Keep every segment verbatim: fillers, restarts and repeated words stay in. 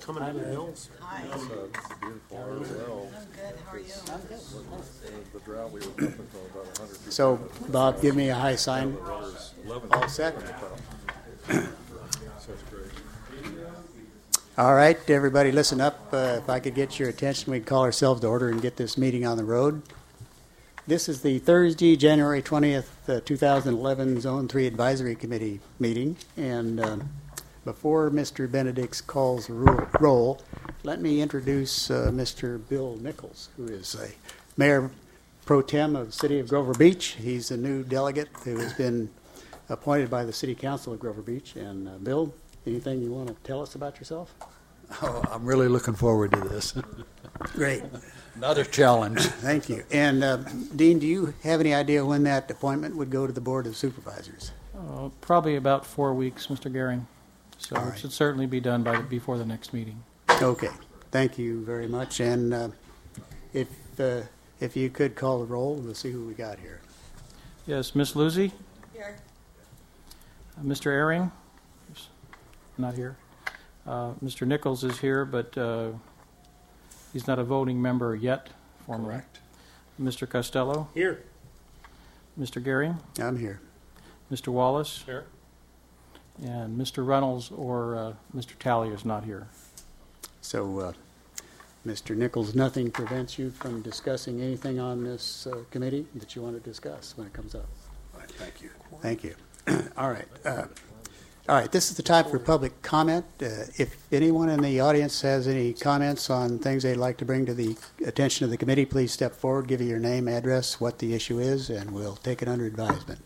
coming to the hills. Hi. It's, uh, it's beautiful as well. I'm good. How are you? I'm good. The drought we were jumping from about one hundred feet. So, Bob, give me a high sign. The water's eleven All feet set? from the top. So it's great. All right, everybody, listen up. Uh, if I could get your attention, we can call ourselves to order and get this meeting on the road. This is the Thursday, January twentieth, uh, two thousand eleven Zone three Advisory Committee meeting. And um, before Mister Benedict's calls the ro- roll, let me introduce uh, Mister Bill Nichols, who is a Mayor Pro Tem of the City of Grover Beach. He's a new delegate who has been appointed by the City Council of Grover Beach. And uh, Bill, anything you want to tell us about yourself? Oh, I'm really looking forward to this. Great. Another challenge. Thank you. And uh, Dean, do you have any idea when that appointment would go to the Board of Supervisors? Uh, probably about four weeks, Mister Gehring. So All it right. should certainly be done by before the next meeting. Okay. Thank you very much. And uh, if uh, if you could call the roll, we'll see who we got here. Yes, Miss Lucy, Here. uh, Mister Ehring, not here. Uh, Mister Nichols is here, but uh, he's not a voting member yet, formally. Correct. Mister Costello, Here. Mister Gehring, I'm here. Mister Wallace, Here. and Mister Reynolds or uh, Mister Talley is not here. So, uh, Mister Nichols, nothing prevents you from discussing anything on this uh, committee that you want to discuss when it comes up. All right, thank you. Thank you. All right. Uh, all right. This is the time for public comment. Uh, if anyone in the audience has any comments on things they'd like to bring to the attention of the committee, please step forward, give your name, address, what the issue is, and we'll take it under advisement.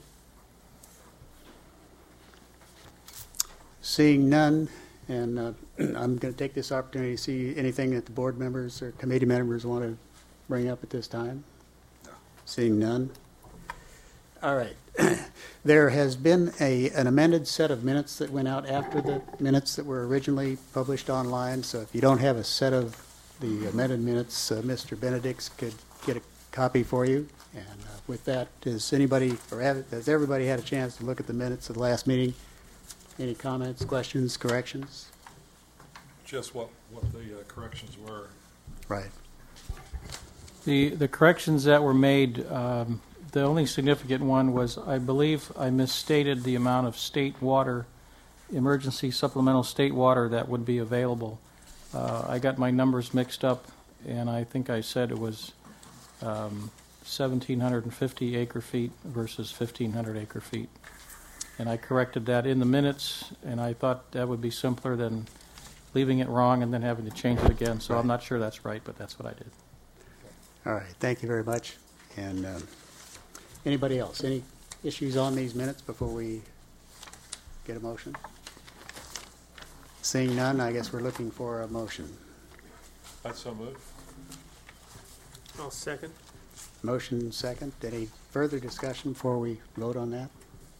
Seeing none, and uh, I'm going to take this opportunity to see anything that the board members or committee members want to bring up at this time. Seeing none. All right. There has been a, an amended set of minutes that went out after the minutes that were originally published online. So if you don't have a set of the amended minutes, uh, Mister Benedict's could get a copy for you. And uh, with that, does anybody, or have, has everybody had a chance to look at the minutes of the last meeting? Any comments, questions, corrections? Just what, what the uh, corrections were. Right. The the corrections that were made, um, the only significant one was I believe I misstated the amount of state water, emergency supplemental state water that would be available. Uh, I got my numbers mixed up, and I think I said it was um, one thousand seven hundred fifty acre feet versus fifteen hundred acre feet. And I corrected that in the minutes, and I thought that would be simpler than leaving it wrong and then having to change it again. So Right. I'm not sure that's right, but that's what I did. All right. Thank you very much. And um, anybody else? Any issues on these minutes before we get a motion? Seeing none, I guess we're looking for a motion. That's so moved. I'll second. Motion second. Any further discussion before we vote on that?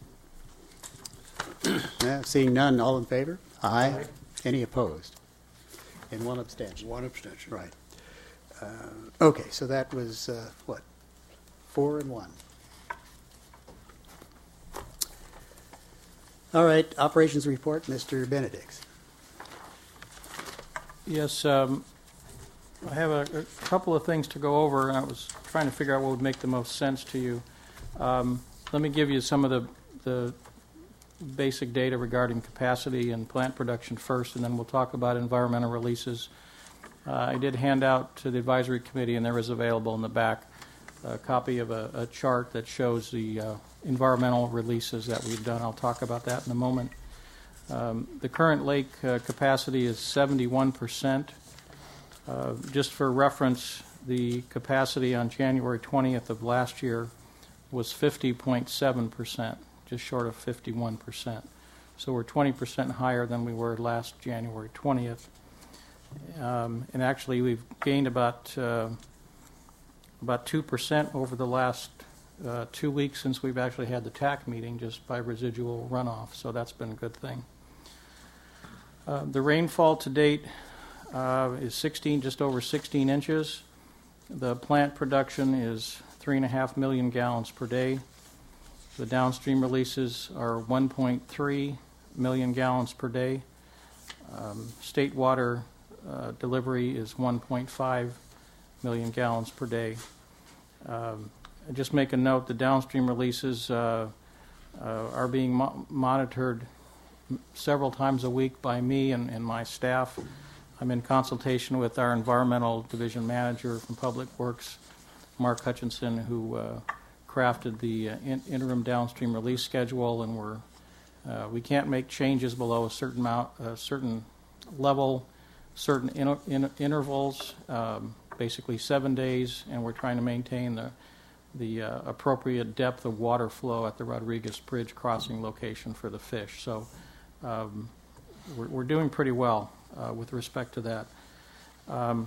Yeah, seeing none, all in favor? Aye. Aye. Any opposed? And one abstention. One abstention. Right. Uh, okay, so that was uh, what? Four and one. All right, operations report, Mister Benedict. Yes, um, I have a, a couple of things to go over, and I was trying to figure out what would make the most sense to you. Um, let me give you some of the, the basic data regarding capacity and plant production first, and then we'll talk about environmental releases. Uh, I did hand out to the advisory committee, and there is available in the back a copy of a, a chart that shows the uh, environmental releases that we've done. I'll talk about that in a moment. Um, the current lake uh, capacity is seventy-one percent. Uh, just for reference, the capacity on January twentieth of last year was fifty point seven percent, just short of fifty-one percent. So we're twenty percent higher than we were last January twentieth. Um, and actually, we've gained about uh, about two percent over the last uh, two weeks since we've actually had the T A C meeting, just by residual runoff. So that's been a good thing. Uh, the rainfall to date uh, is sixteen, just over sixteen inches. The plant production is three and a half million gallons per day. The downstream releases are one point three million gallons per day. Um, state water uh, delivery is one point five million gallons per day. Um, I just make a note, the downstream releases uh, uh, are being mo- monitored several times a week by me and, and my staff. I'm in consultation with our environmental division manager from Public Works, Mark Hutchinson, who uh, crafted the uh, in- interim downstream release schedule, and we're uh, we can't make changes below a certain amount, a certain level, certain in- in- intervals, um, basically seven days, and we're trying to maintain the the uh, appropriate depth of water flow at the Rodriguez Bridge crossing location for the fish. So um, we're, we're doing pretty well uh, with respect to that. Um,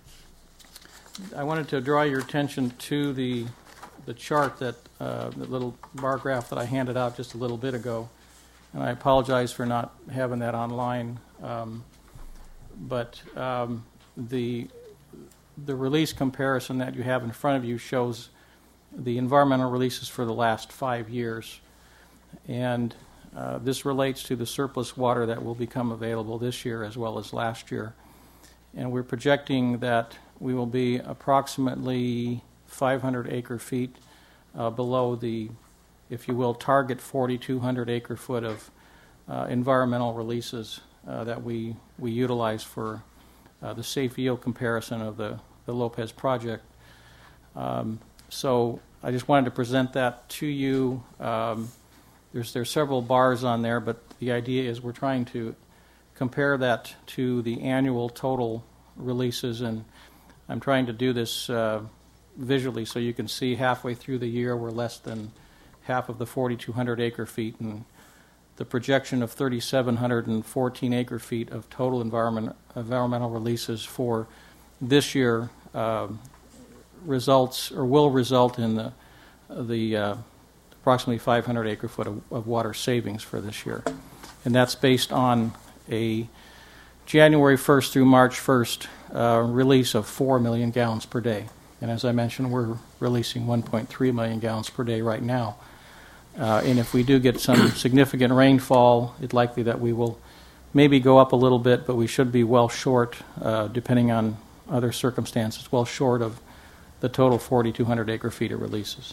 I wanted to draw your attention to the the chart that uh, the little bar graph that I handed out just a little bit ago, and I apologize for not having that online. Um, but um, the the release comparison that you have in front of you shows the environmental releases for the last five years, and uh, this relates to the surplus water that will become available this year as well as last year. And we're projecting that we will be approximately five hundred acre feet uh, below the, if you will, target forty-two hundred acre foot of uh, environmental releases uh, that we, we utilize for uh, the safe yield comparison of the, the Lopez project. Um, so I just wanted to present that to you. Um, there's, there's several bars on there, but the idea is we're trying to compare that to the annual total releases, and I'm trying to do this uh, visually so you can see halfway through the year we're less than half of the forty-two hundred acre feet, and the projection of three thousand seven hundred fourteen acre feet of total environment, environmental releases for this year uh, results or will result in the, the uh, approximately five hundred acre foot of, of water savings for this year. And that's based on a January first through March first uh, release of four million gallons per day. And as I mentioned, we're releasing one point three million gallons per day right now. Uh, and if we do get some significant rainfall, it's likely that we will maybe go up a little bit, but we should be well short, uh, depending on other circumstances, well short of the total forty-two hundred acre feet of releases.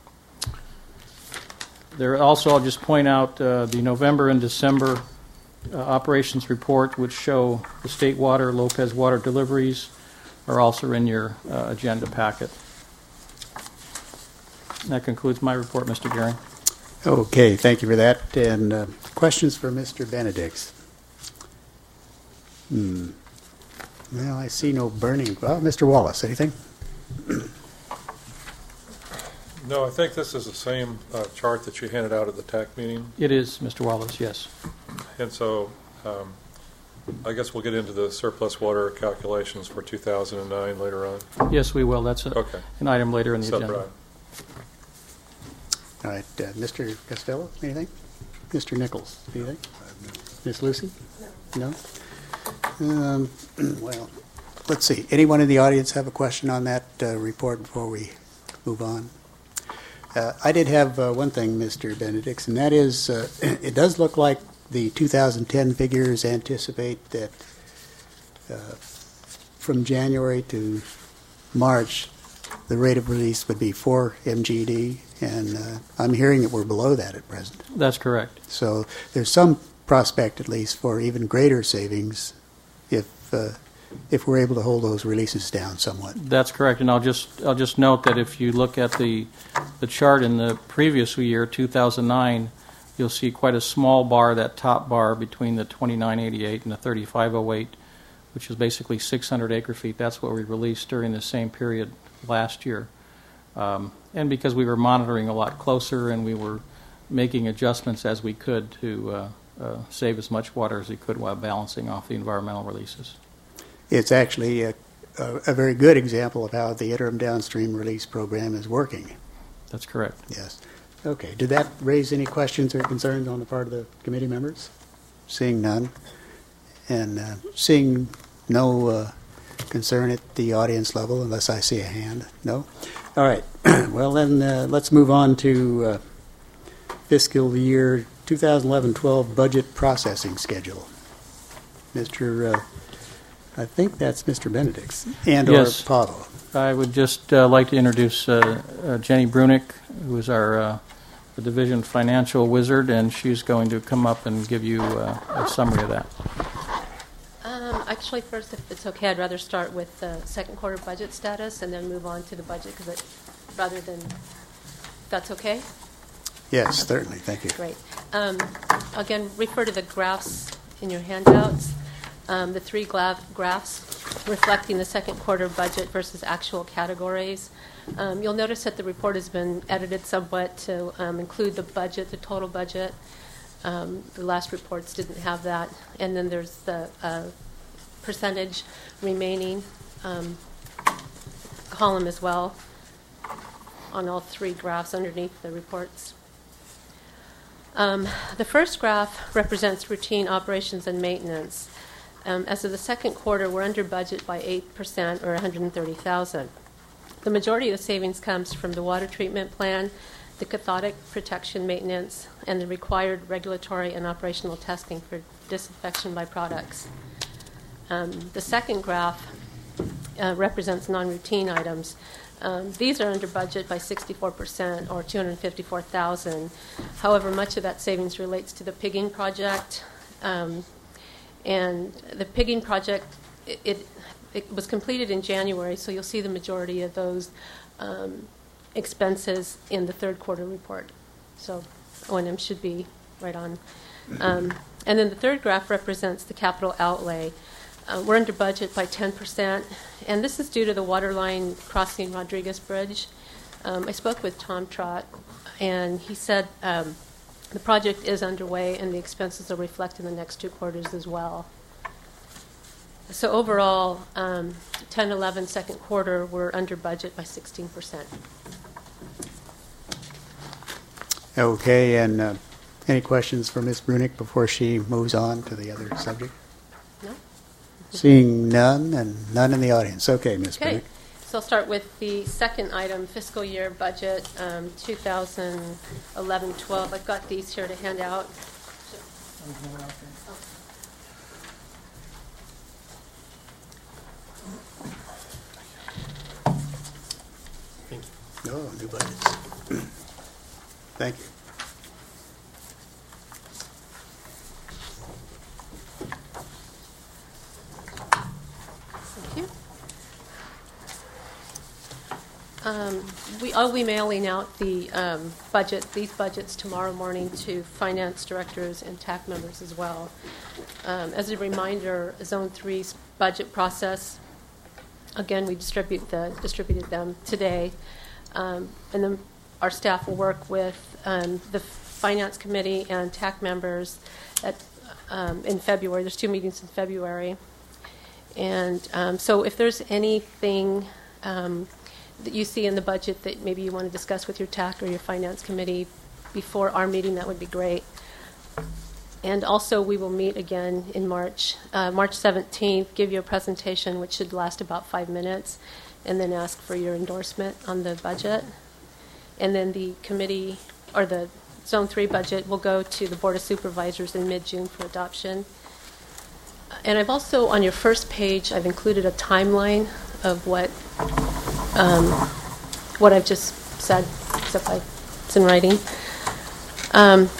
There also, I'll just point out uh, the November and December uh, operations report, which show the state water, Lopez water deliveries, are also in your uh, agenda packet. And that concludes my report, Mister Gearing. Okay, thank you for that. And uh, questions for Mister Benedicts? Hmm. Well, I see no burning. Well, Mister Wallace, anything? No, I think this is the same uh, chart that you handed out at the T A C meeting, It is, Mister Wallace, yes. and so um, I guess we'll get into the surplus water calculations for two thousand nine later on. Yes, we will. That's a, Okay. an item later in the Separate agenda. item. All right, uh, Mister Costello, anything? Mister Nichols, anything? Miss Lucy? No. No? Um, well, let's see. Anyone in the audience have a question on that uh, report before we move on? Uh, I did have uh, one thing, Mister Benedicts, and that is uh, it does look like the two thousand ten figures anticipate that uh, from January to March, the rate of release would be four M G D, and uh, I'm hearing that we're below that at present. That's correct. So there's some prospect, at least, for even greater savings if uh, if we're able to hold those releases down somewhat. That's correct, and I'll just I'll just note that if you look at the the chart in the previous year, two thousand nine, you'll see quite a small bar, that top bar between the twenty-nine eighty-eight and the thirty-five oh eight, which is basically six hundred acre feet. That's what we released during the same period last year. Um, and because we were monitoring a lot closer and we were making adjustments as we could to uh, uh, save as much water as we could while balancing off the environmental releases. It's actually a, a, a very good example of how the interim downstream release program is working. That's correct. Yes. Okay. Did that raise any questions or concerns on the part of the committee members? Seeing none. And uh, seeing no uh, concern at the audience level, unless I see a hand. No? All right. Well, then uh, let's move on to uh, fiscal year twenty eleven twelve budget processing schedule. Mister Uh, I think that's Mister Benedict's and/or Yes. Pavel. I would just uh, like to introduce uh, uh, Jenny Brunick, who is our uh, the division financial wizard, and she's going to come up and give you uh, a summary of that. Um, actually, first, if it's okay, I'd rather start with the second quarter budget status and then move on to the budget, because it, rather than, that's okay? Yes, certainly. Thank you. Great. Um, again, refer to the graphs in your handouts. Um, the three gra- graphs reflecting the second quarter budget versus actual categories. Um, you'll notice that the report has been edited somewhat to um, include the budget, the total budget. Um, the last reports didn't have that. And then there's the uh, percentage remaining um, column as well on all three graphs underneath the reports. Um, the first graph represents routine operations and maintenance. Um, as of the second quarter, we're under budget by eight percent, or one hundred thirty thousand dollars. The majority of the savings comes from the water treatment plan, the cathodic protection maintenance, and the required regulatory and operational testing for disinfection by products. Um, the second graph uh, represents non-routine items. Um, these are under budget by sixty-four percent, or two hundred fifty-four thousand dollars. However, much of that savings relates to the pigging project. Um, and the pigging project, it, it, it was completed in January, so you'll see the majority of those um, expenses in the third quarter report. So O and M should be right on. Um, and then the third graph represents the capital outlay. Uh, we're under budget by ten percent, and this is due to the waterline crossing Rodriguez Bridge. Um, I spoke with Tom Trott, and he said um, the project is underway, and the expenses will reflect in the next two quarters as well. So overall, um, ten eleven second quarter, we're under budget by sixteen percent. Okay, and uh, any questions for Miz Brunick before she moves on to the other subject? No? Seeing none, and none in the audience. Okay, Miz Okay. Brunick. So I'll start with the second item, fiscal year budget, um, twenty eleven twelve. I've got these here to hand out. Thank you. Oh, new budgets. Thank you. Thank you. Um, we, I'll be mailing out the um, budget, these budgets tomorrow morning to finance directors and T A C members as well. Um, as a reminder, Zone three's budget process, again, we distribute the, distributed them today. Um, and then our staff will work with um, the Finance Committee and T A C members at, um, in February. There's two meetings in February. And um, so if there's anything um, that you see in the budget that maybe you want to discuss with your T A C or your Finance Committee before our meeting, that would be great. And also, we will meet again in March, uh, March seventeenth, give you a presentation which should last about five minutes, and then ask for your endorsement on the budget. And then the committee, or the Zone three budget, will go to the Board of Supervisors in mid-June for adoption. And I've also, on your first page, I've included a timeline of what um, what I've just said, except I, it's in writing. Um,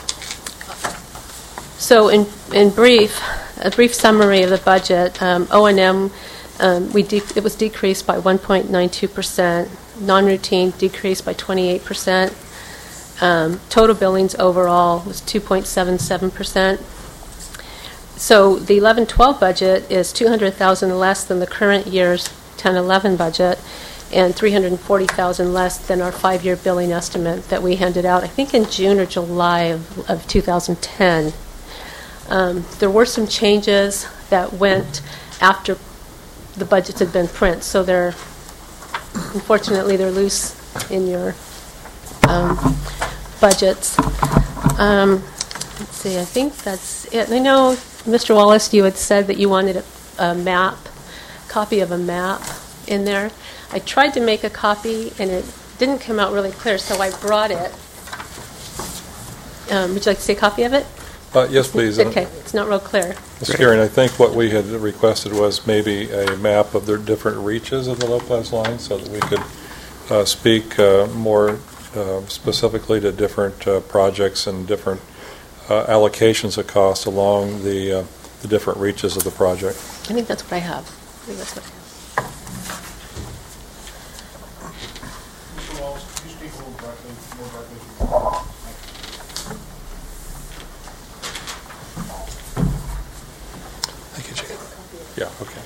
so in, in brief, a brief summary of the budget, um, O and M, um, we de- it was decreased by one point nine two percent, non-routine decreased by twenty-eight percent, um, total billings overall was two point seven seven percent. So the eleven twelve budget is two hundred thousand dollars less than the current year's ten eleven budget, and three hundred forty thousand dollars less than our five-year billing estimate that we handed out, I think, in June or July of, of two thousand ten. Um, there were some changes that went after the budgets had been printed, so they're, unfortunately, they're loose in your um, budgets. Um, let's see, I think that's it. And I know, Mister Wallace, you had said that you wanted a, a map, copy of a map in there. I tried to make a copy, and it didn't come out really clear, so I brought it. Um, would you like to see a copy of it? Uh, yes, please. Okay, it's not real clear. Mister Gearing, I think what we had requested was maybe a map of the different reaches of the Lopez line so that we could uh, speak uh, more uh, specifically to different uh, projects and different uh, allocations of cost along the, uh, the different reaches of the project. I think that's what I have. I think that's what I have. Mister Wallace, could you speak a little directly, more directly? Thank you, Jane. Yeah, okay.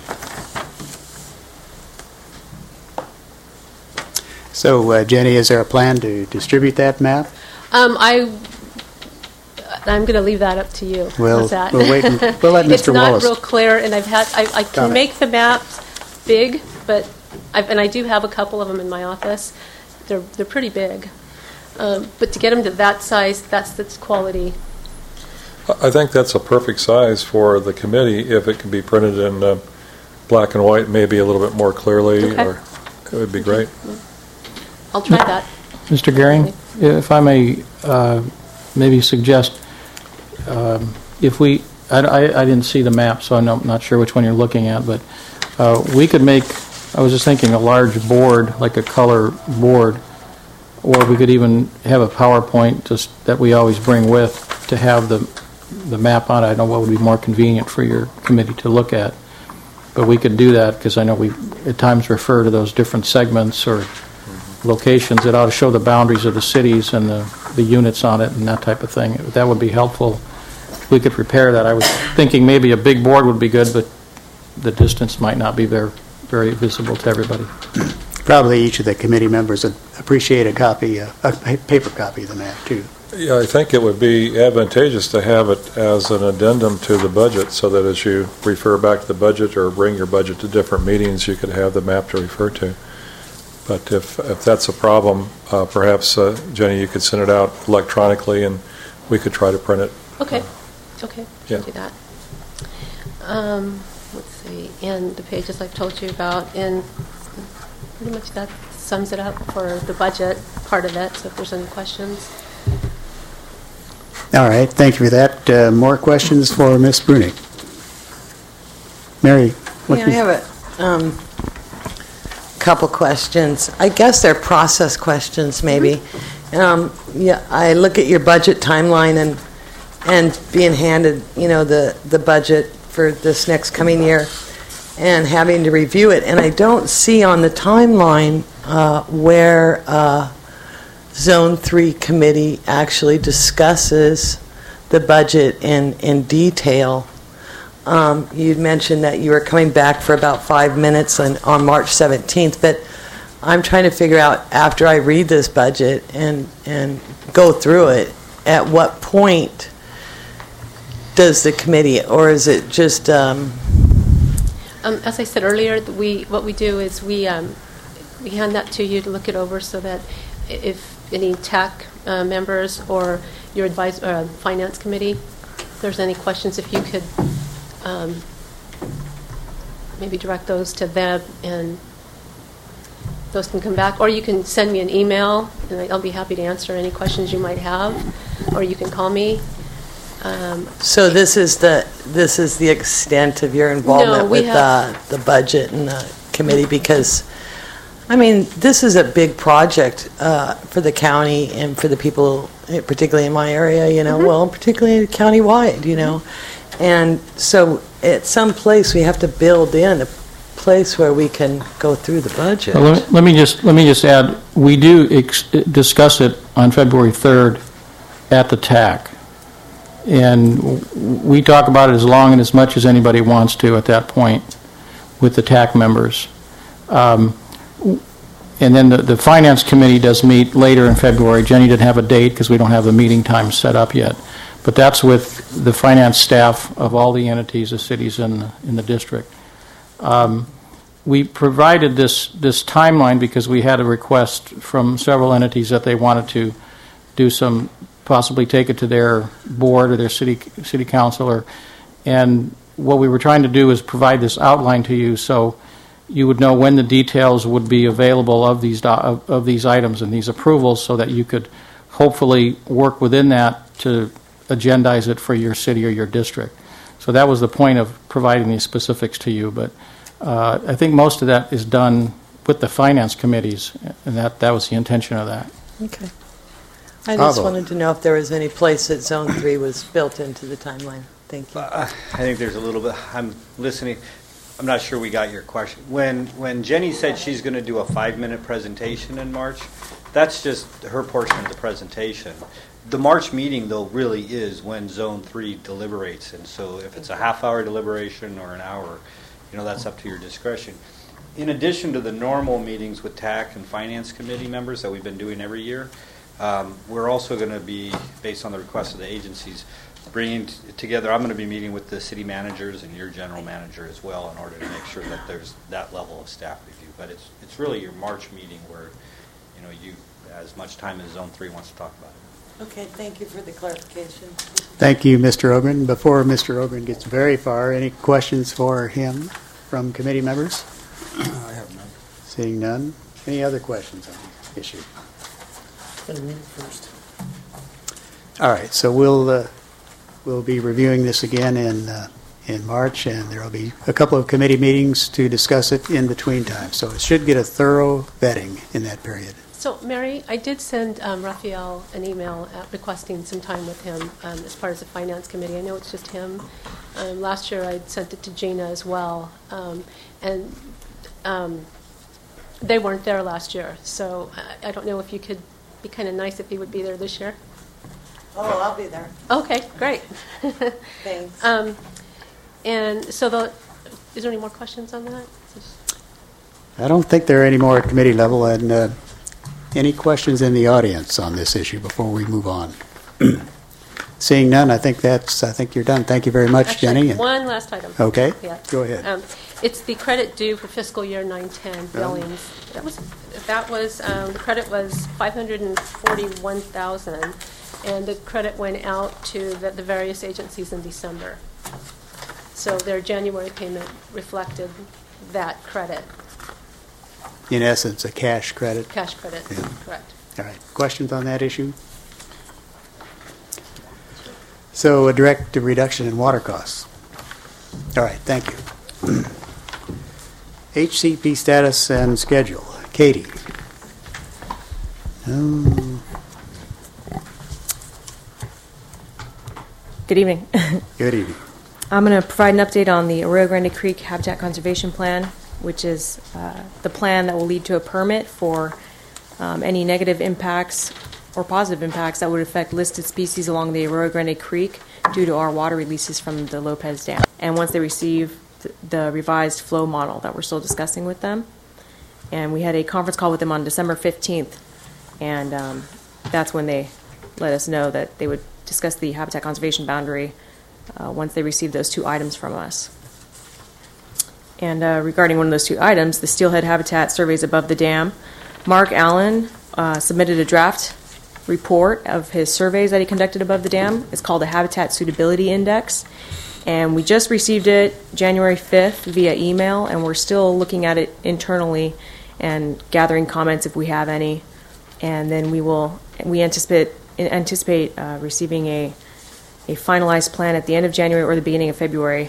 So, uh, Jenny, is there a plan to distribute that map? Um, I, I'm going to leave that up to you. We'll- How's that? we'll wait and- we'll let Mister It's not Wallace real clear, and I've had, I, I can comment. make the maps big, but, I've, and I do have a couple of them in my office. They're, they're pretty big. Um, but to get them to that size, that's the quality. I think that's a perfect size for the committee if it can be printed in uh, black and white, maybe a little bit more clearly, Okay. or it would be great. I'll try that. Mister Gearing, if I may uh, maybe suggest, um, if we, I, I, I didn't see the map, so I'm not, not sure which one you're looking at, but uh, we could make, I was just thinking, a large board, like a color board, or we could even have a PowerPoint just that we always bring with to have the the map on it. I don't know what would be more convenient for your committee to look at, but we could do that because I know we at times refer to those different segments or locations that ought to show the boundaries of the cities and the, the units on it and that type of thing. That would be helpful. We could prepare that. I was thinking maybe a big board would be good, but the distance might not be very, very visible to everybody. Probably each of the committee members would appreciate a copy, uh, a pa- paper copy of the map, too. Yeah, I think it would be advantageous to have it as an addendum to the budget so that as you refer back to the budget or bring your budget to different meetings, you could have the map to refer to. But if, if that's a problem, uh, perhaps, uh, Jenny, you could send it out electronically and we could try to print it. Okay. Okay. Yeah. I'll do that. Um, let's see. And the pages I've told you about, and pretty much that sums it up for the budget part of it. So if there's any questions. All right, thank you for that. Uh, more questions for Miz Brunig? Mary? what Yeah, I do you- have a um, couple questions. I guess they're process questions, maybe. Um, yeah, I look at your budget timeline and and being handed, you know, the the budget for this next coming year, and having to review it, and I don't see on the timeline uh, where uh, Zone Three Committee actually discusses the budget in in detail. Um, you'd mentioned that you were coming back for about five minutes on, on March seventeenth, but I'm trying to figure out, after I read this budget and, and go through it, at what point does the committee, or is it just... Um, Um, as I said earlier, th- we what we do is we um, we hand that to you to look it over, so that i- if any T A C uh, members or your advise, uh, finance committee, if there's any questions, if you could um, maybe direct those to them, and those can come back, or you can send me an email, and I- I'll be happy to answer any questions you might have, or you can call me. Um, so this is the this is the extent of your involvement No, we with have- uh, the budget and the committee, because I mean, this is a big project uh, for the county and for the people, eh, particularly in my area, you know, Mm-hmm. well, particularly county-wide, you know. And so at some place, we have to build in a place where we can go through the budget. Well, let, me, let me just let me just add, we do ex- discuss it on February third at the T A C, and w- we talk about it as long and as much as anybody wants to at that point with the T A C members. Um, and then the, the Finance Committee does meet later in February. Jenny didn't have a date because we don't have the meeting time set up yet. But that's with the finance staff of all the entities, the cities in the, in the district. Um, we provided this, this timeline because we had a request from several entities that they wanted to do some, possibly take it to their board or their city city council. Or, and what we were trying to do is provide this outline to you so you would know when the details would be available of these, do, of, of these items and these approvals, so that you could hopefully work within that to agendize it for your city or your district. So that was the point of providing these specifics to you. But uh, I think most of that is done with the finance committees, and that, that was the intention of that. Okay. I just Pablo. wanted to know if there was any place that Zone three was built into the timeline. Thank you. Uh, I think there's a little bit, I'm listening, I'm not sure we got your question. When when Jenny said she's going to do a five-minute presentation in March, that's just her portion of the presentation. The March meeting, though, really is when Zone three deliberates, and so if it's a half-hour deliberation or an hour, you know, that's up to your discretion. In addition to the normal meetings with T A C and Finance Committee members that we've been doing every year, um, we're also going to be, based on the request of the agencies, bringing t- together, I'm going to be meeting with the city managers and your general manager as well in order to make sure that there's that level of staff review. But it's it's really your March meeting where, you know, you, as much time as Zone three wants to talk about it. Okay, thank you for the clarification. Thank you, Mister Ogren. Before Mister Ogren gets very far, any questions for him from committee members? I have none. Seeing none. Any other questions on the issue? First. All right, so we'll uh, we'll be reviewing this again in uh, in March, and there will be a couple of committee meetings to discuss it in between times. So it should get a thorough vetting in that period. So, Mary, I did send um, Raphael an email uh, requesting some time with him um, as part of the Finance Committee. I know it's just him. Um, last year I sent it to Gina as well. Um, and um, they weren't there last year. So I, I don't know if you could be kind of nice if he would be there this year. Oh, I'll be there. Okay, great. Thanks. um, and so, the, is there any more questions on that? I don't think there are any more at committee level. And uh, any questions in the audience on this issue before we move on? Seeing none, I think that's. I think you're done. Thank you very much, Actually, Jenny. And- one last item. Okay. Yeah. Go ahead. Um, it's the credit due for fiscal year nine ten billings. That was that was um, the credit was five hundred and forty-one thousand, and the credit went out to the, the various agencies in December. So their January payment reflected that credit, In essence, a cash credit. cash credit. Yeah. Correct. All right. Questions on that issue? So a direct reduction in water costs. All right. Thank you. H C P status and schedule. Katie. Um, Good evening. good evening. I'm going to provide an update on the Arroyo Grande Creek Habitat Conservation Plan, which is uh, the plan that will lead to a permit for um, any negative impacts or positive impacts that would affect listed species along the Arroyo Grande Creek due to our water releases from the Lopez Dam. And once they receive th- the revised flow model that we're still discussing with them. And we had a conference call with them on December fifteenth, and um, that's when they let us know that they would discuss the habitat conservation boundary uh, once they receive those two items from us. And uh, regarding one of those two items, the steelhead habitat surveys above the dam, Mark Allen uh, submitted a draft report of his surveys that he conducted above the dam. It's called a Habitat Suitability Index. And we just received it January fifth via email, and we're still looking at it internally and gathering comments if we have any. And then we will, we anticipate anticipate uh, receiving a a finalized plan at the end of January or the beginning of February.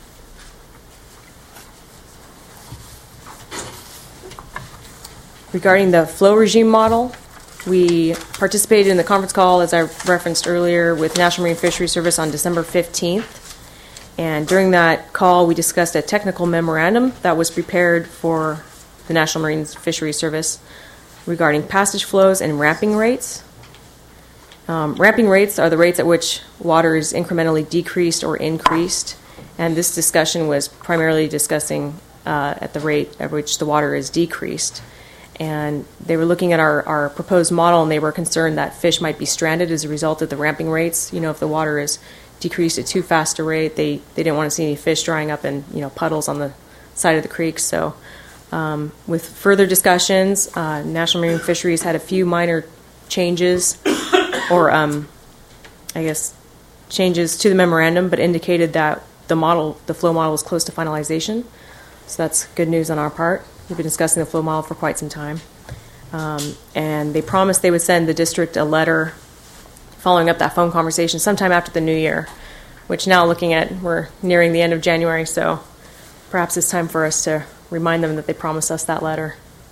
Regarding the flow regime model, we participated in the conference call, as I referenced earlier, with National Marine Fisheries Service on December fifteenth. And during that call, we discussed a technical memorandum that was prepared for the National Marine Fisheries Service regarding passage flows and ramping rates. Um, ramping rates are the rates at which water is incrementally decreased or increased, and this discussion was primarily discussing uh, at the rate at which the water is decreased. And they were looking at our, our proposed model, and they were concerned that fish might be stranded as a result of the ramping rates. You know, if the water is decreased at too fast a rate, they, they didn't want to see any fish drying up in, you know, puddles on the side of the creek. So um, with further discussions, uh, National Marine Fisheries had a few minor changes or um, I guess changes to the memorandum, but indicated that the model, the flow model was close to finalization. So that's good news on our part. We've been discussing the flow model for quite some time. Um, and they promised they would send the district a letter following up that phone conversation sometime after the new year which now looking at, we're nearing the end of January, so perhaps it's time for us to remind them that they promised us that letter.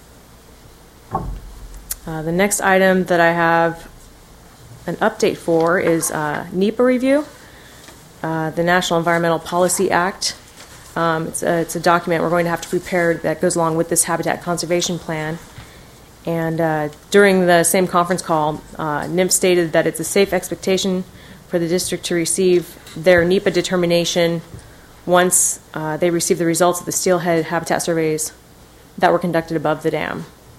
Uh, the next item that I have an update for is uh, NEPA review, uh, the National Environmental Policy Act. Um, it's, a, it's a document we're going to have to prepare that goes along with this habitat conservation plan. And uh, during the same conference call, uh, N I M P stated that it's a safe expectation for the district to receive their NEPA determination once uh, they receive the results of the steelhead habitat surveys that were conducted above the dam.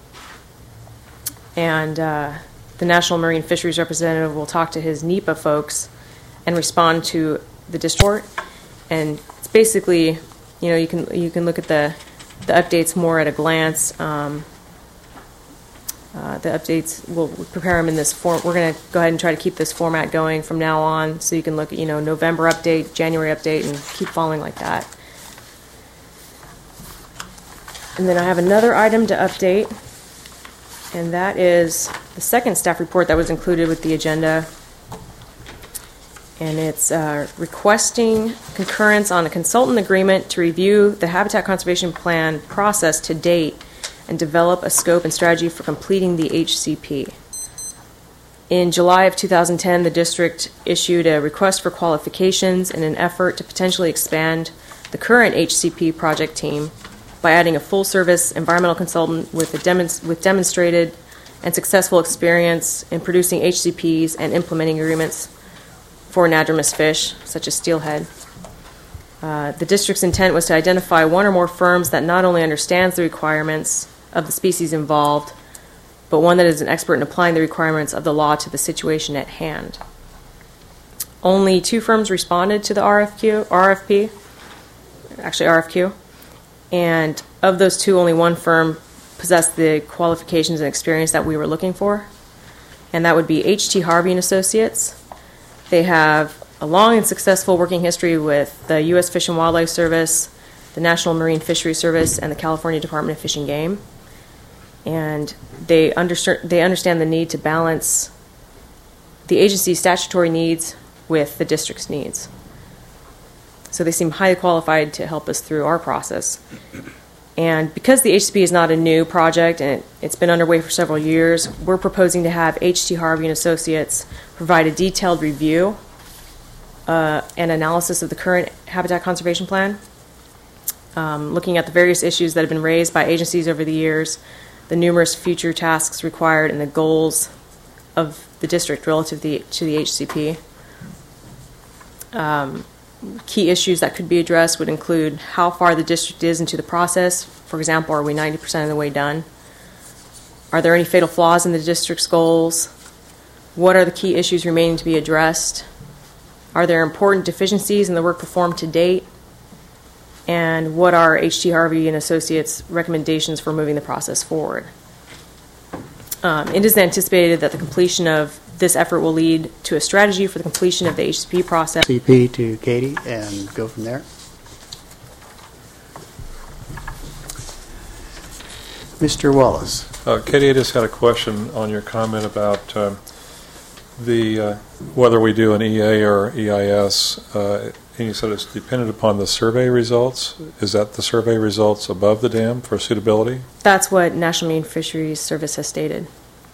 And uh, the National Marine Fisheries representative will talk to his NEPA folks and respond to the district. And it's basically, you know, you can you can look at the the updates more at a glance. Um, uh, the updates, we'll prepare them in this form. We're going to go ahead and try to keep this format going from now on, so you can look at, you know, November update, January update, and keep following like that. And then I have another item to update, and that is the second staff report that was included with the agenda. And it's uh, requesting concurrence on a consultant agreement to review the Habitat Conservation Plan process to date and develop a scope and strategy for completing the H C P. In July of two thousand ten, the district issued a request for qualifications in an effort to potentially expand the current H C P project team by adding a full-service environmental consultant with, a demonst- with demonstrated and successful experience in producing H C Ps and implementing agreements for anadromous fish, such as steelhead. Uh, the district's intent was to identify one or more firms that not only understands the requirements of the species involved, but one that is an expert in applying the requirements of the law to the situation at hand. Only two firms responded to the R F Q, R F P, actually R F Q, and of those two, only one firm possessed the qualifications and experience that we were looking for, and that would be H T Harvey and Associates. They have a long and successful working history with the U S Fish and Wildlife Service, the National Marine Fisheries Service, and the California Department of Fish and Game. And they, understand they understand the need to balance the agency's statutory needs with the district's needs. So they seem highly qualified to help us through our process. And because the H C P is not a new project and it, it's been underway for several years, we're proposing to have H T Harvey and Associates provide a detailed review uh, and analysis of the current habitat conservation plan, um, looking at the various issues that have been raised by agencies over the years, the numerous future tasks required, and the goals of the district relative to the, to the H C P. Um, Key issues that could be addressed would include how far the district is into the process. For example, are we ninety percent of the way done? Are there any fatal flaws in the district's goals? What are the key issues remaining to be addressed? Are there important deficiencies in the work performed to date? And what are H T Harvey and Associates' recommendations for moving the process forward? Um, it is anticipated that the completion of this effort will lead to a strategy for the completion of the H C P process. C P to Katie and go from there. Mister Wallace. Uh, Katie, I just had a question on your comment about um, the uh, whether we do an E A or E I S. Uh, and you said it's dependent upon the survey results. Is that the survey results above the dam for suitability? That's what National Marine Fisheries Service has stated.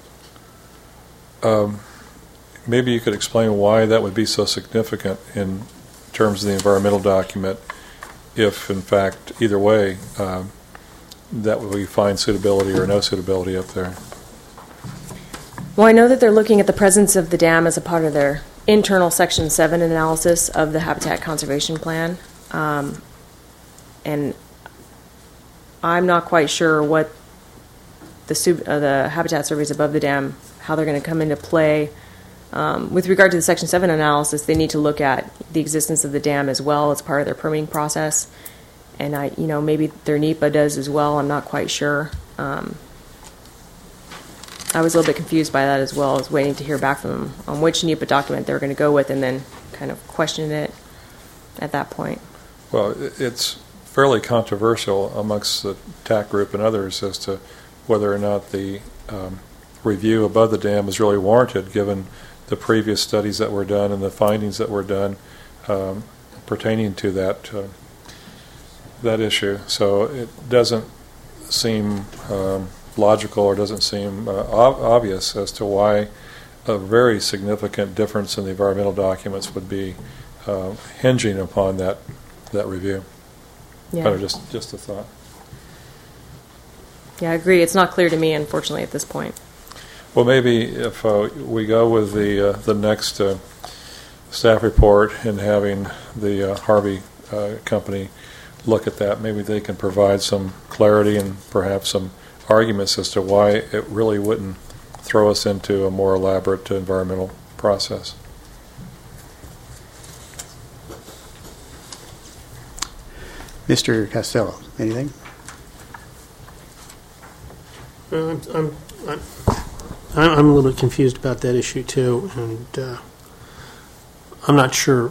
Um, maybe you could explain why that would be so significant in terms of the environmental document, if in fact either way um, that we find suitability or no suitability up there. Well, I know that they're looking at the presence of the dam as a part of their internal Section seven analysis of the Habitat Conservation Plan. Um, and I'm not quite sure what the, sub, uh, the habitat surveys above the dam, how they're going to come into play. Um, with regard to the Section seven analysis, they need to look at the existence of the dam as well as part of their permitting process. And I, you know, maybe their NEPA does as well. I'm not quite sure. Um, I was a little bit confused by that as well. I was waiting to hear back from them on which NEPA document they were going to go with, and then kind of question it at that point. Well, it's fairly controversial amongst the T A C group and others as to whether or not the um, review above the dam is really warranted, given the previous studies that were done and the findings that were done. um, pertaining to that uh, that issue. So it doesn't seem um, logical or doesn't seem uh, ob- obvious as to why a very significant difference in the environmental documents would be uh, hinging upon that that review. Yeah. Kind of just just a thought. Yeah, I agree. It's not clear to me, unfortunately, at this point. Well, maybe if uh, we go with the uh, the next uh, staff report and having the uh, Harvey uh, company look at that, maybe they can provide some clarity and perhaps some arguments as to why it really wouldn't throw us into a more elaborate environmental process. Mister Costello, anything? Well, I'm, I'm, I'm, I'm a little bit confused about that issue too, and uh, I'm not sure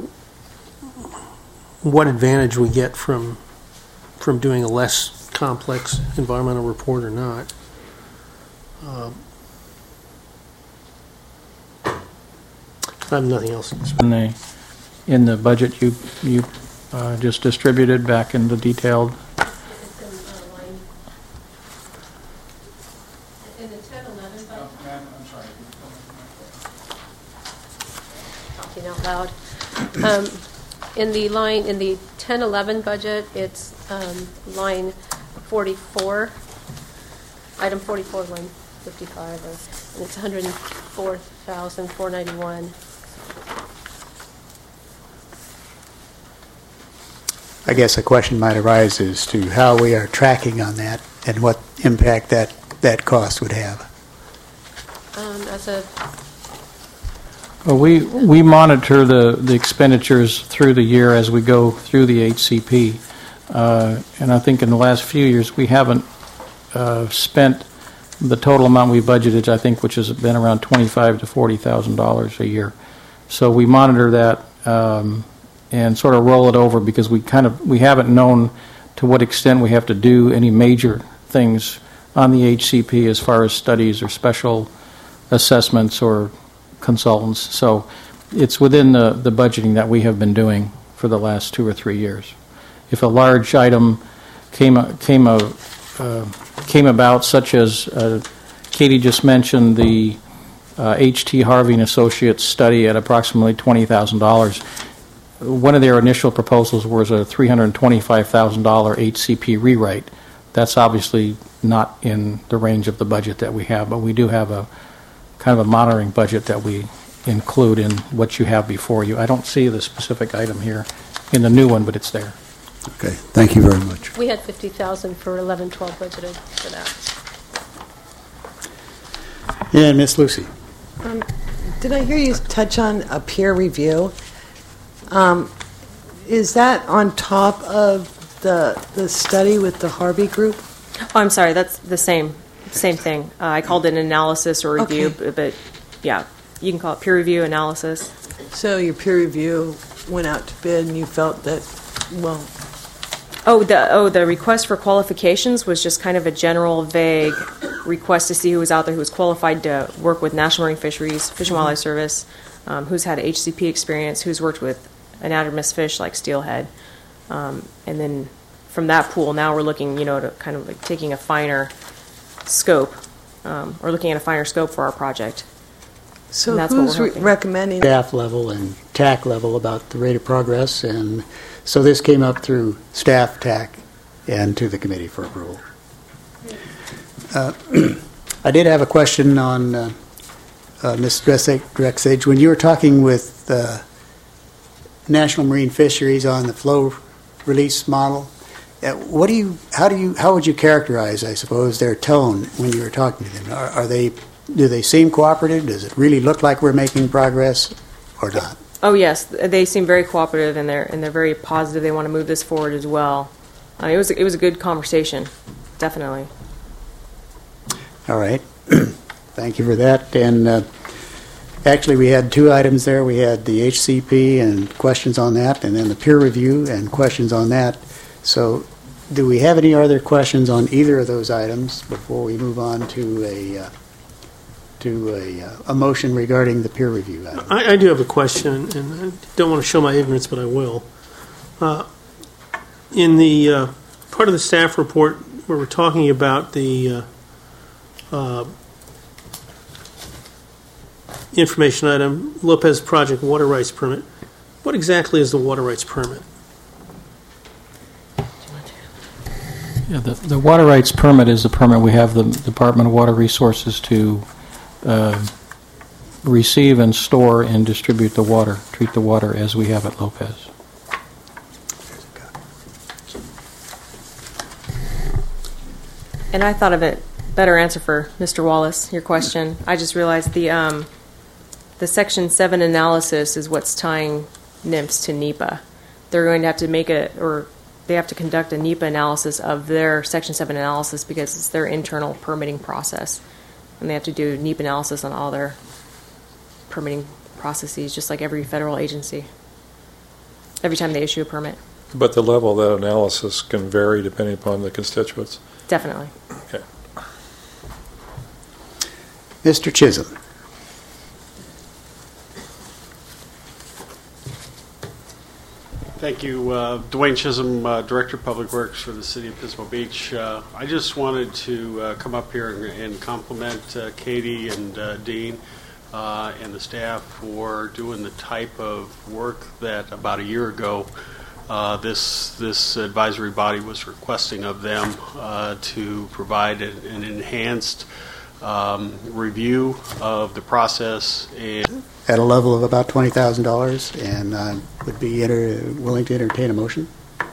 what advantage we get from from doing a less complex environmental report or not. Um, I have nothing else. In the, in the budget you, you uh, just distributed back in the detailed. In the ten eleven budget. I'm sorry. Talking out loud. Um, in the line, in the ten eleven budget, it's um, line forty-four, item forty-four, line fifty-five, or, and it's one hundred four thousand four hundred ninety-one. I guess a question might arise as to how we are tracking on that and what impact that, that cost would have. Um, as a Well, we, we monitor the, the expenditures through the year as we go through the H C P. Uh, and I think in the last few years, we haven't uh, spent the total amount we budgeted, I think, which has been around twenty-five to forty thousand dollars a year. So we monitor that um, and sort of roll it over because we kind of we haven't known to what extent we have to do any major things on the H C P as far as studies or special assessments or consultants. So it's within the, the budgeting that we have been doing for the last two or three years. If a large item came came a, uh, came about, such as uh, Katie just mentioned, the uh, H T Harvey and Associates study at approximately twenty thousand dollars. One of their initial proposals was a three hundred twenty-five thousand dollars H C P rewrite. That's obviously not in the range of the budget that we have, but we do have a kind of a monitoring budget that we include in what you have before you. I don't see the specific item here in the new one, but it's there. Okay, thank you very much. we had fifty thousand for eleven twelve budgeted for that. And Miss Lucy. Um, did I hear you touch on a peer review? Um, is that on top of the the study with the Harvey Group? Oh, I'm sorry, that's the same same thing. Uh, I called it an analysis or review, Okay. but, but yeah, you can call it peer review analysis. So your peer review went out to bid, and you felt that, well, Oh, the oh the request for qualifications was just kind of a general, vague request to see who was out there who was qualified to work with National Marine Fisheries, Fish and Wildlife Service, um, who's had H C P experience, who's worked with anadromous fish like steelhead, um, and then from that pool, now we're looking, you know, to kind of like taking a finer scope, um, or looking at a finer scope for our project. so And that's what who's we're re- hoping. recommending? Staff level and T A C level about the rate of progress, and so this came up through staff, T A C, and to the committee for approval. Uh, I did have a question on uh, uh, Miz Drexage. When you were talking with uh, National Marine Fisheries on the flow release model, uh, what do you, how do you, how would you characterize, I suppose, their tone when you were talking to them? Are, are they, do they seem cooperative? Does it really look like we're making progress, or not? Oh yes, they seem very cooperative and they're and they're very positive. They want to move this forward as well. Uh, it was it was a good conversation, definitely. All right. Thank you for that. And uh, actually, we had two items there. We had the H C P and questions on that, and then the peer review and questions on that. So do we have any other questions on either of those items before we move on to a uh, to a, uh, a motion regarding the peer review item. I, I do have a question, and I don't want to show my ignorance, but I will. Uh, in the uh, part of the staff report where we're talking about the uh, uh, information item, Lopez Project water rights permit, what exactly is the water rights permit? Yeah, the, the water rights permit is the permit we have the Department of Water Resources to uh, receive and store and distribute the water, treat the water as we have at Lopez. And I thought of a better answer for Mister Wallace, your question. I just realized the um, the Section seven analysis is what's tying N I M S to NEPA. They're going to have to make a, or they have to conduct a NEPA analysis of their Section seven analysis because it's their internal permitting process. And they have to do NEPA analysis on all their permitting processes, just like every federal agency, every time they issue a permit. But the level of that analysis can vary depending upon the constituents. Definitely. Okay. Mister Chisholm. Thank you. Uh, Dwayne Chisholm, uh, Director of Public Works for the City of Pismo Beach. Uh, I just wanted to uh, come up here and, and compliment uh, Katie and uh, Dean uh, and the staff for doing the type of work that about a year ago uh, this this advisory body was requesting of them uh, to provide an, an enhanced um, review of the process and At a level of about twenty thousand dollars, and uh, would be enter- willing to entertain a motion.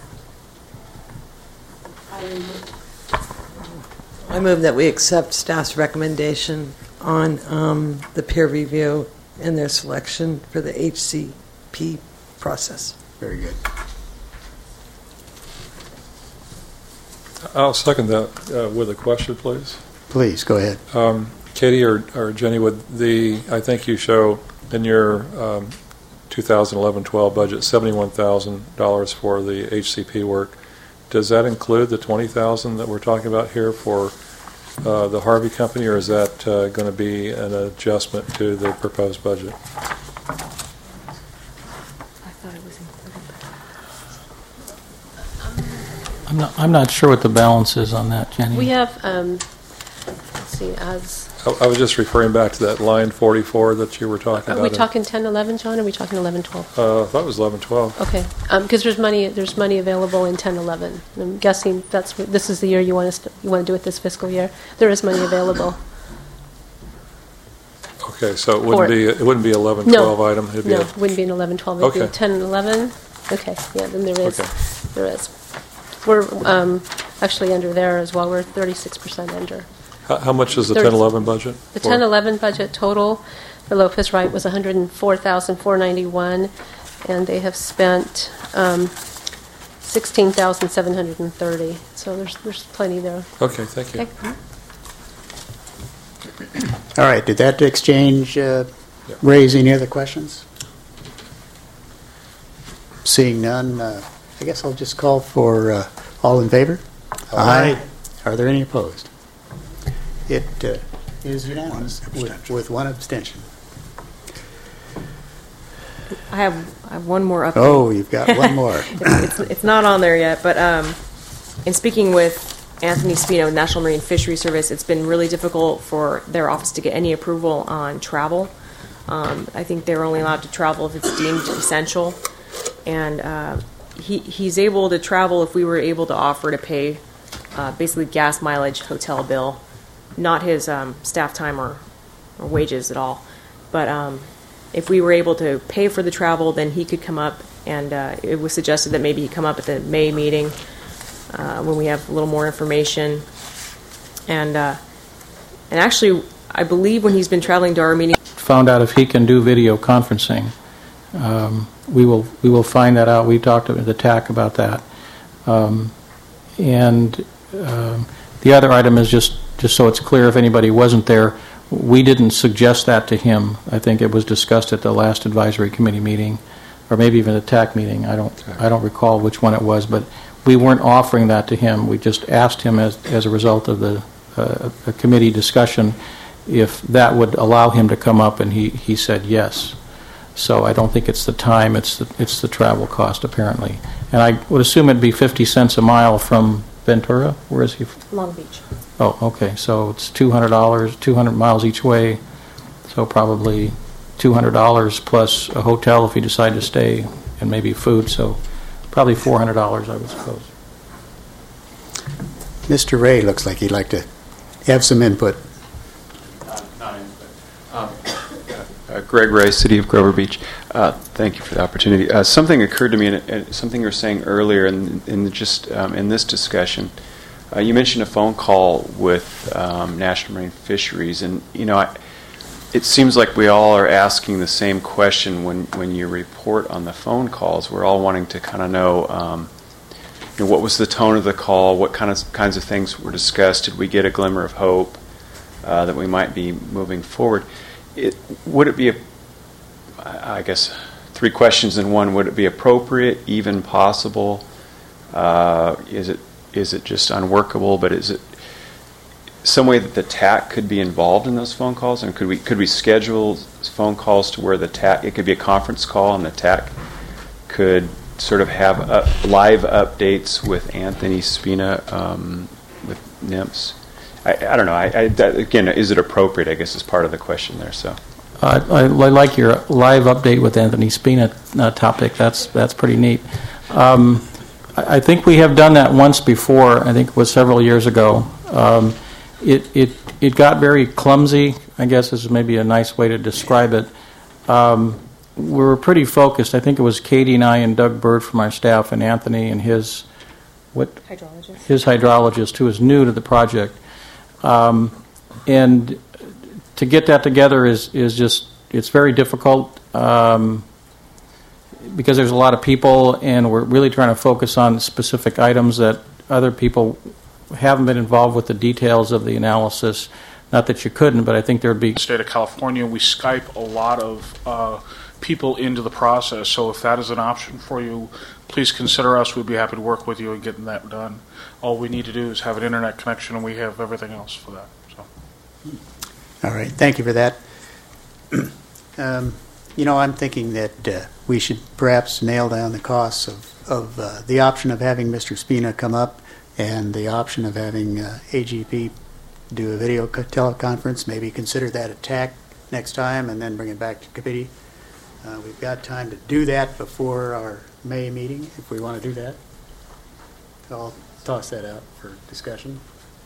I move that we accept staff's recommendation on um, the peer review and their selection for the H C P process. Very good. I'll second that uh, with a question, please. Please, go ahead. Um, Katie or, or Jenny, would the, I think you show in your um, two thousand eleven twelve budget seventy-one thousand dollars for the H C P work. Does that include the twenty thousand dollars that we're talking about here for uh, the Harvey Company, or is that uh, going to be an adjustment to the proposed budget? I thought it was included. I'm not, I'm not sure what the balance is on that, Jenny. We have, um, let's see, as, I, I was just referring back to that line forty-four that you were talking are about. we talking ten eleven, John, or are we talking eleven twelve? Uh, I thought it was eleven twelve. Okay, because there's money, there's money available in ten eleven. I'm guessing that's, what- this is the year you want us, to- you want to do it this fiscal year. There is money available. Okay, so it For- wouldn't be it wouldn't be eleven No. twelve item. It'd be No, a, it wouldn't be an eleven twelve, it'd be Okay. ten eleven. Okay, yeah, then there is, Okay. there is. We're um, actually under there as well, we're thirty-six percent under. how, how much is the Thirty- ten eleven budget? The for- ten eleven budget total for Lopez Wright was one hundred four thousand four hundred ninety-one, and they have spent um, sixteen thousand seven hundred thirty. So there's there's plenty there. Okay, thank you. Okay. All right, did that exchange uh, Yeah. raise any other questions? Seeing none, uh, I guess I'll just call for uh, all in favor? Aye. Are there any opposed? It uh, is unanimous with, with one abstention. I have, I have one more update. Oh, you've got one more. it's, it's, it's not on there yet, but um, in speaking with Anthony Spino, National Marine Fishery Service, it's been really difficult for their office to get any approval on travel. Um, I think they're only allowed to travel if it's deemed essential, and uh, he he's able to travel if we were able to offer to pay uh, basically gas mileage, hotel bill, not his um, staff time or, or wages at all, but um, if we were able to pay for the travel, then he could come up, and uh, it was suggested that maybe he come up at the May meeting uh, when we have a little more information. And uh, and actually, I believe when he's been traveling to our meeting, Found out if he can do video conferencing. Um, we will we will find that out. We talked to the T A C about that. Um, and um, the other item is just, just so it's clear if anybody wasn't there, we didn't suggest that to him. I think it was discussed at the last advisory committee meeting, or maybe even the T A C meeting. I don't I don't recall which one it was, but we weren't offering that to him. We just asked him as as a result of the uh, a committee discussion if that would allow him to come up, and he, he said yes. So I don't think it's the time, it's the, it's the travel cost, apparently. And I would assume it'd be fifty cents a mile from Ventura. Where is he? Long Beach. Oh, okay. So it's two hundred dollars, two hundred miles each way. So probably two hundred dollars plus a hotel if you decide to stay, and maybe food. So probably four hundred dollars, I would suppose. Mister Ray looks like he'd like to have some input. Um, uh, Greg Ray, City of Grover Beach. Uh, thank you for the opportunity. Uh, something occurred to me, and uh, something you were saying earlier in, in just um, in this discussion. Uh, you mentioned a phone call with um, National Marine Fisheries, and you know, I, it seems like we all are asking the same question when when you report on the phone calls. We're all wanting to kind of know, um, you know, what was the tone of the call, what kind of kinds of things were discussed. Did we get a glimmer of hope uh, that we might be moving forward? It, would it be, a, I guess, three questions in one. Would it be appropriate, even possible? Uh, is it is it just unworkable? But is it some way that the T A C could be involved in those phone calls? And could we could we schedule phone calls to where the T A C, it could be a conference call, and the T A C could sort of have uh, live updates with Anthony Spina um, with N I M S? I, I don't know. I, I, that, again, is it appropriate, I guess, is part of the question there. So, Uh, I, I like your live update with Anthony Spina uh, topic. That's that's pretty neat. Um, I, I think we have done that once before. I think it was several years ago. Um, it it it got very clumsy, I guess is maybe a nice way to describe it. Um, we were pretty focused. I think it was Katie and I and Doug Bird from our staff, and Anthony and his what Hydrologist. his hydrologist, who is new to the project. Um, and to get that together is, is just, it's very difficult um, because there's a lot of people, and we're really trying to focus on specific items that other people haven't been involved with the details of the analysis. Not that you couldn't, but I think there would be... State of California, we Skype a lot of uh, people into the process, so if that is an option for you, please consider us. We'd be happy to work with you in getting that done. All we need to do is have an internet connection, and we have everything else for that. So, all right, thank you for that. um, you know, I'm thinking that uh, we should perhaps nail down the costs of, of uh, the option of having Mister Spina come up and the option of having uh, A G P do a video co- teleconference. Maybe consider that a T A C next time and then bring it back to committee. Uh, we've got time to do that before our May meeting, if we want to do that. I'll toss that out for discussion.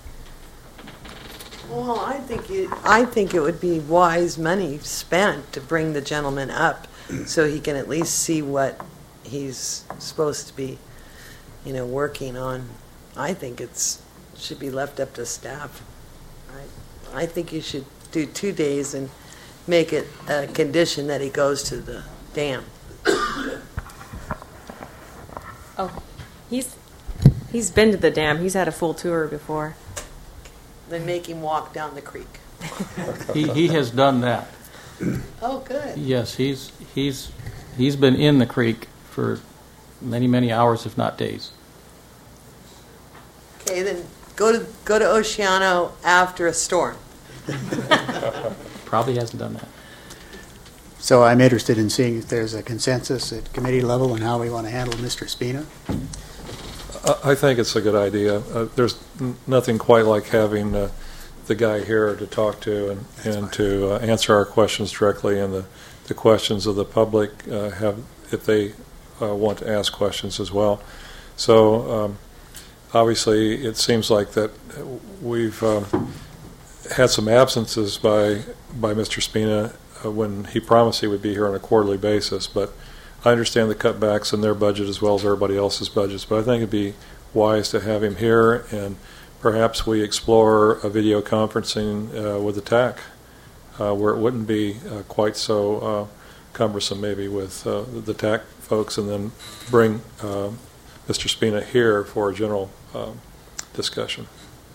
Well, I think it, I think it would be wise money spent to bring the gentleman up so he can at least see what he's supposed to be, you know, working on. I think it's should be left up to staff. I, I think you should do two days and make it a condition that he goes to the dam. Oh, he's he's been to the dam. He's had a full tour before. Then make him walk down the creek. he, he has done that. Oh, good. Yes, he's he's he's been in the creek for many, many hours, if not days. Okay, then go to go to Oceano after a storm. Probably hasn't done that. So I'm interested in seeing if there's a consensus at committee level on how we want to handle Mister Spina. I think it's a good idea. Uh, there's n- nothing quite like having uh, the guy here to talk to and, and to uh, answer our questions directly, and the, the questions of the public uh, have, if they uh, want to ask questions as well. So um, obviously it seems like that we've um, had some absences by, by Mister Spina uh, when he promised he would be here on a quarterly basis, but I understand the cutbacks in their budget as well as everybody else's budgets, but I think it'd be wise to have him here, and perhaps we explore a video conferencing uh, with the T A C, uh, where it wouldn't be uh, quite so uh, cumbersome maybe with uh, the T A C folks, and then bring uh, Mister Spina here for a general uh, discussion.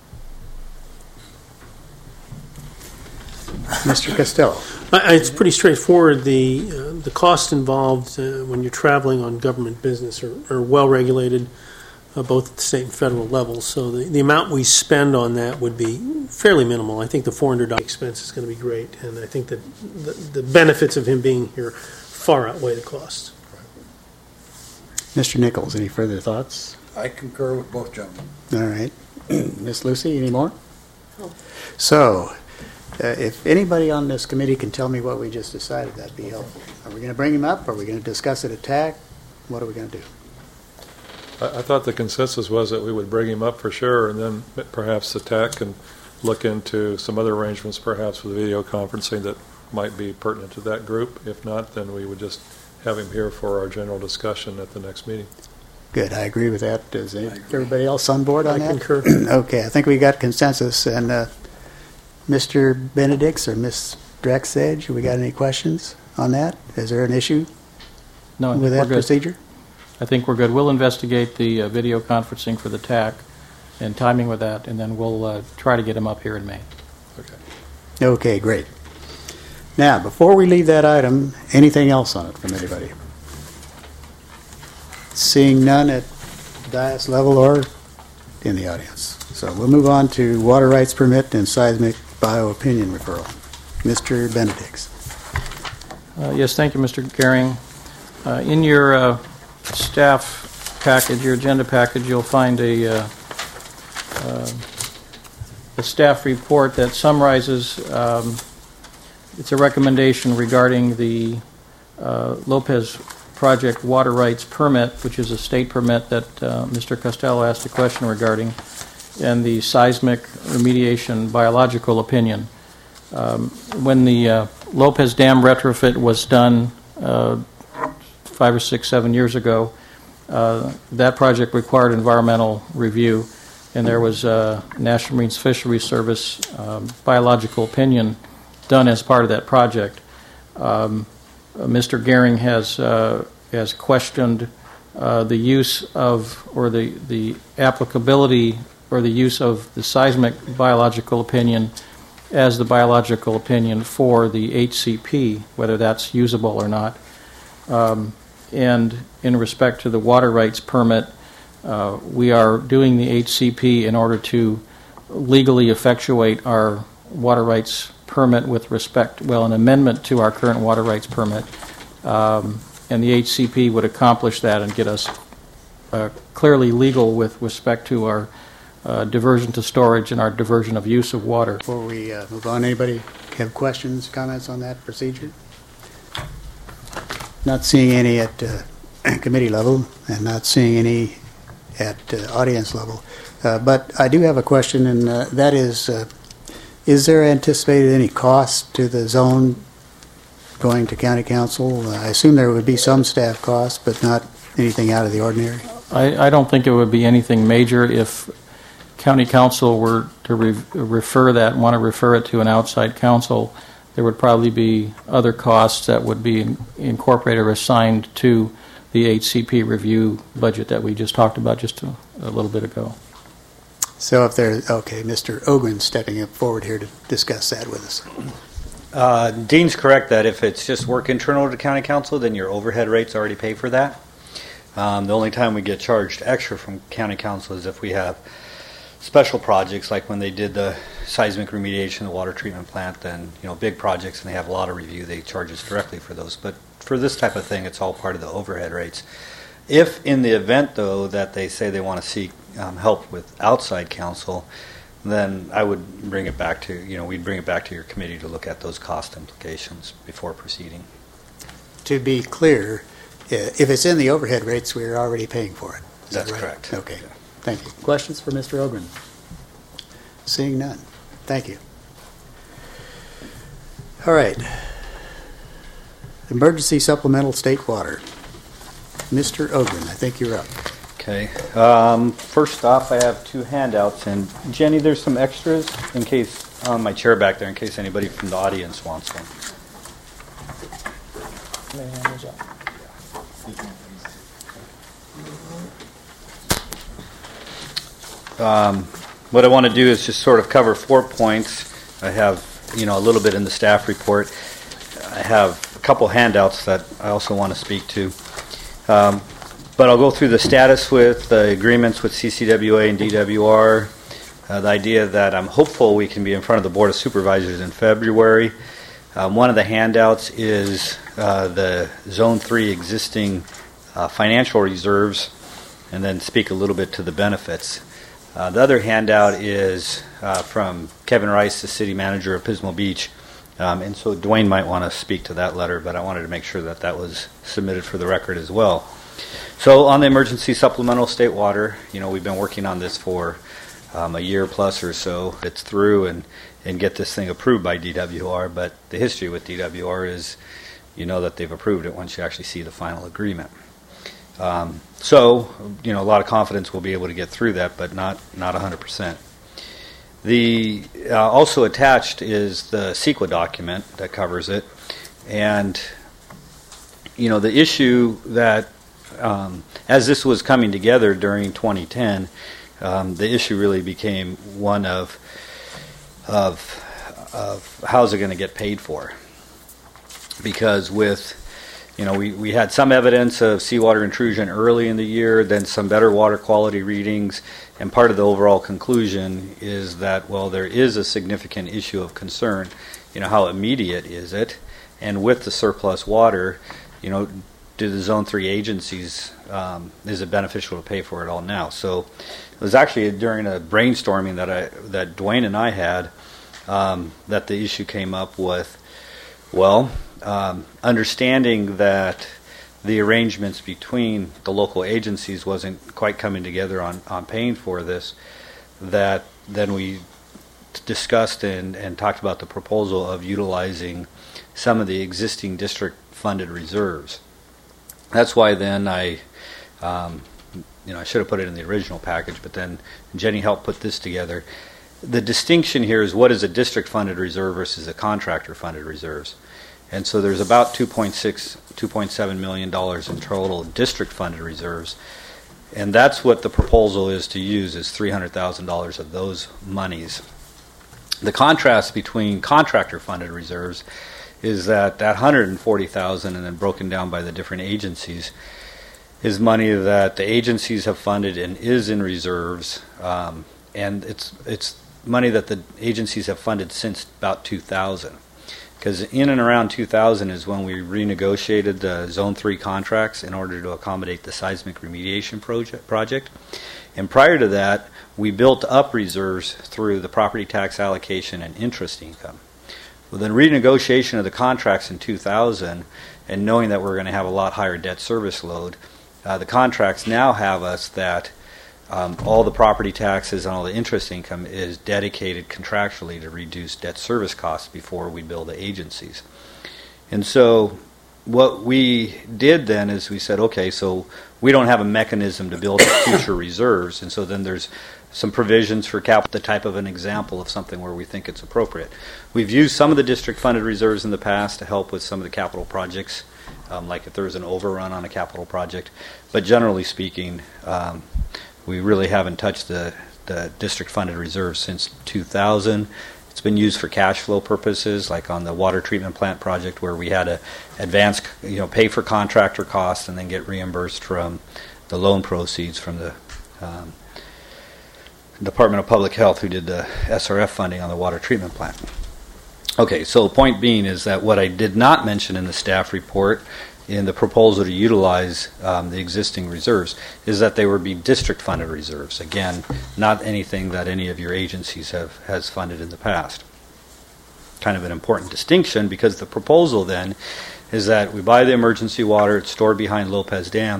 Mister Costello. I, it's pretty straightforward. The uh, the cost involved uh, when you're traveling on government business are, are well regulated. uh, both at the state and federal levels. So the, the amount we spend on that would be fairly minimal. I think the four hundred dollars expense is going to be great, and I think that the, the benefits of him being here far outweigh the costs. Mister Nichols, any further thoughts? I concur with both gentlemen. All right. Miss Lucy, any more? So, uh, if anybody on this committee can tell me what we just decided, that'd be helpful. Are we going to bring him up? Are we going to discuss it at T A C? What are we going to do? I, I thought the consensus was that we would bring him up for sure, and then perhaps the T A C can look into some other arrangements, perhaps with video conferencing that might be pertinent to that group. If not, then we would just have him here for our general discussion at the next meeting. Good, I agree with that. Is everybody else on board on I that? concur. Okay, I think we got consensus. And uh, Mister Benedicts or Miss Drexedge, we got any questions on that? Is there an issue No, I think with we're that good. procedure? I think we're good. We'll investigate the uh, video conferencing for the T A C and timing with that, and then we'll uh, try to get him up here in May. Okay. Okay, great. Now, before we leave that item, anything else on it from anybody? Seeing none at dais level or in the audience. So we'll move on to water rights permit and seismic bio-opinion referral. Mister Benedicts. Uh, Yes, thank you, Mister Gehring. Uh, In your uh, staff package, your agenda package, you'll find a, uh, uh, a staff report that summarizes, um, it's a recommendation regarding the uh, Lopez Project water rights permit, which is a state permit that uh, Mister Costello asked a question regarding, and the seismic remediation biological opinion. Um, when the uh, Lopez Dam retrofit was done uh, five or six, seven years ago, uh, that project required environmental review, and there was a National Marine Fisheries Service um, biological opinion done as part of that project. Um, uh, Mister Gehring has uh, has questioned uh, the use of, or the, the applicability or the use of the seismic biological opinion as the biological opinion for the H C P, whether that's usable or not. Um, and in respect to the water rights permit, uh, we are doing the H C P in order to legally effectuate our water rights permit with respect, well, an amendment to our current water rights permit. Um, and the H C P would accomplish that and get us uh, clearly legal with respect to our uh, diversion to storage and our diversion of use of water. Before we uh, move on, anybody have questions, comments on that procedure? Not seeing any at uh, committee level and not seeing any at uh, audience level. Uh, but I do have a question, and uh, that is, uh, is there anticipated any cost to the zone going to county council? Uh, I assume there would be some staff costs, but not anything out of the ordinary. I, I don't think it would be anything major. If county council were to re- refer that, want to refer it to an outside council, there would probably be other costs that would be in, incorporated or assigned to the H C P review budget that we just talked about just a, a little bit ago. So if there's, okay, Mister Ogren stepping up forward here to discuss that with us. Uh, Dean's correct that if it's just work internal to county council, then your overhead rates already pay for that. Um, the only time we get charged extra from county council is if we have special projects, like when they did the seismic remediation, the water treatment plant, then, you know, big projects and they have a lot of review, they charge us directly for those. But for this type of thing, it's all part of the overhead rates. If in the event, though, that they say they want to seek um, help with outside counsel, then I would bring it back to, you know, we'd bring it back to your committee to look at those cost implications before proceeding. To be clear, uh, if it's in the overhead rates, we're already paying for it. Is That's that right? correct. Okay, thank you. Questions for Mister Ogren? Seeing none. Thank you. All right. Emergency supplemental state water. Mister Ogren, I think you're up. Okay. Um, first off, I have two handouts, and Jenny, there's some extras in case on my chair back there, in case anybody from the audience wants one. Um, what I want to do is just sort of cover four points. I have, you know, a little bit in the staff report. I have a couple handouts that I also want to speak to. Um, but I'll go through the status with the agreements with C C W A and D W R. Uh, the idea that I'm hopeful we can be in front of the Board of Supervisors in February. Um, one of the handouts is uh, the Zone three existing uh, financial reserves, and then speak a little bit to the benefits. Uh, the other handout is uh, from Kevin Rice, the city manager of Pismo Beach. Um, and so Dwayne might want to speak to that letter, but I wanted to make sure that that was submitted for the record as well. So on the emergency supplemental state water, you know, we've been working on this for um, a year plus or so. It's through and, and get this thing approved by D W R, but the history with D W R is you know that they've approved it once you actually see the final agreement. Um, so, you know, a lot of confidence we'll be able to get through that, but not, not one hundred percent. The uh, also attached is the CEQA document that covers it, and you know the issue that um, as this was coming together during twenty ten, um, the issue really became one of of, of how's it going to get paid for, because with you know we, we had some evidence of seawater intrusion early in the year, then some better water quality readings. And part of the overall conclusion is that, well, there is a significant issue of concern. You know, how immediate is it? And with the surplus water, you know, do the Zone three agencies, um, is it beneficial to pay for it all now? So it was actually during a brainstorming that I that Dwayne and I had um, that the issue came up with, well, um, understanding that the arrangements between the local agencies wasn't quite coming together on, on paying for this, that then we discussed and, and talked about the proposal of utilizing some of the existing district funded reserves. That's why then I, um, you know, I should have put it in the original package, but then Jenny helped put this together. The distinction here is what is a district funded reserve versus a contractor funded reserves. And so there's about two point six, two point seven million dollars in total district funded reserves. And that's what the proposal is to use, is three hundred thousand dollars of those monies. The contrast between contractor funded reserves is that that one hundred forty thousand dollars, and then broken down by the different agencies, is money that the agencies have funded and is in reserves. Um, and it's it's money that the agencies have funded since about two thousand. Because in and around two thousand is when we renegotiated the Zone three contracts in order to accommodate the seismic remediation project. project. And prior to that, we built up reserves through the property tax allocation and interest income. Well, the renegotiation of the contracts in two thousand, and knowing that we're going to have a lot higher debt service load, uh, the contracts now have us that Um, all the property taxes and all the interest income is dedicated contractually to reduce debt service costs before we bill the agencies. And so what we did then is we said, okay, so we don't have a mechanism to build future reserves, and so then there's some provisions for capital, the type of an example of something where we think it's appropriate. We've used some of the district funded reserves in the past to help with some of the capital projects, um, like if there was an overrun on a capital project, but generally speaking, um, we really haven't touched the, the district-funded reserves since two thousand. It's been used for cash flow purposes, like on the water treatment plant project, where we had to advance, you know, pay for contractor costs and then get reimbursed from the loan proceeds from the um, Department of Public Health, who did the S R F funding on the water treatment plant. Okay, so the point being is that what I did not mention in the staff report in the proposal to utilize um, the existing reserves is that they would be district funded reserves. Again, not anything that any of your agencies have has funded in the past. Kind of an important distinction, because the proposal then is that we buy the emergency water, it's stored behind Lopez Dam,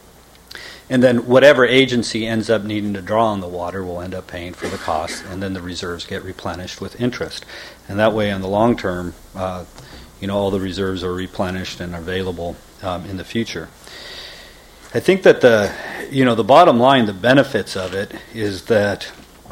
and then whatever agency ends up needing to draw on the water will end up paying for the cost, and then the reserves get replenished with interest. And that way, in the long term, uh, you know, all the reserves are replenished and available um, in the future. I think that the, you know, the bottom line, the benefits of it is that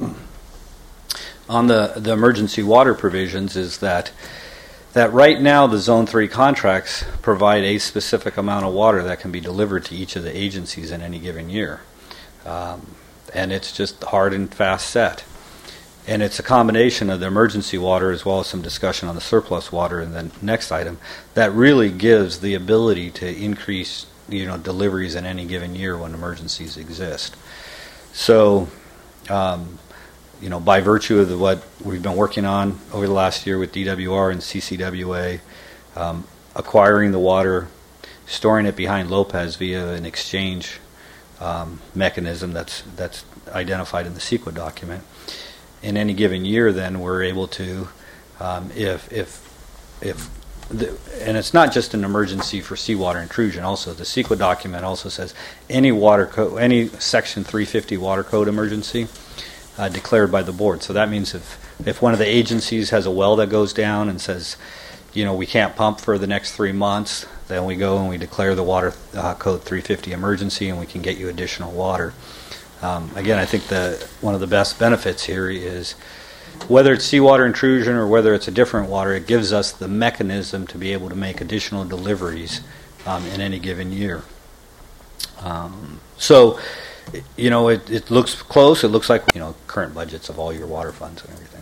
on the, the emergency water provisions is that that right now the Zone three contracts provide a specific amount of water that can be delivered to each of the agencies in any given year. Um, and it's just hard and fast set. And it's a combination of the emergency water as well as some discussion on the surplus water in the next item that really gives the ability to increase you know, deliveries in any given year when emergencies exist. So, um, you know, by virtue of the, what we've been working on over the last year with D W R and C C W A, um, acquiring the water, storing it behind Lopez via an exchange um, mechanism that's that's identified in the CEQA document. In any given year, then we're able to, um, if if if, the, and it's not just an emergency for seawater intrusion. Also, the CEQA document also says any water code, any Section three fifty water code emergency uh, declared by the board. So that means if if one of the agencies has a well that goes down and says, you know, we can't pump for the next three months, then we go and we declare the water uh, code three fifty emergency, and we can get you additional water. Um, again, I think the one of the best benefits here is whether it's seawater intrusion or whether it's a different water, it gives us the mechanism to be able to make additional deliveries um, in any given year. Um, so, you know, it, it looks close. It looks like, you know, current budgets of all your water funds and everything.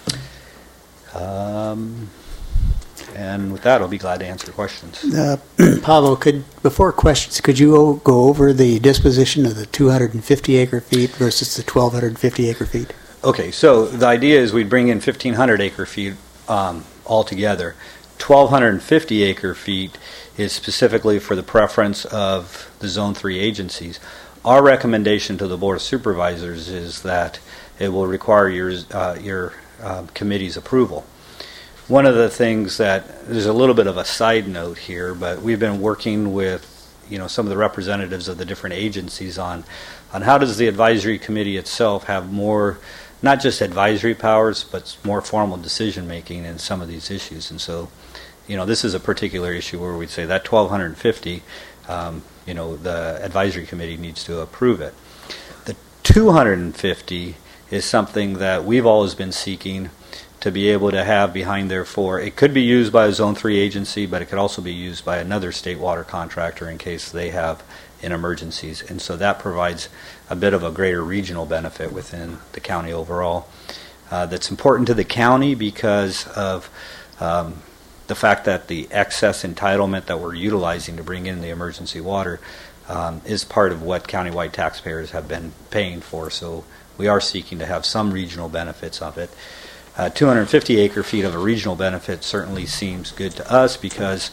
Um, And with that, I'll be glad to answer questions. Uh, Pablo, could before questions, could you go over the disposition of the two hundred fifty acre feet versus the twelve fifty acre feet? Okay, so the idea is we'd bring in fifteen hundred acre feet um, altogether. twelve fifty acre feet is specifically for the preference of the Zone three agencies. Our recommendation to the Board of Supervisors is that it will require your, uh, your uh, committee's approval. One of the things that, there's a little bit of a side note here, but we've been working with, you know, some of the representatives of the different agencies on, on how does the advisory committee itself have more, not just advisory powers, but more formal decision making in some of these issues. And so, you know, this is a particular issue where we'd say that twelve fifty, um, you know, the advisory committee needs to approve it. The two hundred fifty is something that we've always been seeking to be able to have behind there for. It could be used by a Zone three agency, but it could also be used by another state water contractor in case they have in emergencies. And so that provides a bit of a greater regional benefit within the county overall. Uh, that's important to the county because of um, the fact that the excess entitlement that we're utilizing to bring in the emergency water um, is part of what countywide taxpayers have been paying for. So we are seeking to have some regional benefits of it. Uh, two hundred fifty acre feet of a regional benefit certainly seems good to us because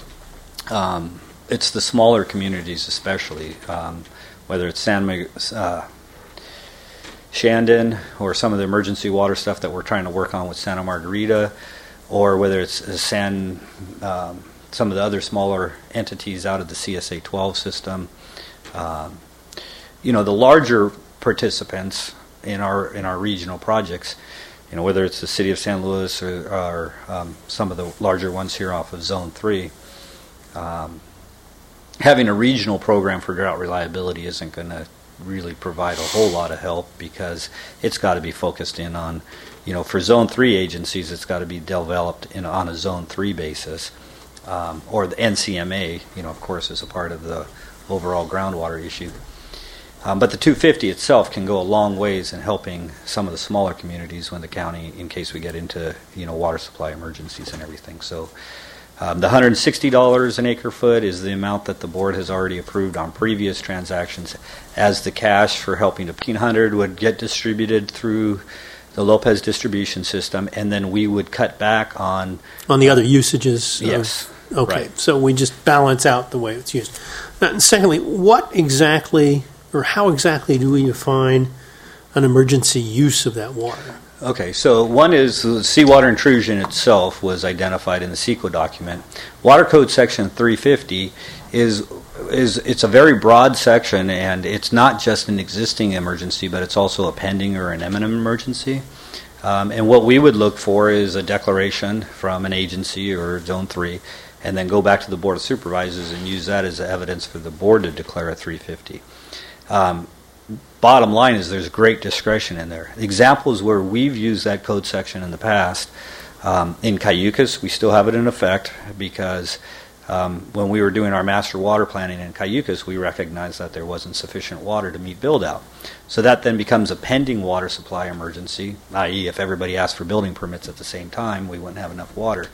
um, it's the smaller communities, especially um, whether it's San Mig- uh, Shandon or some of the emergency water stuff that we're trying to work on with Santa Margarita, or whether it's uh, San, um, some of the other smaller entities out of the C S A twelve system. Um, you know, the larger participants in our in our regional projects, you know, whether it's the city of San Luis or, or um, some of the larger ones here off of Zone three, um, having a regional program for drought reliability isn't going to really provide a whole lot of help because it's got to be focused in on, you know, for Zone three agencies, it's got to be developed in, on a Zone three basis, um, or the N C M A, you know, of course, is a part of the overall groundwater issue. Um, but the two fifty itself can go a long ways in helping some of the smaller communities when the county, in case we get into, you know, water supply emergencies and everything. So um, the one hundred sixty dollars an acre foot is the amount that the board has already approved on previous transactions, as the cash for helping to fifteen hundred would get distributed through the Lopez distribution system, and then we would cut back on on the other usages. Yes. Of, okay, right. So we just balance out the way it's used. Now, secondly, what exactly or how exactly do we define an emergency use of that water? Okay, so one is the seawater intrusion itself was identified in the CEQA document. Water Code Section three fifty is is it's a very broad section, and it's not just an existing emergency, but it's also a pending or an imminent emergency. Um, and what we would look for is a declaration from an agency or Zone three, and then go back to the Board of Supervisors and use that as evidence for the board to declare a three fifty. Um, bottom line is there's great discretion in there. Examples where we've used that code section in the past, um, in Cayucas, we still have it in effect because um, when we were doing our master water planning in Cayucas, we recognized that there wasn't sufficient water to meet build-out. So that then becomes a pending water supply emergency, that is if everybody asked for building permits at the same time, we wouldn't have enough water.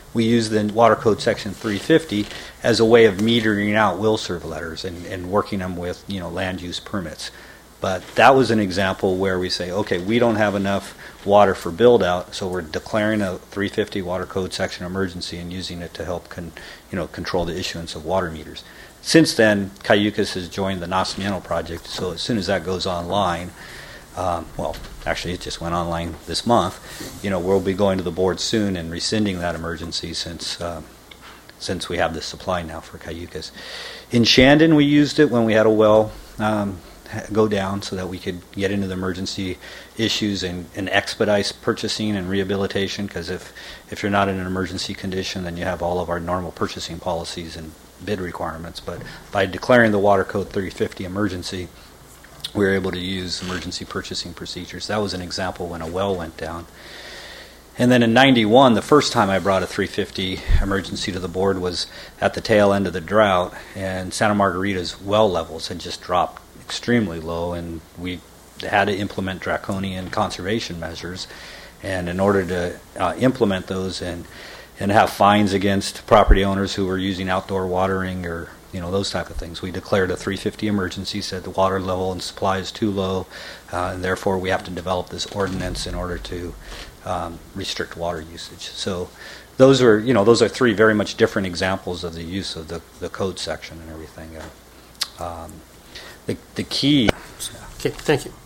we use the Water Code Section three fifty as a way of metering out will serve letters and, and working them with, you know, land use permits. But that was an example where we say, okay, we don't have enough water for build out, so we're declaring a three fifty Water Code Section emergency and using it to help con, you know, control the issuance of water meters. Since then, Cayucas has joined the Nacimiento project, so as soon as that goes online, um, well, actually it just went online this month, you know, we'll be going to the board soon and rescinding that emergency since um, since we have this supply now for Cayucas. In Shandon, we used it when we had a well um, go down so that we could get into the emergency issues and, and expedite purchasing and rehabilitation, because if, if you're not in an emergency condition, then you have all of our normal purchasing policies and bid requirements. But by declaring the Water Code three fifty emergency, we were able to use emergency purchasing procedures. That was an example when a well went down. And then in ninety-one, the first time I brought a three fifty emergency to the board was at the tail end of the drought, and Santa Margarita's well levels had just dropped extremely low, and we had to implement draconian conservation measures. And in order to uh, implement those and and have fines against property owners who were using outdoor watering or, you know, those type of things, we declared a three fifty emergency, said the water level and supply is too low, uh, and therefore we have to develop this ordinance in order to um, restrict water usage. So those are, you know, those are three very much different examples of the use of the, the code section and everything. Uh, um, the, the key... Okay, thank you.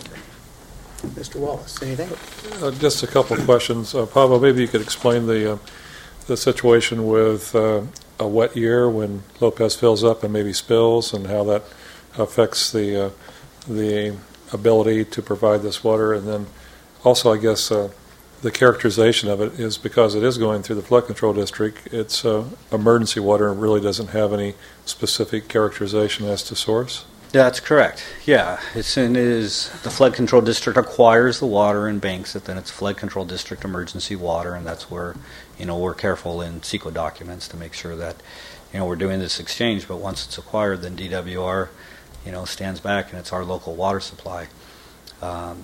Mister Wallace, anything? Uh, just a couple of questions. Uh, Pablo, maybe you could explain the uh, the situation with uh, a wet year when Lopez fills up and maybe spills, and how that affects the uh, the ability to provide this water. And then also, I guess, uh, the characterization of it is because it is going through the flood control district, it's uh, emergency water and really doesn't have any specific characterization as to source. That's correct. Yeah, it's in is the flood control district acquires the water and banks it, then it's flood control district emergency water, and that's where, you know, we're careful in C E Q A documents to make sure that, you know, we're doing this exchange. But once it's acquired, then D W R, you know, stands back and it's our local water supply. Um,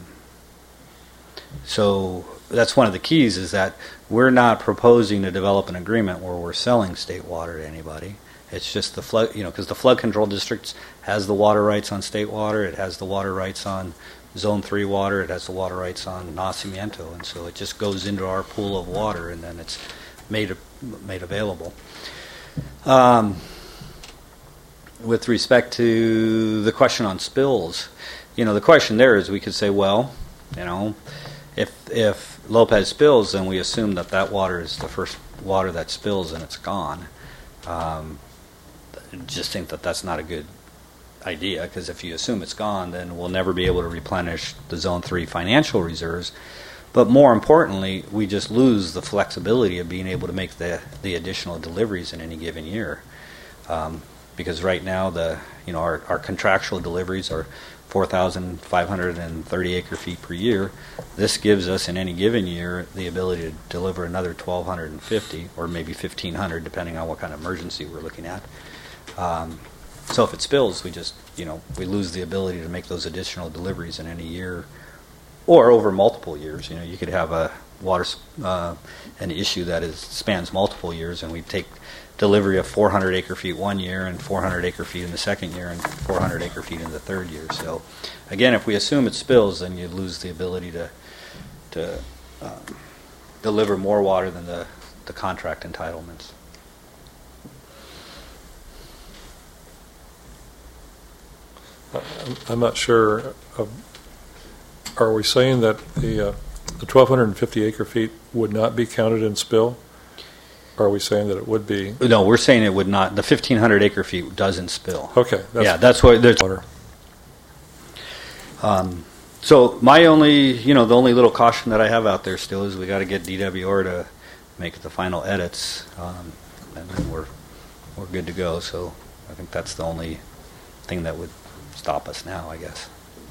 so that's one of the keys, is that we're not proposing to develop an agreement where we're selling state water to anybody. It's just the flood, you know, because the flood control district has the water rights on state water, it has the water rights on Zone three water, it has the water rights on Nacimiento, and so it just goes into our pool of water, and then it's made made available. Um, with respect to the question on spills, you know, the question there is, we could say, well, you know, if if Lopez spills, then we assume that that water is the first water that spills and it's gone. Um, just think that that's not a good idea, because if you assume it's gone, then we'll never be able to replenish the Zone three financial reserves. But more importantly, we just lose the flexibility of being able to make the, the additional deliveries in any given year. Um, because right now, the you know our, our contractual deliveries are four thousand five hundred thirty acre feet per year. This gives us in any given year the ability to deliver another twelve fifty or maybe fifteen hundred, depending on what kind of emergency we're looking at. Um, so if it spills, we just, you know, we lose the ability to make those additional deliveries in any year or over multiple years. You know, you could have a water, uh, an issue that is spans multiple years, and we take delivery of four hundred acre feet one year and four hundred acre feet in the second year and four hundred acre feet in the third year. So again, if we assume it spills, then you lose the ability to to um, deliver more water than the, the contract entitlements. I'm not sure. Of, are we saying that the uh, the twelve fifty acre feet would not be counted in spill? Or are we saying that it would be? No, we're saying it would not. The fifteen hundred acre feet doesn't spill. Okay. That's yeah, that's what there's water. Um, so my only, you know, the only little caution that I have out there still is we got to get D W R to make the final edits, um, and then we're we're good to go. So I think that's the only thing that would stop us now, I guess.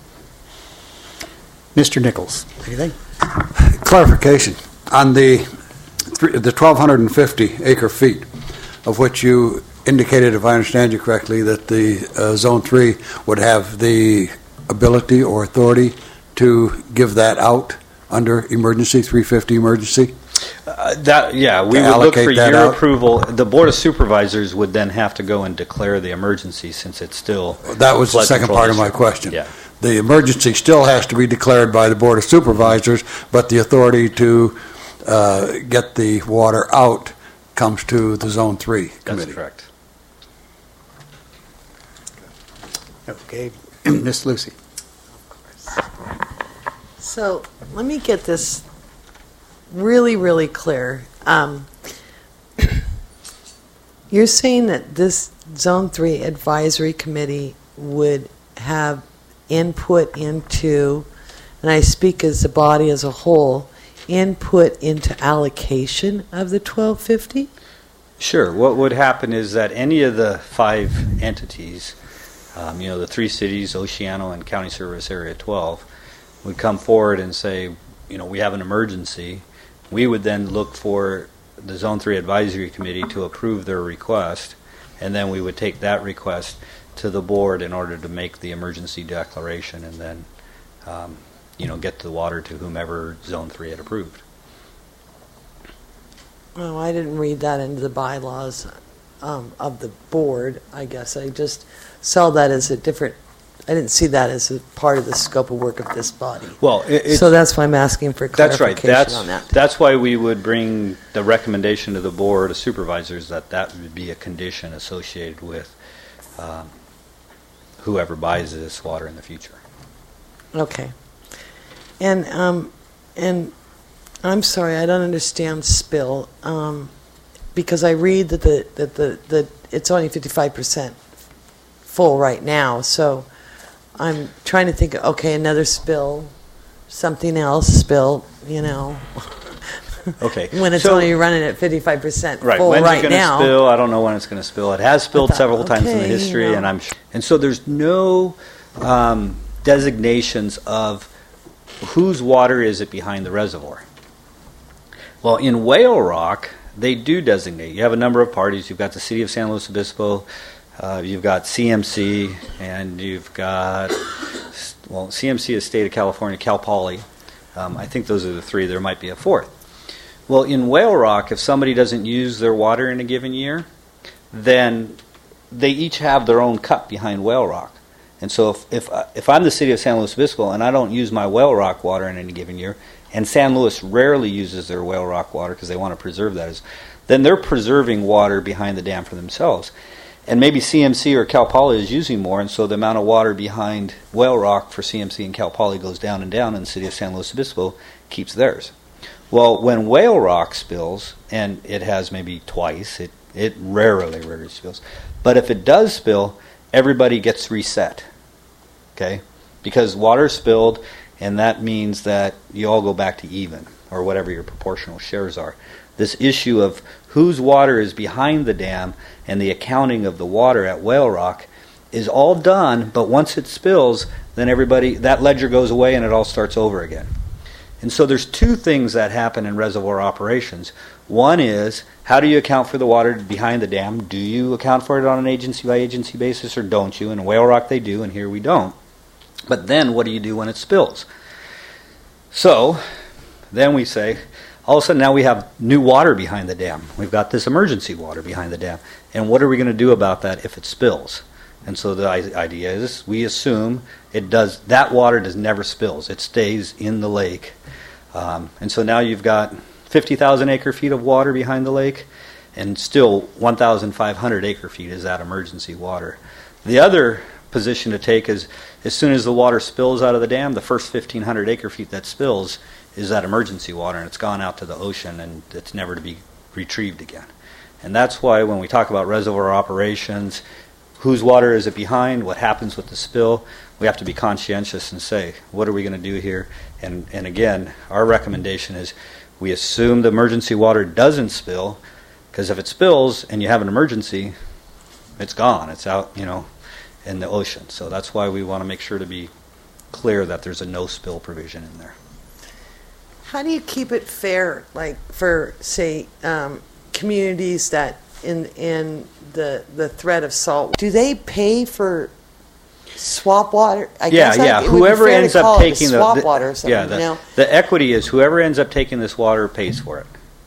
Mister Nichols, anything? Clarification on the the twelve fifty acre feet, of which you indicated, if I understand you correctly, that the uh, Zone three would have the ability or authority to give that out under emergency, three fifty emergency? Uh, that yeah, we To would look allocate for that your out? approval. The Board of Supervisors would then have to go and declare the emergency since it's still. That was the flood second control part of my district. question. Yeah. The emergency still has to be declared by the Board of Supervisors, but the authority to uh, get the water out comes to the Zone Three Committee. That's correct. Okay, Miss Lucy. So let me get this really, really clear. Um, you're saying that this Zone three Advisory Committee would have input into, and I speak as the body as a whole, input into allocation of the twelve fifty? Sure. What would happen is that any of the five entities, um, you know, the three cities, Oceano and County Service Area twelve, would come forward and say, you know, we have an emergency. We would then look for the Zone three Advisory Committee to approve their request, and then we would take that request to the board in order to make the emergency declaration and then, um, you know, get the water to whomever Zone three had approved. Oh, I didn't read that into the bylaws um, of the board, I guess. I just saw that as a different, I didn't see that as a part of the scope of work of this body. Well, it, it's, so that's why I'm asking for that's right. clarification That's, on that. that's why we would bring the recommendation to the board of supervisors that that would be a condition associated with um, whoever buys this water in the future. Okay. And um, and I'm sorry, I don't understand spill um, because I read that the that the, the it's only fifty-five percent full right now. So I'm trying to think. Okay, another spill, something else spill. You know. Okay. When it's so, only running at fifty-five percent right. full When's right it going to now. spill? I don't know when it's going to spill. It has spilled thought, several times in the okay, history, you know. and I'm and so there's no um, designations of whose water is it behind the reservoir. Well, in Whale Rock, they do designate. You have a number of parties. You've got the City of San Luis Obispo, uh, you've got C M C, and you've got, well, C M C is State of California, Cal Poly. Um, I think those are the three. There might be a fourth. Well, in Whale Rock, if somebody doesn't use their water in a given year, then they each have their own cup behind Whale Rock. And so if if, uh, if I'm the City of San Luis Obispo and I don't use my Whale Rock water in any given year, and San Luis rarely uses their Whale Rock water because they want to preserve that, then they're preserving water behind the dam for themselves. And maybe C M C or Cal Poly is using more, and so the amount of water behind Whale Rock for C M C and Cal Poly goes down and down, and the City of San Luis Obispo keeps theirs. Well, when Whale Rock spills, and it has maybe twice, it, it rarely, rarely spills, but if it does spill, everybody gets reset, okay? Because water spilled, and that means that you all go back to even, or whatever your proportional shares are. This issue of whose water is behind the dam and the accounting of the water at Whale Rock is all done, but once it spills, then everybody, that ledger goes away and it all starts over again. And so there's two things that happen in reservoir operations. One is, how do you account for the water behind the dam? Do you account for it on an agency-by-agency basis, or don't you? In Whale Rock they do, and here we don't. But then what do you do when it spills? So then we say, all of a sudden now we have new water behind the dam. We've got this emergency water behind the dam. And what are we going to do about that if it spills? And so the idea is we assume it does, that water does never spills. It stays in the lake. Um, and so now you've got fifty thousand acre feet of water behind the lake, and still one thousand five hundred acre feet is that emergency water. The other position to take is, as soon as the water spills out of the dam, the first fifteen hundred acre feet that spills is that emergency water, and it's gone out to the ocean, and it's never to be retrieved again. And that's why when we talk about reservoir operations, whose water is it behind, what happens with the spill, we have to be conscientious and say, what are we going to do here? And, and again, our recommendation is we assume the emergency water doesn't spill, because if it spills and you have an emergency, it's gone. It's out, you know, in the ocean. So that's why we want to make sure to be clear that there's a no-spill provision in there. How do you keep it fair, like for, say, um, communities that in in the the threat of salt? Do they pay for swap water? I yeah, guess yeah. I, it would be Whoever fair to ends up call it taking swap the, the water or something. yeah, the, you know? the equity is whoever ends up taking this water pays for it.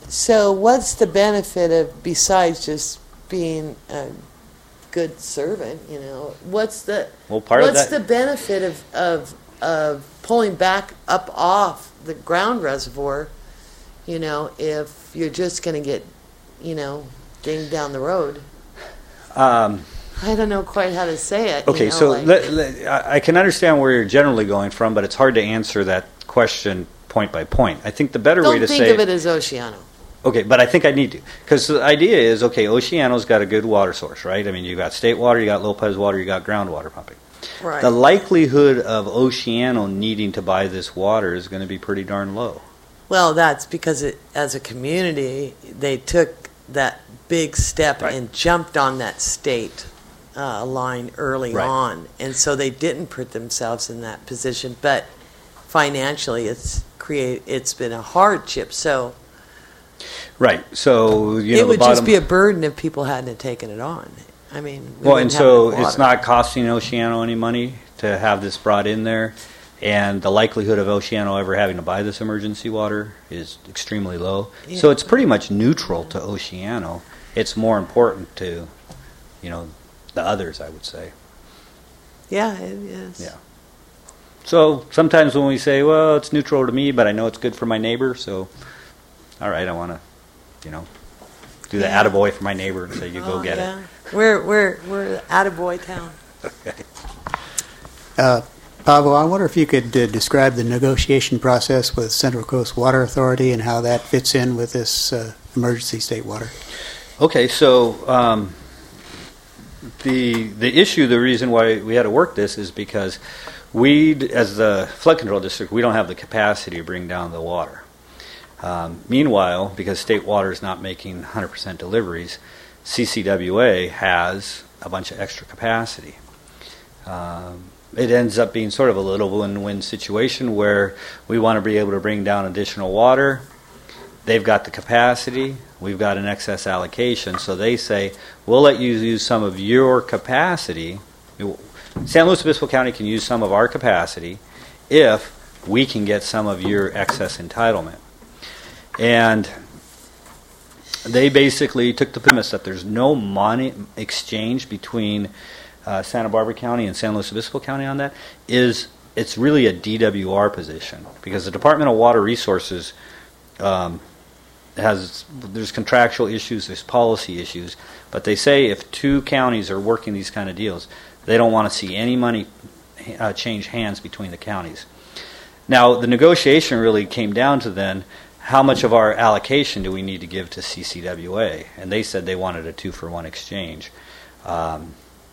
So what's the benefit of, besides just being a good servant, you know, what's the, Well, part of what's that- the benefit of, of, of pulling back up off the ground reservoir, you know, if you're just going to get, you know, dinged down the road? Um, I don't know quite how to say it. Okay, you know, so like- let, let, I I can understand where you're generally going from, but it's hard to answer that question point by point. I think the better way don't to think say of it as Oceano. Okay, but I think I need to. Because the idea is, okay, Oceano's got a good water source, right? I mean, you got state water, you got Lopez water, you got groundwater pumping. Right. The likelihood of Oceano needing to buy this water is going to be pretty darn low. Well, that's because it, as a community, they took that big step Right. and jumped on that state uh, line early Right. on, and so they didn't put themselves in that position. But financially, it's create it's been a hardship. So Right. So, you know, it the would bottom, just be a burden if people hadn't have taken it on. I mean, we well, wouldn't and have so enough it's water. not costing Oceano any money to have this brought in there, and the likelihood of Oceano ever having to buy this emergency water is extremely low. Yeah. So it's pretty much neutral to Oceano. It's more important to, you know, the others, I would say. Yeah, it is. Yeah. So sometimes when we say, well, it's neutral to me, but I know it's good for my neighbor, so all right, I want to, you know, do the Yeah. attaboy for my neighbor and say, you go Oh, get yeah. it. We're we're we're attaboy town. Okay. Uh, Pablo, I wonder if you could uh, describe the negotiation process with Central Coast Water Authority and how that fits in with this uh, emergency state water. Okay, so um, the the issue, the reason why we had to work this is because we, as the flood control district, we don't have the capacity to bring down the water. Um, meanwhile, because state water is not making one hundred percent deliveries, C C W A has a bunch of extra capacity. Um, it ends up being sort of a little win-win situation where we want to be able to bring down additional water. They've got the capacity. We've got an excess allocation. So they say, we'll let you use some of your capacity. San Luis Obispo County can use some of our capacity if we can get some of your excess entitlement. And they basically took the premise that there's no money exchange between uh, Santa Barbara County and San Luis Obispo County on that. Is it's really a D W R position because the Department of Water Resources um, has there's contractual issues, there's policy issues, but they say if two counties are working these kind of deals, they don't want to see any money uh, change hands between the counties. Now the negotiation really came down to then, how much of our allocation do we need to give to C C W A? And they said they wanted a two-for-one exchange. Um,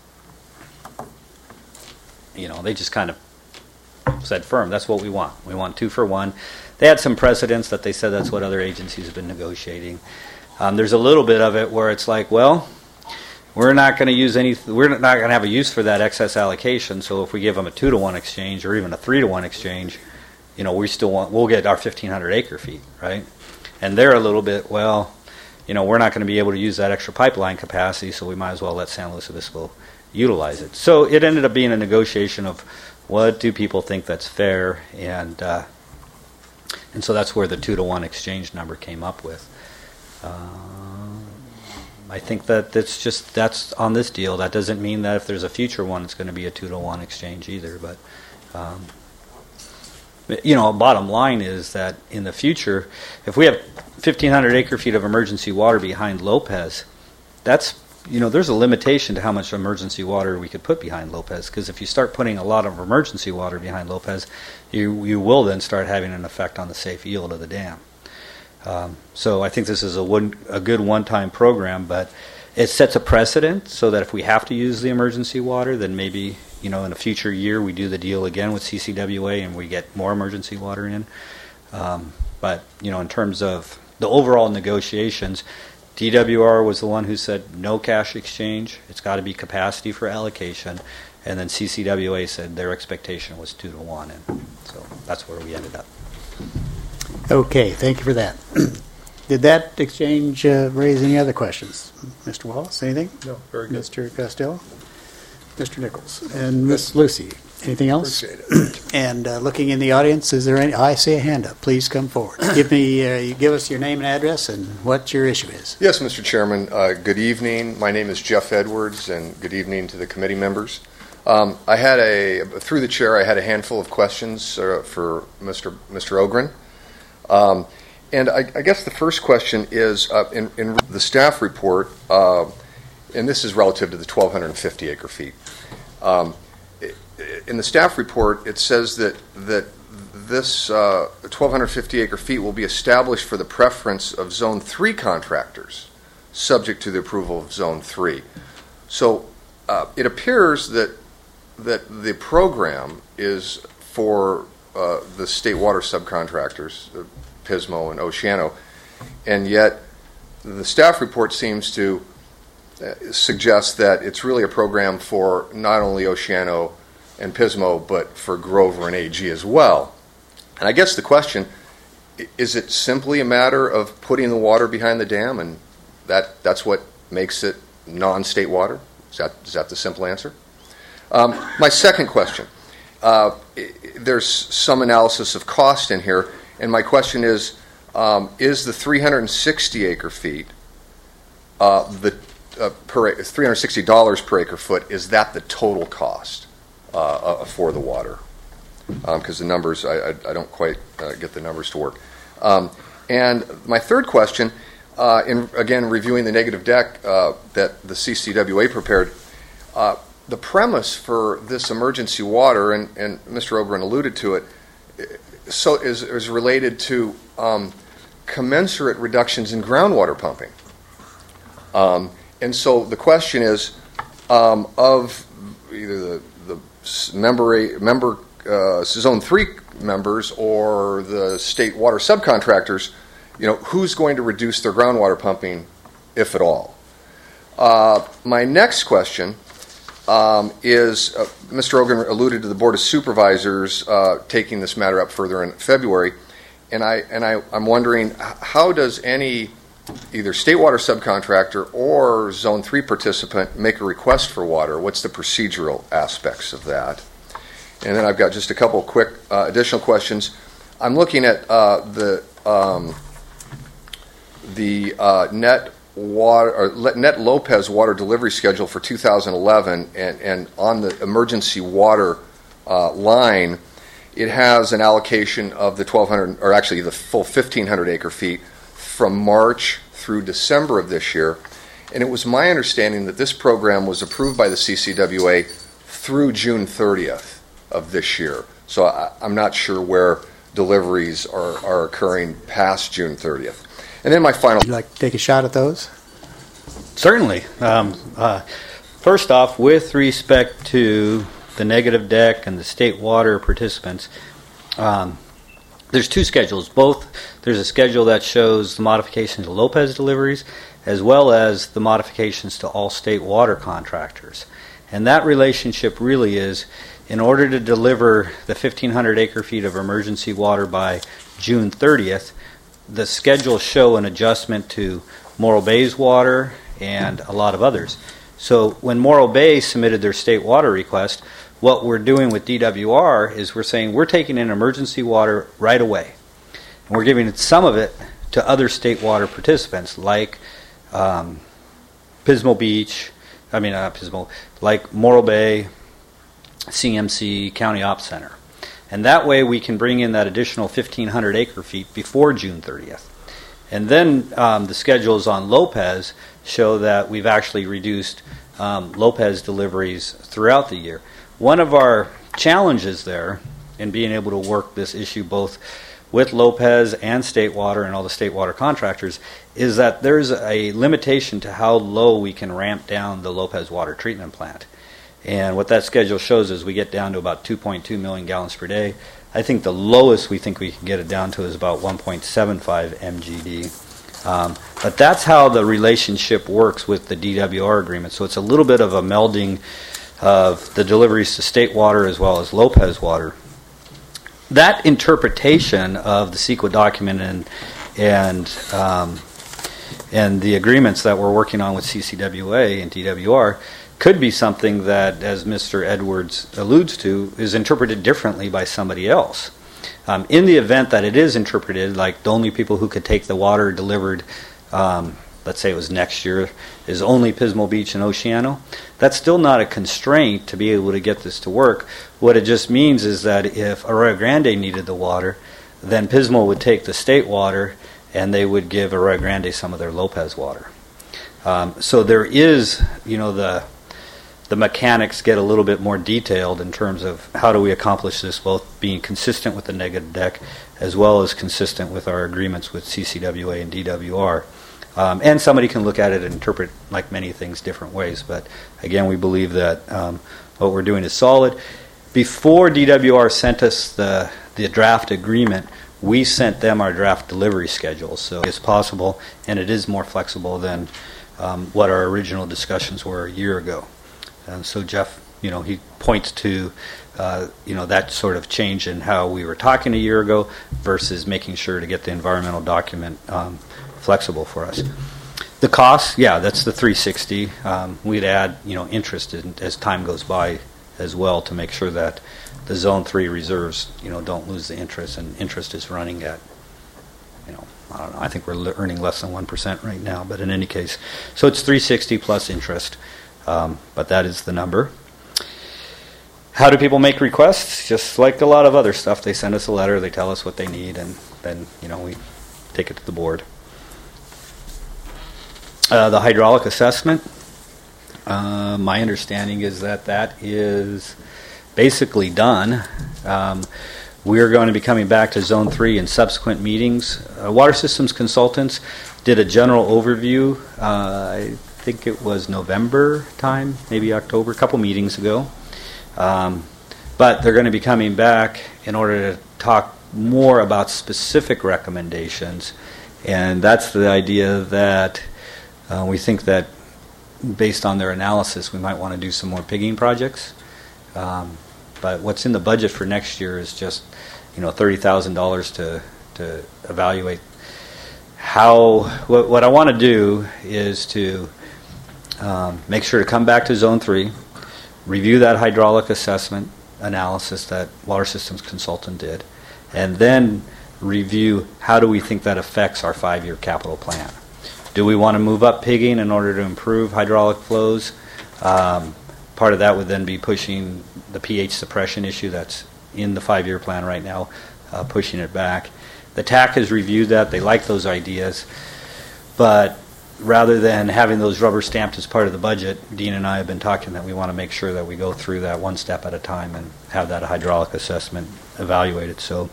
you know, they just kind of said firm, that's what we want. We want two-for-one. They had some precedents that they said that's what other agencies have been negotiating. Um, there's a little bit of it where it's like, well, we're not going to use any, we're not going to have a use for that excess allocation, so if we give them a two-to-one exchange or even a three-to-one exchange, you know, we still want, we'll get our fifteen hundred acre feet, right? And they're a little bit, well, you know, we're not going to be able to use that extra pipeline capacity, so we might as well let San Luis Obispo utilize it. So it ended up being a negotiation of what do people think that's fair, and uh, and so that's where the two to one exchange number came up with. Uh, I think that that's just that's on this deal. That doesn't mean that if there's a future one, it's going to be a two to one exchange either, but. Um, You know, bottom line is that in the future, if we have fifteen hundred acre feet of emergency water behind Lopez, that's, you know, there's a limitation to how much emergency water we could put behind Lopez, because if you start putting a lot of emergency water behind Lopez, you you will then start having an effect on the safe yield of the dam. Um, so I think this is a, one, a good one-time program, but it sets a precedent so that if we have to use the emergency water, then maybe, you know, in a future year we do the deal again with C C W A and we get more emergency water in. Um, but, you know, in terms of the overall negotiations, D W R was the one who said no cash exchange. It's got to be capacity for allocation. And then C C W A said their expectation was two to one. And so that's where we ended up. Okay, thank you for that. Did that exchange uh, raise any other questions? Mister Wallace, anything? No, very good. Mister Costello? Mister Nichols? And Miss Lucy? Anything else? Appreciate it. And uh, looking in the audience, is there any? I see a hand up. Please come forward. Give me, uh, you give us your name and address and what your issue is. Yes, Mister Chairman. Uh, good evening. My name is Jeff Edwards, and good evening to the committee members. Um, I had a through the chair. I had a handful of questions uh, for Mister Mister Ogren, um, and I, I guess the first question is uh, in, in the staff report, uh, and this is relative to the twelve fifty acre feet. Um, In the staff report, it says that that this uh, twelve fifty acre feet will be established for the preference of Zone three contractors, subject to the approval of Zone three. So uh, it appears that that the program is for uh, the state water subcontractors, uh, Pismo and Oceano, and yet the staff report seems to uh, suggest that it's really a program for not only Oceano and Pismo, but for Grover and A G as well. And I guess the question, is it simply a matter of putting the water behind the dam, and that that's what makes it non-state water? Is that is that the simple answer? Um, my second question, uh, there's some analysis of cost in here, and my question is, um, is the three hundred sixty acre feet, uh, the uh, per three hundred sixty dollars per acre foot, is that the total cost Uh, for the water? Because um, the numbers, I, I, I don't quite uh, get the numbers to work. Um, and my third question, uh, in again reviewing the negative deck uh, that the C C W A prepared, uh, the premise for this emergency water, and, and Mister Ogren alluded to it, so is, is related to um, commensurate reductions in groundwater pumping. Um, and so the question is, um, of either the member member uh, Zone three members or the state water subcontractors, you know, who's going to reduce their groundwater pumping, if at all? Uh, my next question um, is, uh, Mister Ogren alluded to the Board of Supervisors uh, taking this matter up further in February, and I and I, I'm wondering, how does any either state water subcontractor or Zone three participant make a request for water? What's the procedural aspects of that? And then I've got just a couple of quick uh, additional questions. I'm looking at uh, the um, the uh, net water or net Lopez water delivery schedule for two thousand eleven, and, and on the emergency water uh, line, it has an allocation of the twelve hundred, or actually the full fifteen hundred acre feet from March through December of this year. And it was my understanding that this program was approved by the C C W A through June thirtieth of this year. So I, I'm not sure where deliveries are, are occurring past June thirtieth. And then my final... Would you like to take a shot at those? Certainly. Um, uh, first off, with respect to the negative deck and the state water participants, um, there's two schedules. Both, there's a schedule that shows the modifications to Lopez deliveries as well as the modifications to all state water contractors. And that relationship really is, in order to deliver the fifteen hundred acre feet of emergency water by June thirtieth, the schedules show an adjustment to Morro Bay's water and a lot of others. So when Morro Bay submitted their state water request, what we're doing with D W R is we're saying we're taking in emergency water right away. And we're giving some of it to other state water participants like um, Pismo Beach, I mean not Pismo, like Morro Bay, C M C, County Ops Center. And that way we can bring in that additional fifteen hundred acre feet before June thirtieth. And then um, the schedules on Lopez show that we've actually reduced um, Lopez deliveries throughout the year. One of our challenges there in being able to work this issue both with Lopez and state water and all the state water contractors is that there's a limitation to how low we can ramp down the Lopez water treatment plant. And what that schedule shows is we get down to about two point two million gallons per day. I think the lowest we think we can get it down to is about one point seven five M G D. Um, but that's how the relationship works with the D W R agreement. So it's a little bit of a melding of the deliveries to state water as well as Lopez water. That interpretation of the CEQA document and and um, and the agreements that we're working on with C C W A and D W R could be something that, as Mister Edwards alludes to, is interpreted differently by somebody else. Um, in the event that it is interpreted like the only people who could take the water delivered, um, let's say it was next year, is only Pismo Beach and Oceano, that's still not a constraint to be able to get this to work. What it just means is that if Arroyo Grande needed the water, then Pismo would take the state water and they would give Arroyo Grande some of their Lopez water. Um, so there is, you know, the the mechanics get a little bit more detailed in terms of how do we accomplish this, both being consistent with the negative deck as well as consistent with our agreements with C C W A and D W R. Um, and somebody can look at it and interpret, like many things, different ways. But again, we believe that um, what we're doing is solid. Before D W R sent us the, the draft agreement, we sent them our draft delivery schedule. So it's possible, and it is more flexible than um, what our original discussions were a year ago. And so Jeff, you know, he points to, uh, you know, that sort of change in how we were talking a year ago versus making sure to get the environmental document um, flexible for us. The cost, yeah, that's the three sixty. Um, we'd add, you know, interest in, as time goes by as well to make sure that the Zone three reserves, you know, don't lose the interest, and interest is running at, you know, I don't know, I think we're earning less than one percent right now, but in any case, so it's three sixty plus interest. Um, but that is the number. How do people make requests? Just like a lot of other stuff, they send us a letter, they tell us what they need, and then, you know, we take it to the board. Uh, the hydraulic assessment, uh, my understanding is that that is basically done. Um, we're going to be coming back to Zone three in subsequent meetings. Uh, Water Systems Consultants did a general overview. Uh, I think it was November time, maybe October, a couple meetings ago. Um, but they're going to be coming back in order to talk more about specific recommendations. And that's the idea that uh, we think that based on their analysis, we might want to do some more pigging projects. Um, but what's in the budget for next year is just, you know, thirty thousand dollars to to evaluate how. What, what I want to do is to um, make sure to come back to Zone three, review that hydraulic assessment analysis that Water Systems Consultant did, and then review how do we think that affects our five-year capital plan. Do we want to move up pigging in order to improve hydraulic flows? Um, part of that would then be pushing the pH suppression issue that's in the five-year plan right now, uh, pushing it back. The T A C has reviewed that. They like those ideas. But rather than having those rubber stamped as part of the budget, Dean and I have been talking that we want to make sure that we go through that one step at a time and have that hydraulic assessment evaluated. So,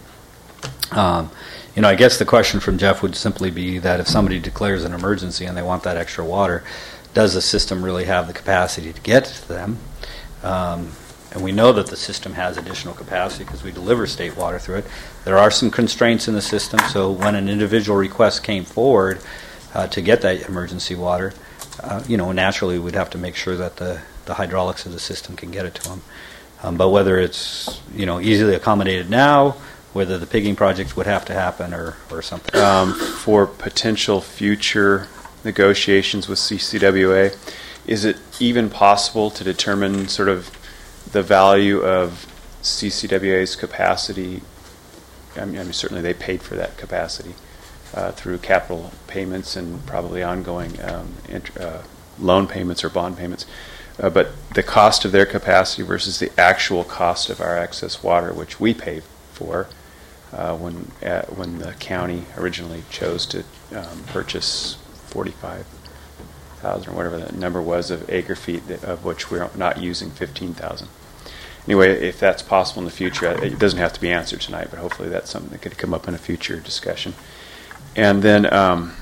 um, you know, I guess the question from Jeff would simply be that if somebody declares an emergency and they want that extra water, does the system really have the capacity to get to them? Um, and we know that the system has additional capacity because we deliver state water through it. There are some constraints in the system, so when an individual request came forward uh, to get that emergency water, uh, you know, naturally we'd have to make sure that the, the hydraulics of the system can get it to them. Um, but whether it's, you know, easily accommodated now, whether the pigging project would have to happen or, or something. Um, for potential future negotiations with C C W A, is it even possible to determine sort of the value of C C W A's capacity? I mean, I mean certainly they paid for that capacity uh, through capital payments and probably ongoing um, int- uh, loan payments or bond payments. Uh, but the cost of their capacity versus the actual cost of our excess water, which we pay for, Uh, when uh, when the county originally chose to um, purchase forty-five thousand or whatever that number was of acre feet, that, of which we're not using fifteen thousand. Anyway, if that's possible in the future, it doesn't have to be answered tonight, but hopefully that's something that could come up in a future discussion. And then um,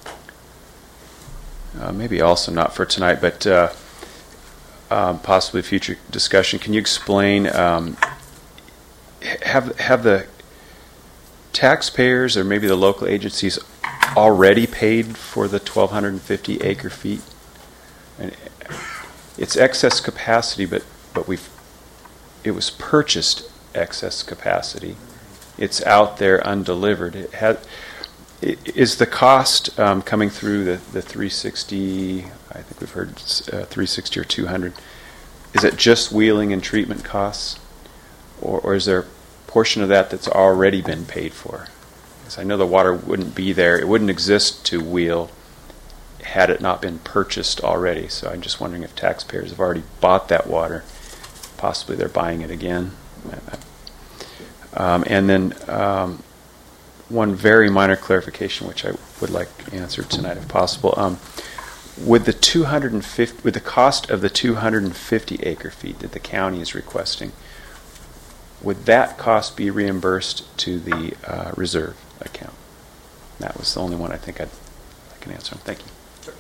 uh, maybe also not for tonight, but uh, um, possibly future discussion. Can you explain? Um, have have the taxpayers or maybe the local agencies already paid for the twelve fifty acre feet? And it's excess capacity, but but we've it was purchased excess capacity. It's out there undelivered. It had I- Is the cost um, coming through the, the three sixty, I think we've heard uh, three sixty or two hundred, is it just wheeling and treatment costs? Or, or is there a portion of that that's already been paid for? Because I know the water wouldn't be there, it wouldn't exist to wheel had it not been purchased already. So I'm just wondering if taxpayers have already bought that water. Possibly they're buying it again. Um, and then um, one very minor clarification, which I would like answered tonight if possible. Um, with the two hundred fifty, with the cost of the two hundred fifty acre feet that the county is requesting, would that cost be reimbursed to the uh, reserve account? That was the only one I think I'd, I can answer. Thank you.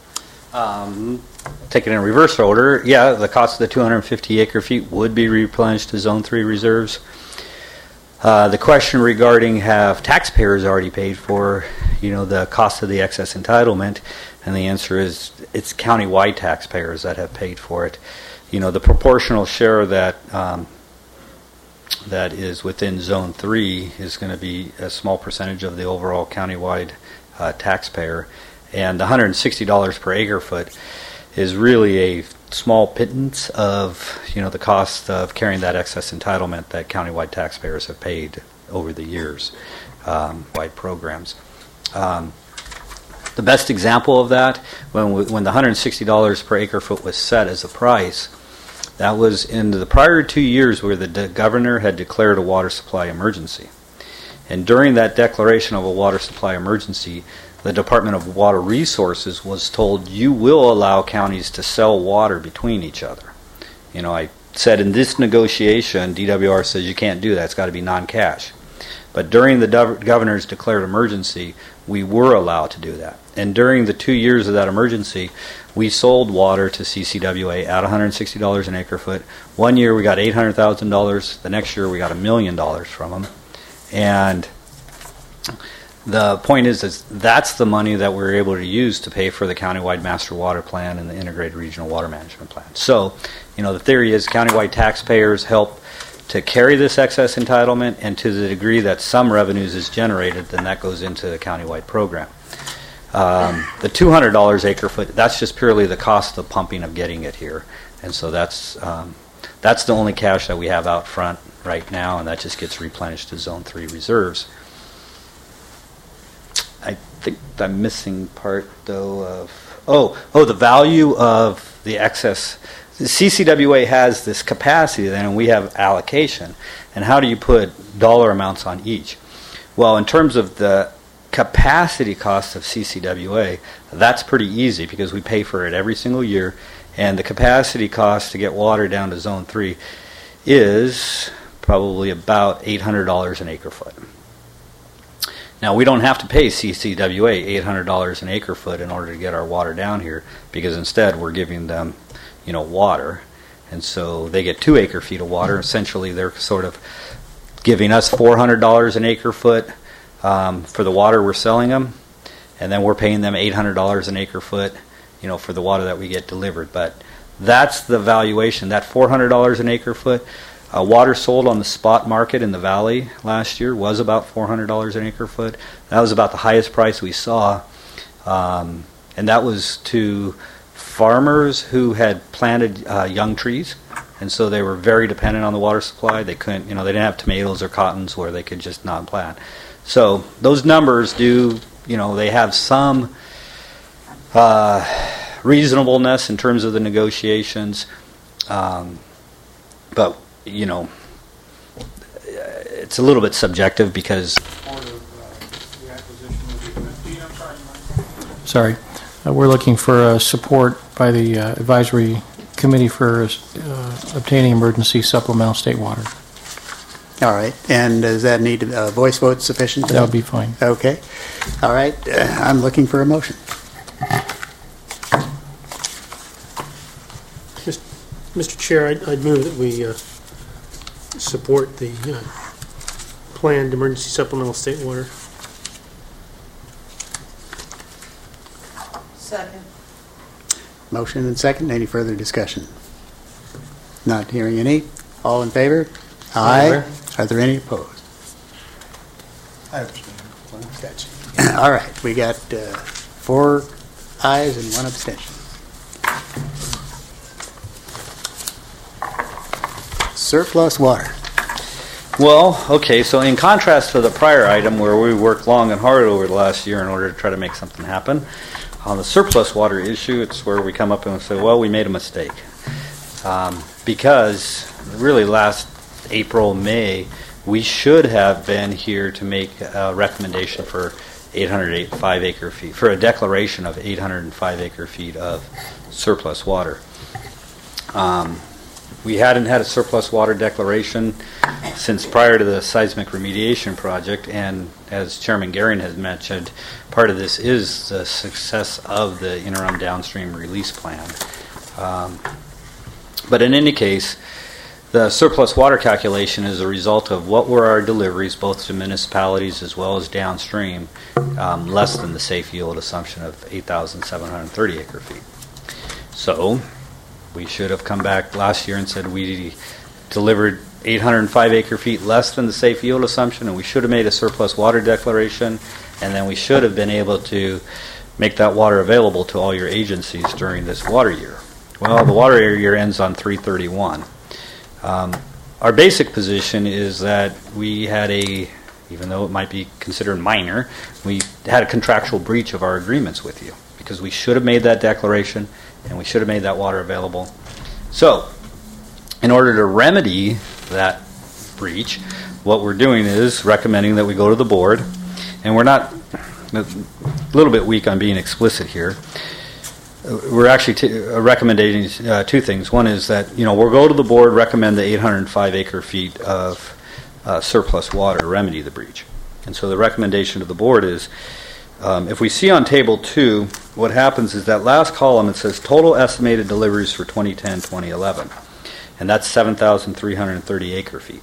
Um, take it in reverse order. Yeah, the cost of the two hundred fifty acre feet would be replenished to Zone three reserves. Uh, the question regarding have taxpayers already paid for, you know, the cost of the excess entitlement, and the answer is it's county-wide taxpayers that have paid for it. You know, the proportional share that um, that is within Zone three is going to be a small percentage of the overall county-wide uh, taxpayer. And the one hundred sixty dollars per acre foot is really a small pittance of, you know, the cost of carrying that excess entitlement that countywide taxpayers have paid over the years, um, wide programs. Um, the best example of that, when we, when the one hundred sixty dollars per acre foot was set as a price, that was in the prior two years where the de- governor had declared a water supply emergency. And during that declaration of a water supply emergency, the Department of Water Resources was told, you will allow counties to sell water between each other. You know, I said in this negotiation, D W R says you can't do that. It's got to be non-cash. But during the gov- governor's declared emergency, we were allowed to do that. And during the two years of that emergency, we sold water to C C W A at one hundred sixty dollars an acre foot. One year we got eight hundred thousand dollars. The next year we got a million dollars from them. And the point is, is that's the money that we're able to use to pay for the countywide master water plan and the integrated regional water management plan. So, you know, the theory is countywide taxpayers help to carry this excess entitlement, and to the degree that some revenues is generated, then that goes into the countywide program. Um, the two hundred dollars acre foot, that's just purely the cost of pumping of getting it here. And so that's um, that's the only cash that we have out front right now, and that just gets replenished to Zone three reserves. I think I'm missing part, though, of... Oh, oh, the value of the excess. The C C W A has this capacity, then, and we have allocation. And how do you put dollar amounts on each? Well, in terms of the capacity cost of C C W A, that's pretty easy because we pay for it every single year. And the capacity cost to get water down to Zone three is probably about eight hundred dollars an acre foot. Now, we don't have to pay C C W A eight hundred dollars an acre foot in order to get our water down here, because instead we're giving them, you know, water. And so they get two acre feet of water. Essentially, they're sort of giving us four hundred dollars an acre foot um, for the water we're selling them, and then we're paying them eight hundred dollars an acre foot, you know, for the water that we get delivered. But that's the valuation, that four hundred dollars an acre foot. Uh, water sold on the spot market in the valley last year was about four hundred dollars an acre foot. That was about the highest price we saw. Um, and that was to farmers who had planted uh, young trees. And so they were very dependent on the water supply. They couldn't, you know, they didn't have tomatoes or cottons where they could just not plant. So those numbers do, you know, they have some uh, reasonableness in terms of the negotiations. Um, but you know, it's a little bit subjective because... Sorry. Uh, we're looking for uh, support by the uh, advisory committee for uh, obtaining emergency supplemental state water. All right. And does that need a uh, voice vote sufficient? That would be fine. Okay. All right. Uh, I'm looking for a motion. Mister Chair, I'd, I'd move that we uh, support the uh, planned emergency supplemental state water. Second. Motion and second. Any further discussion? Not hearing any. All in favor? Aye. Are there any opposed? I abstain. One abstention. All right, we got uh, four ayes and one abstention. Surplus water. Well, okay, so in contrast to the prior item where we worked long and hard over the last year in order to try to make something happen, on the surplus water issue, it's where we come up and say, well, we made a mistake. Um, because really last April, May, we should have been here to make a recommendation for eight hundred five acre feet, for a declaration of eight hundred five acre feet of surplus water. Um, we hadn't had a surplus water declaration since prior to the seismic remediation project, and as Chairman Garing has mentioned, part of this is the success of the interim downstream release plan. Um, but in any case, the surplus water calculation is a result of what were our deliveries, both to municipalities as well as downstream, um, less than the safe yield assumption of eight thousand seven hundred thirty acre feet. So we should have come back last year and said we delivered eight hundred five acre feet less than the safe yield assumption, and we should have made a surplus water declaration, and then we should have been able to make that water available to all your agencies during this water year. Well, the water year ends on three thirty-one. Um, our basic position is that we had a, even though it might be considered minor, we had a contractual breach of our agreements with you because we should have made that declaration and we should have made that water available. So, in order to remedy that breach, what we're doing is recommending that we go to the board, and we're not, a little bit weak on being explicit here. We're actually t- recommending uh, two things. One is that, you know, we'll go to the board, recommend the eight hundred five acre feet of uh, surplus water to remedy the breach. And so the recommendation to the board is, um, if we see on table two, what happens is that last column, it says total estimated deliveries for twenty ten twenty eleven. And that's seven thousand three hundred thirty acre feet.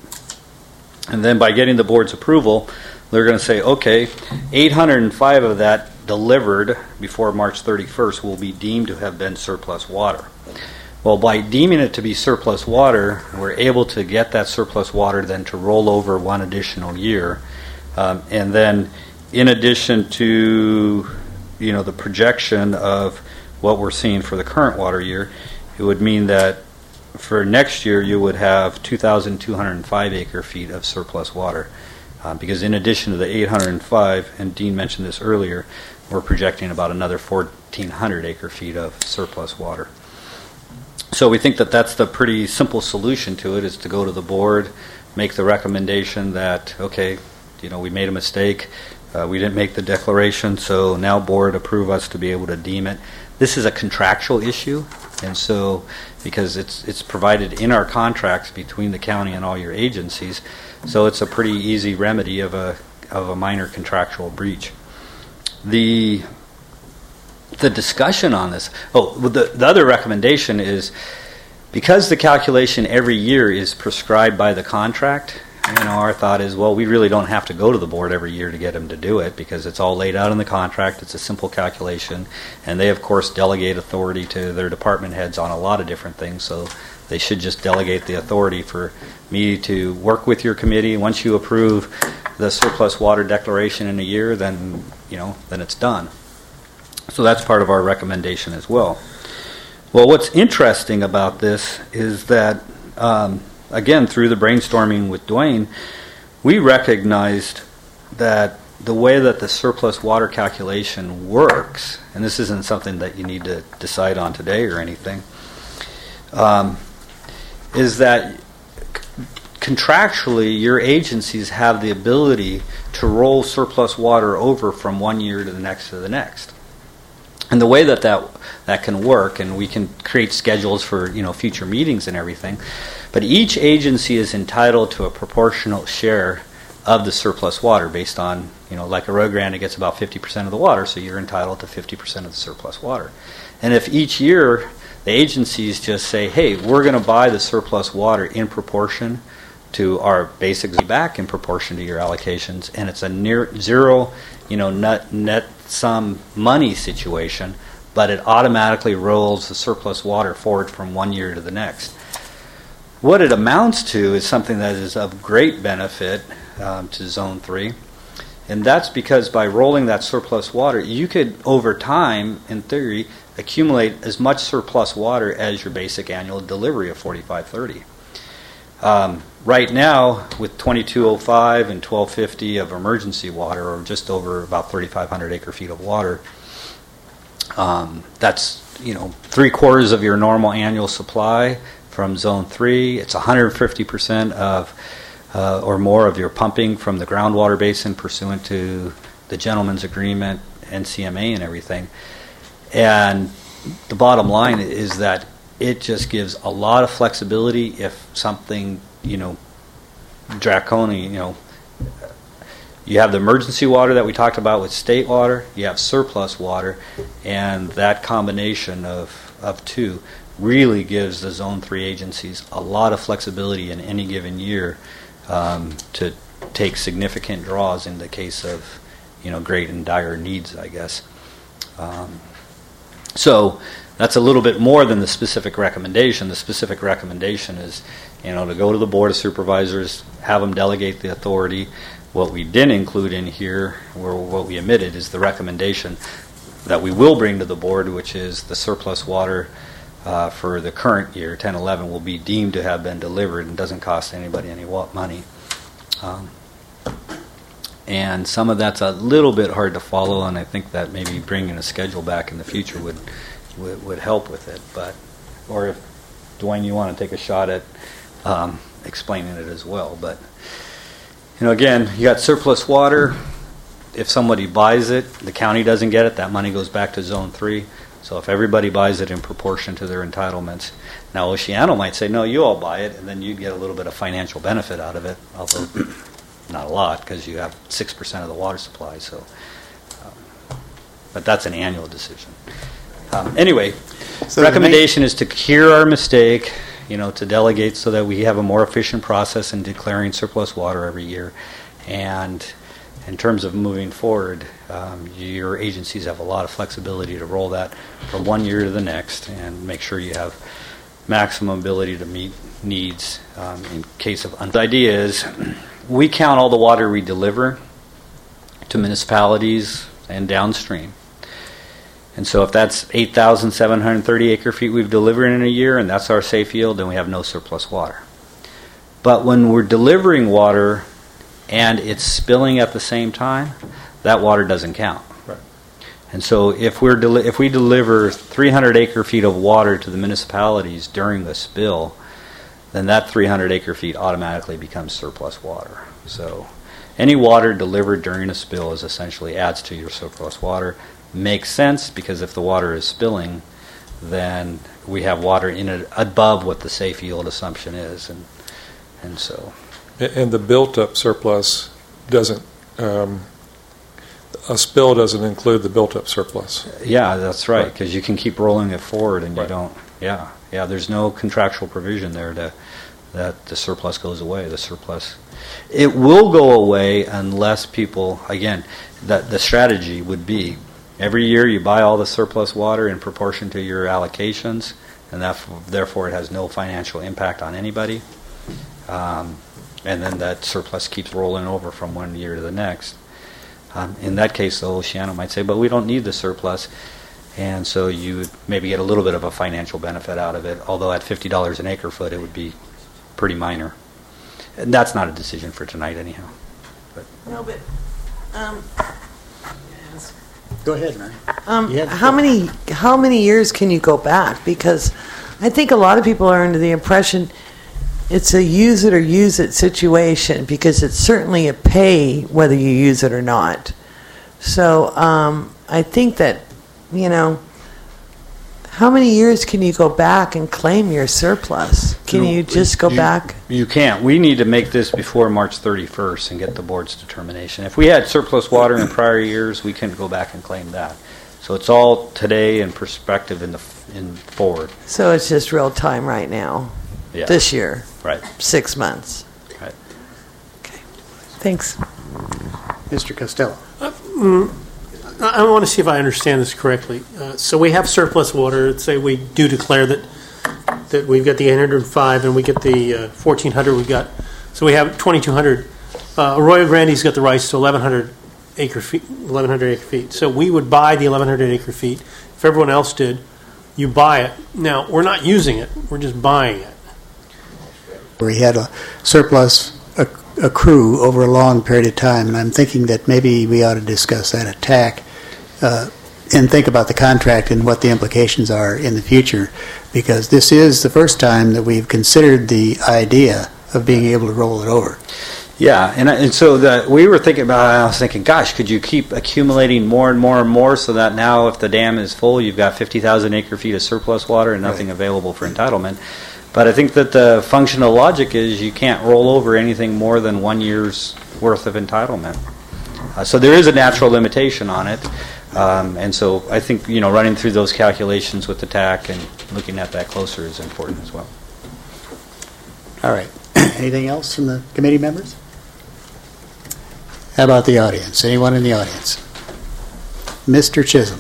And then by getting the board's approval, they're going to say, okay, eight hundred five of that delivered before March thirty-first will be deemed to have been surplus water. Well, by deeming it to be surplus water, we're able to get that surplus water then to roll over one additional year. Um, and then in addition to, you know, the projection of what we're seeing for the current water year, it would mean that for next year you would have two thousand two hundred five acre feet of surplus water. Uh, because in addition to the eight hundred five, and Dean mentioned this earlier, we're projecting about another fourteen hundred acre feet of surplus water. So we think that that's the pretty simple solution to it, is to go to the board, make the recommendation that, okay, you know, we made a mistake, uh, we didn't make the declaration, so now board approve us to be able to deem it. This is a contractual issue, and so because it's it's provided in our contracts between the county and all your agencies, so it's a pretty easy remedy of a of a minor contractual breach. The the discussion on this, oh, the, the other recommendation is, because the calculation every year is prescribed by the contract, you know, our thought is, well, we really don't have to go to the board every year to get them to do it, because it's all laid out in the contract. It's a simple calculation, and they, of course, delegate authority to their department heads on a lot of different things, so they should just delegate the authority for me to work with your committee. Once you approve the surplus water declaration in a year, then, you know, then it's done. So that's part of our recommendation as well. Well, what's interesting about this is that, um, again, through the brainstorming with Dwayne, we recognized that the way that the surplus water calculation works, and this isn't something that you need to decide on today or anything, um, is that c- contractually your agencies have the ability to roll surplus water over from one year to the next to the next. And the way that, that that can work, and we can create schedules for, you know, future meetings and everything, but each agency is entitled to a proportional share of the surplus water based on, you know, like a Rio Grande gets about fifty percent of the water, so you're entitled to fifty percent of the surplus water. And if each year the agencies just say, hey, we're going to buy the surplus water in proportion to our basic back in proportion to your allocations, and it's a near zero, you know, net, net sum money situation, but it automatically rolls the surplus water forward from one year to the next. What it amounts to is something that is of great benefit um, to Zone three, And that's because by rolling that surplus water, you could, over time, in theory, accumulate as much surplus water as your basic annual delivery of forty-five thirty. Um, right now, with twenty-two oh five and twelve fifty of emergency water, or just over about thirty-five hundred acre feet of water, um, that's, you know, three quarters of your normal annual supply from Zone three. It's one hundred fifty percent of uh, or more of your pumping from the groundwater basin pursuant to the gentleman's agreement, N C M A and everything. And the bottom line is that it just gives a lot of flexibility if something, you know, draconian, you know, you have the emergency water that we talked about with state water, you have surplus water, and that combination of, of two really gives the Zone three agencies a lot of flexibility in any given year um, to take significant draws in the case of, you know, great and dire needs, I guess. Um, so that's a little bit more than the specific recommendation. The specific recommendation is, you know, to go to the Board of Supervisors, have them delegate the authority. What we didn't include in here, or what we omitted, is the recommendation that we will bring to the board, which is the surplus water uh, for the current year, ten eleven, will be deemed to have been delivered and doesn't cost anybody any money. Um, and some of that's a little bit hard to follow, and I think that maybe bringing a schedule back in the future would would, would help with it. But, or if Dwayne, you want to take a shot at um, explaining it as well, but. You know, again, you got surplus water. If somebody buys it, the county doesn't get it, that money goes back to Zone three. So if everybody buys it in proportion to their entitlements. Now, Oceano might say, no, you all buy it, and then you get a little bit of financial benefit out of it, although not a lot, because you have six percent of the water supply. So, um, but that's an annual decision. Um, anyway, so recommendation is to cure our mistake, you know, to delegate so that we have a more efficient process in declaring surplus water every year. And in terms of moving forward, um, your agencies have a lot of flexibility to roll that from one year to the next and make sure you have maximum ability to meet needs um, in case of... The idea is we count all the water we deliver to municipalities and downstream. And so if that's eight thousand seven hundred thirty acre feet we've delivered in a year, and that's our safe yield, then we have no surplus water. But when we're delivering water and it's spilling at the same time, that water doesn't count. Right. And so if we're deli- if we deliver three hundred acre feet of water to the municipalities during the spill, then that three hundred acre feet automatically becomes surplus water. So any water delivered during a spill is essentially adds to your surplus water. Makes sense because if the water is spilling, then we have water in it above what the safe yield assumption is, and and so. And the built-up surplus doesn't. Um, a spill doesn't include the built-up surplus. Yeah, that's right. Because Right. you can keep rolling it forward, and Right. you don't. Yeah, yeah. There's no contractual provision there to that the surplus goes away. The surplus, it will go away unless people. Again, that the strategy would be. Every year you buy all the surplus water in proportion to your allocations, and that, therefore it has no financial impact on anybody. Um, and then that surplus keeps rolling over from one year to the next. Um, in that case, though, Oceano might say, but we don't need the surplus. And so you would maybe get a little bit of a financial benefit out of it, although at fifty dollars an acre foot it would be pretty minor. And that's not a decision for tonight anyhow. But. No, but... Um, Go ahead, Mary. Um, Yeah. how many how many years can you go back? Because I think a lot of people are under the impression it's a use it or use it situation, because it's certainly a pay whether you use it or not. So um, I think that, you know, how many years can you go back and claim your surplus? Can you just go you, back? You can't. We need to make this before March thirty-first and get the board's determination. If we had surplus water in prior years, we couldn't go back and claim that. So it's all today and perspective in the in forward. So it's just real time right now, Yeah. this year, Right. six months. Right. Okay. Thanks. Mister Costello. I I want to see if I understand this correctly. Uh, so we have surplus water. Let's say we do declare that that we've got the eight hundred five and we get the uh, fourteen hundred we've got. So we have twenty-two hundred. Uh, Arroyo Grande's got the rights to eleven hundred acre feet, eleven hundred acre feet. So we would buy the eleven hundred acre feet. If everyone else did, you buy it. Now, we're not using it. We're just buying it. We had a surplus acc- accrue over a long period of time, and I'm thinking that maybe we ought to discuss that at T A C uh, and think about the contract and what the implications are in the future, because this is the first time that we've considered the idea of being able to roll it over. Yeah, and, and so the, we were thinking about, I was thinking, gosh, could you keep accumulating more and more and more so that now if the dam is full, you've got fifty thousand acre feet of surplus water and nothing right. available for entitlement. But I think that the functional logic is you can't roll over anything more than one year's worth of entitlement. Uh, so there is a natural limitation on it. Um, and so I think, you know, running through those calculations with the T A C and looking at that closer is important as well. All right. Anything else from the committee members? How about the audience? Anyone in the audience? Mister Chisholm.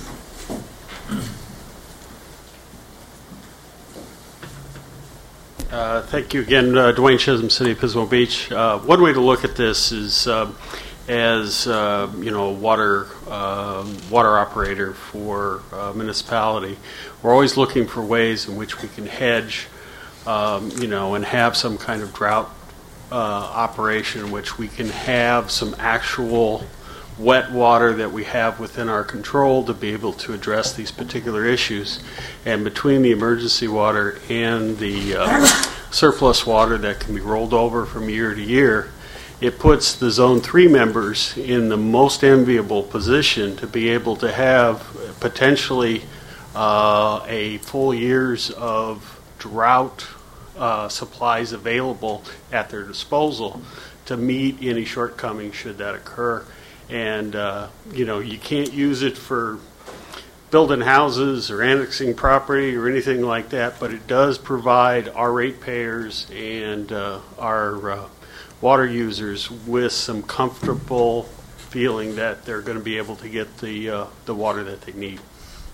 Uh, thank you again, uh, Dwayne Chisholm, City of Pismo Beach. Uh, one way to look at this is uh, as uh, you know, water uh, water operator for uh, municipality. We're always looking for ways in which we can hedge, um, you know, and have some kind of drought uh, operation in which we can have some actual wet water that we have within our control to be able to address these particular issues. And between the emergency water and the uh, surplus water that can be rolled over from year to year, it puts the Zone three members in the most enviable position to be able to have potentially uh, a full year's of drought uh, supplies available at their disposal to meet any shortcomings should that occur. And, uh, you know, you can't use it for building houses or annexing property or anything like that, but it does provide our ratepayers and uh, our uh, water users with some comfortable feeling that they're going to be able to get the, uh, the water that they need.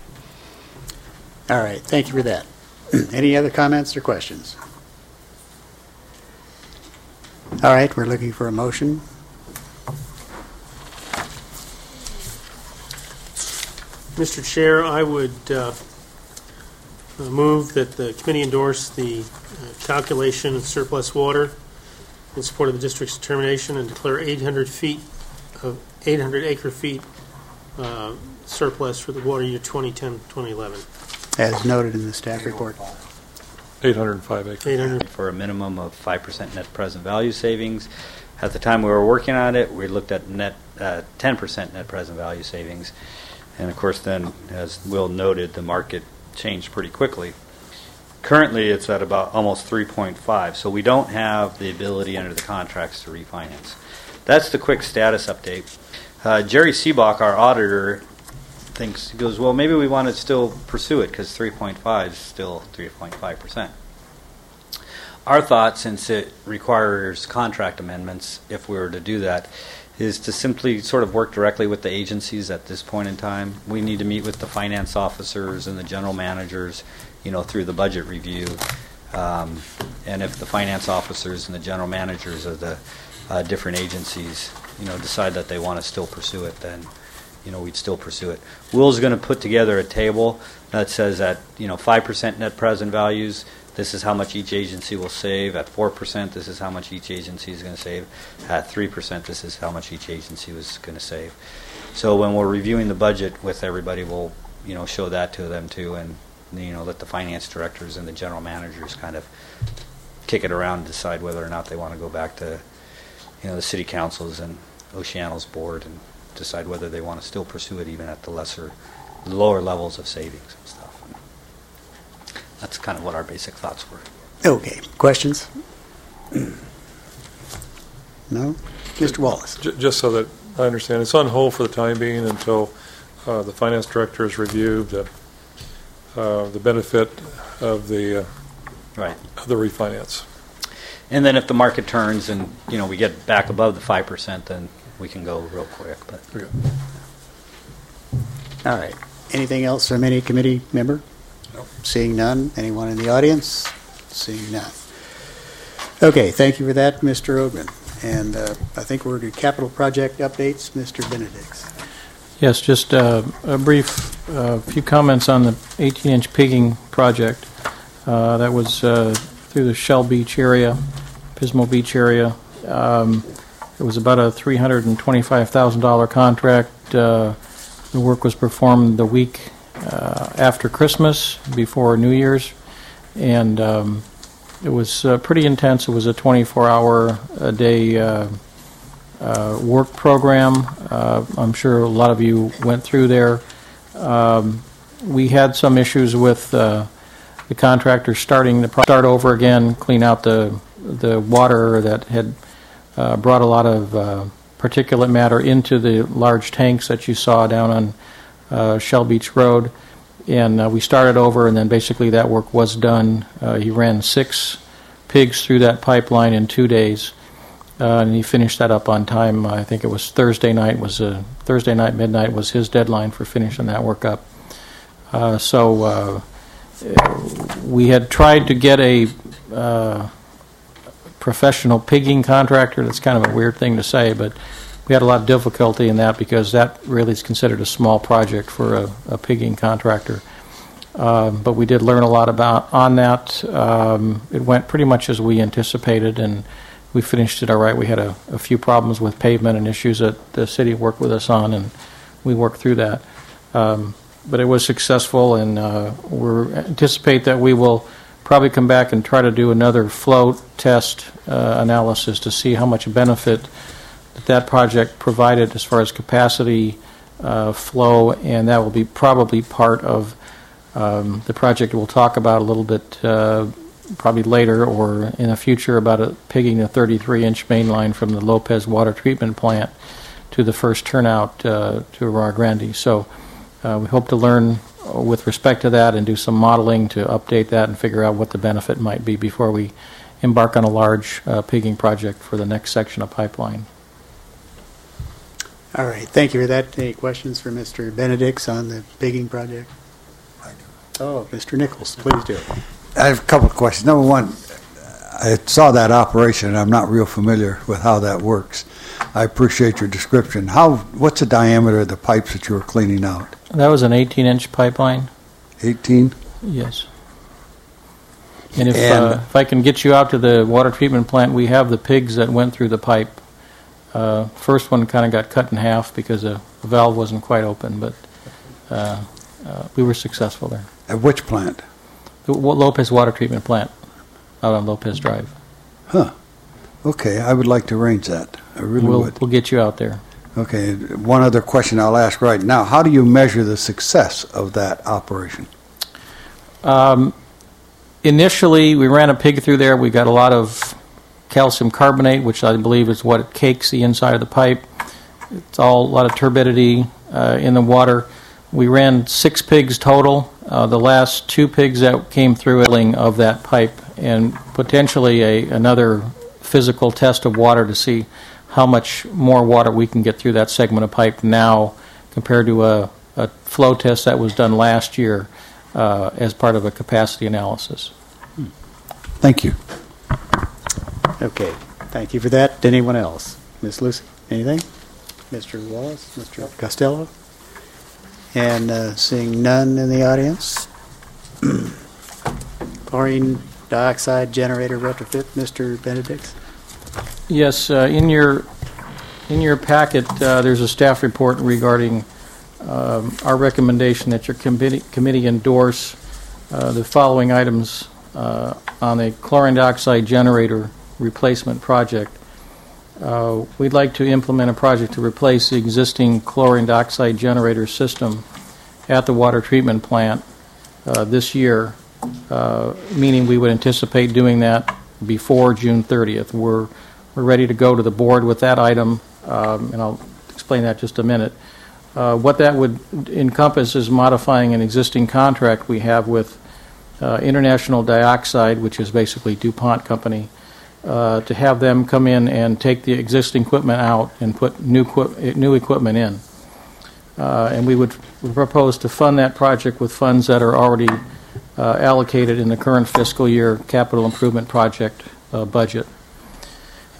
All right. Thank you for that. Any other comments or questions? All right. We're looking for a motion. Mister Chair, I would uh, move that the committee endorse the uh, calculation of surplus water in support of the district's determination and declare eight hundred feet of eight hundred acre feet uh, surplus for the water year twenty ten twenty eleven. As noted in the staff report. eight hundred five acres. eight hundred For a minimum of five percent net present value savings. At the time we were working on it, we looked at net uh, ten percent net present value savings. And of course then, as Will noted, the market changed pretty quickly. Currently it's at about almost three point five, so we don't have the ability under the contracts to refinance. That's the quick status update. Uh, Jerry Seebach, our auditor, thinks, he goes, well, maybe we want to still pursue it because three point five is still three point five percent. Our thought, since it requires contract amendments, if we were to do that, is to simply sort of work directly with the agencies at this point in time. We need to meet with the finance officers and the general managers, you know, through the budget review. Um, and if the finance officers and the general managers of the uh, different agencies, you know, decide that they want to still pursue it, then, you know, we'd still pursue it. Will's going to put together a table that says that, you know, five percent net present values, this is how much each agency will save. At four percent, this is how much each agency is going to save. At three percent, this is how much each agency was going to save. So when we're reviewing the budget with everybody, we'll, you know, show that to them too, and, you know, let the finance directors and the general managers kind of kick it around and decide whether or not they want to go back to, you know, the city councils and Oceano's board and decide whether they want to still pursue it even at the lesser, lower levels of savings and stuff. That's kind of what our basic thoughts were. Okay. Questions? No? Mister Wallace. J- just so that I understand, it's on hold for the time being until uh, the finance director has reviewed the, uh, the benefit of the uh, right of the refinance. And then if the market turns and, you know, we get back above the five percent, then we can go real quick. But okay. All right. Anything else from any committee member? No. Seeing none. Anyone in the audience? Seeing none. Okay. Thank you for that, Mister Ogren. And uh, I think we're to capital project updates. Mister Benedicts. Yes, just uh, a brief uh, few comments on the eighteen-inch pigging project. Uh, that was uh, through the Shell Beach area, Pismo Beach area. Um, it was about a three hundred twenty-five thousand dollars contract. Uh, the work was performed the week uh, after Christmas, before New Year's, and um, it was uh, pretty intense. It was a twenty-four hour a day uh, uh, work program. Uh, I'm sure a lot of you went through there. Um, we had some issues with uh, the contractor starting the pro- start over again, clean out the the water that had uh, brought a lot of uh, particulate matter into the large tanks that you saw down on uh, Shell Beach Road. And uh, we started over, and then basically that work was done. Uh, he ran six pigs through that pipeline in two days, uh, and he finished that up on time. I think it was Thursday night. Was a Thursday night midnight was his deadline for finishing that work up. Uh, so uh, we had tried to get a uh, professional pigging contractor. That's kind of a weird thing to say, but we had a lot of difficulty in that because that really is considered a small project for a, a pigging contractor. Um, but we did learn a lot about on that. Um, it went pretty much as we anticipated, and we finished it all right. We had a, a few problems with pavement and issues that the city worked with us on, and we worked through that. Um, but it was successful, and uh, we anticipate that we will probably come back and try to do another flow test uh, analysis to see how much benefit that that project provided as far as capacity, uh, flow, and that will be probably part of um, the project we'll talk about a little bit uh, probably later or in the future about a, pigging a thirty-three inch main line from the Lopez water treatment plant to the first turnout uh, to Aurora Grande. So uh, we hope to learn with respect to that and do some modeling to update that and figure out what the benefit might be before we embark on a large uh, pigging project for the next section of pipeline. All right, thank you for that. Any questions for Mister Benedicts on the pigging project? Oh, Mister Nichols, please do. I have a couple of questions. Number one, I saw that operation, and I'm not real familiar with how that works. I appreciate your description. How? What's the diameter of the pipes that you were cleaning out? That was an eighteen inch pipeline. eighteen? Yes. And if, And- uh, if I can get you out to the water treatment plant, we have the pigs that went through the pipe. Uh, first one kind of got cut in half because the valve wasn't quite open, but uh, uh, we were successful there. At which plant? The Wa- Lopez Water Treatment Plant out on Lopez Drive. Huh. Okay, I would like to arrange that. I really We'll, would. we'll get you out there. Okay, one other question I'll ask right now. How do you measure the success of that operation? Um, initially, we ran a pig through there. We got a lot of calcium carbonate, which I believe is what cakes the inside of the pipe. It's all a lot of turbidity uh, in the water. We ran six pigs total. Uh, the last two pigs that came through filling of that pipe, and potentially a, another physical test of water to see how much more water we can get through that segment of pipe now compared to a, a flow test that was done last year uh, as part of a capacity analysis. Thank you. Okay, thank you for that. Anyone else? Miss Lucy, anything? Mister Wallace, Mister Costello? And uh, seeing none in the audience, chlorine dioxide generator retrofit, Mister Benedict? Yes, uh, in your in your packet, uh, there's a staff report regarding um, our recommendation that your committee, committee endorse uh, the following items uh, on a chlorine dioxide generator replacement project. Uh, we'd like to implement a project to replace the existing chlorine dioxide generator system at the water treatment plant uh, this year, uh, meaning we would anticipate doing that before June thirtieth. We're we're ready to go to the board with that item, um, and I'll explain that in just a minute. Uh, what that would encompass is modifying an existing contract we have with uh, International Dioxide, which is basically DuPont Company, Uh, to have them come in and take the existing equipment out and put new equi- new equipment in. Uh, and we would propose to fund that project with funds that are already uh, allocated in the current fiscal year capital improvement project uh, budget.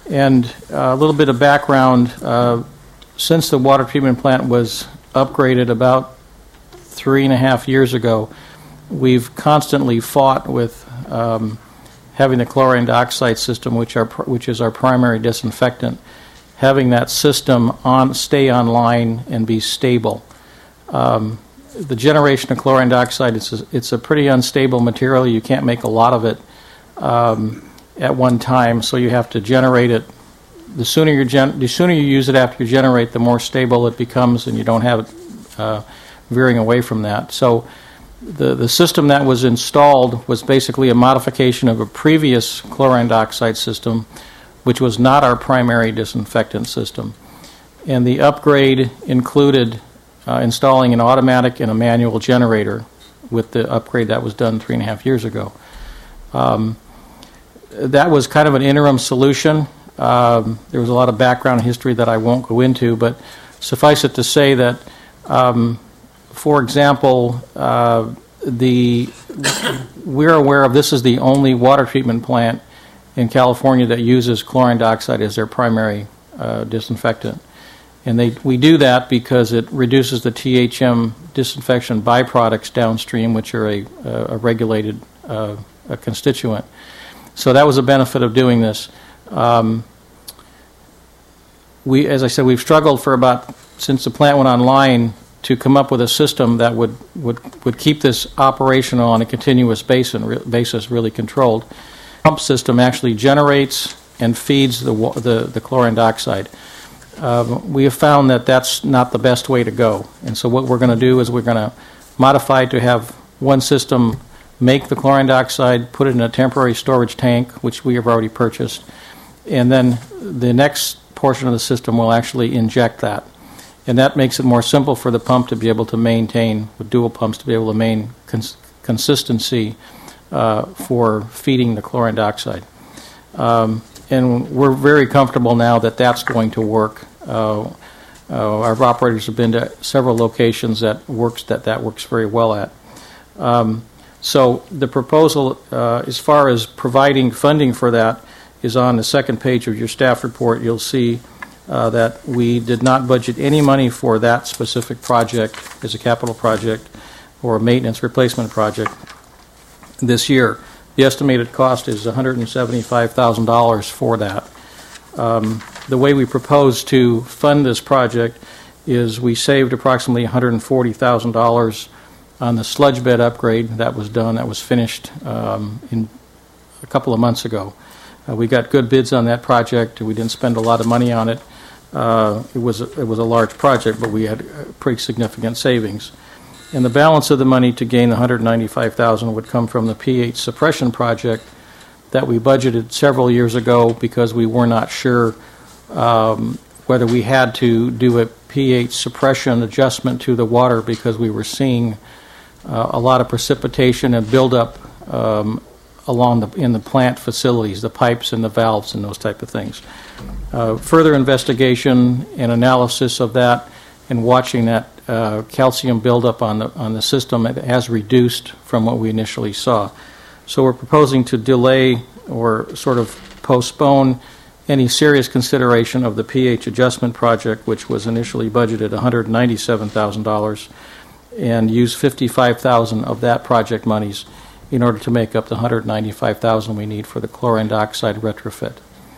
And uh, a little bit of background, uh, since the water treatment plant was upgraded about three and a half years ago, we've constantly fought with um, having the chlorine dioxide system, which, are, which is our primary disinfectant, having that system on stay online and be stable. Um, the generation of chlorine dioxide, it's a, it's a pretty unstable material. You can't make a lot of it um, at one time, so you have to generate it. The sooner, you gen- the sooner you use it after you generate, the more stable it becomes, and you don't have it uh, veering away from that. So the, the system that was installed was basically a modification of a previous chlorine dioxide system, which was not our primary disinfectant system. And the upgrade included uh, installing an automatic and a manual generator with the upgrade that was done three and a half years ago. Um, that was kind of an interim solution. Um, there was a lot of background history that I won't go into, but suffice it to say that, um, for example, uh, the we're aware of this is the only water treatment plant in California that uses chlorine dioxide as their primary uh, disinfectant. And they, we do that because it reduces the T H M disinfection byproducts downstream, which are a, a regulated uh, a constituent. So that was a benefit of doing this. Um, we, as I said, we've struggled for about, since the plant went online, to come up with a system that would, would, would keep this operational on a continuous basis, basis really controlled. Pump system actually generates and feeds the, the, the chlorine dioxide. Um, we have found that that's not the best way to go. And so what we're going to do is we're going to modify to have one system make the chlorine dioxide, put it in a temporary storage tank, which we have already purchased, and then the next portion of the system will actually inject that. And that makes it more simple for the pump to be able to maintain, with dual pumps, to be able to maintain cons- consistency uh, for feeding the chlorine dioxide. Um, and we're very comfortable now that that's going to work. Uh, uh, our operators have been to several locations that works that that works very well at. Um, so the proposal, uh, as far as providing funding for that, is on the second page of your staff report. You'll see uh, that we did not budget any money for that specific project as a capital project or a maintenance replacement project this year. The estimated cost is one hundred seventy-five thousand dollars for that. Um, the way we propose to fund this project is we saved approximately one hundred forty thousand dollars on the sludge bed upgrade that was done, that was finished um, in a couple of months ago. Uh, we got good bids on that project. We didn't spend a lot of money on it. Uh, it was a, it was a large project, but we had uh, pretty significant savings. And the balance of the money to gain the one hundred ninety-five thousand dollars would come from the pH suppression project that we budgeted several years ago because we were not sure um, whether we had to do a pH suppression adjustment to the water because we were seeing uh, a lot of precipitation and buildup um, along the in the plant facilities, the pipes and the valves and those type of things. Uh, further investigation and analysis of that and watching that Uh, calcium buildup on the on the system has reduced from what we initially saw. So we're proposing to delay or sort of postpone any serious consideration of the pH adjustment project, which was initially budgeted one hundred ninety-seven thousand dollars, and use fifty-five thousand dollars of that project monies in order to make up the one hundred ninety-five thousand dollars we need for the chlorine dioxide retrofit.